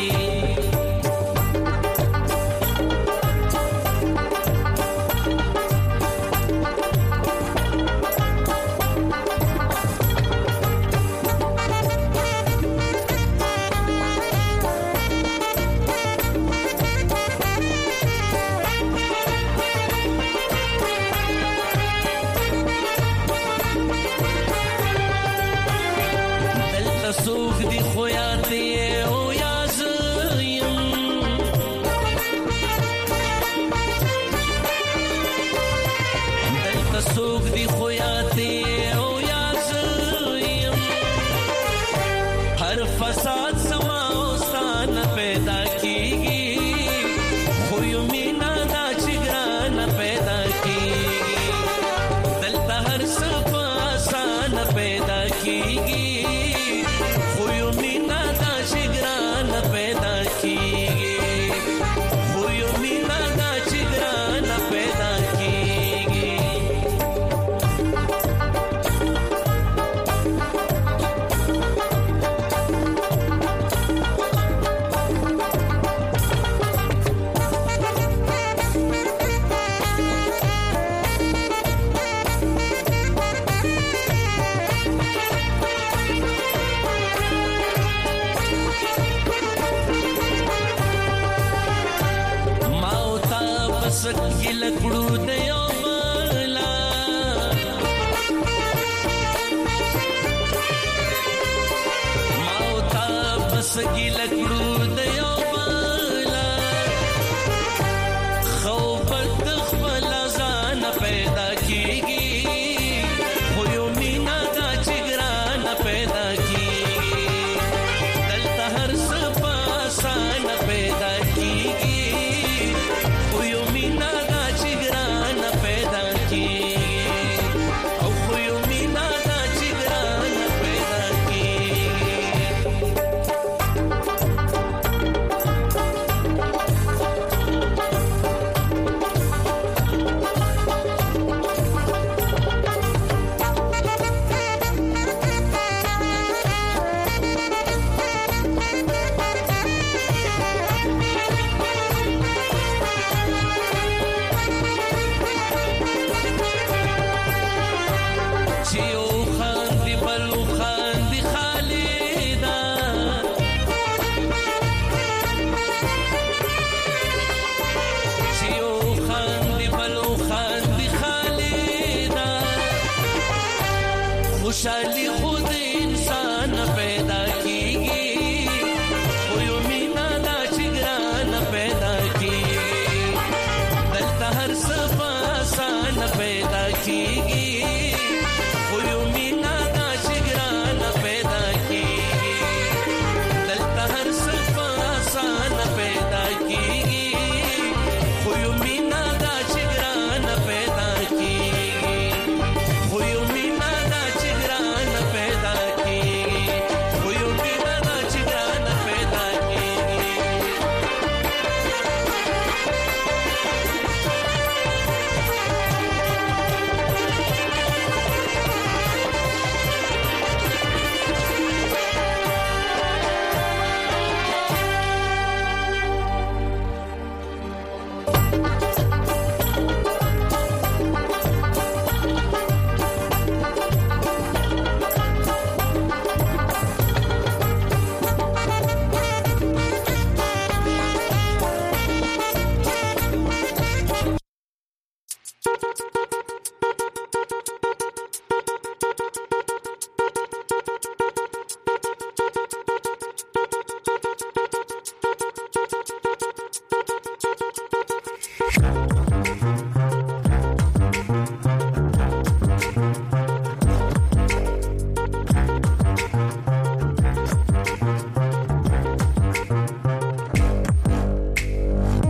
سوق دی خویاتی او یازیم دلتا سوق دی خویاتی او یازیم هر فساد سما اوستان پیدا کیگی خویو مینا دا چگران پیدا کیگی دلتا هر سپا آسان پیدا کیگی سکیل کړو د یو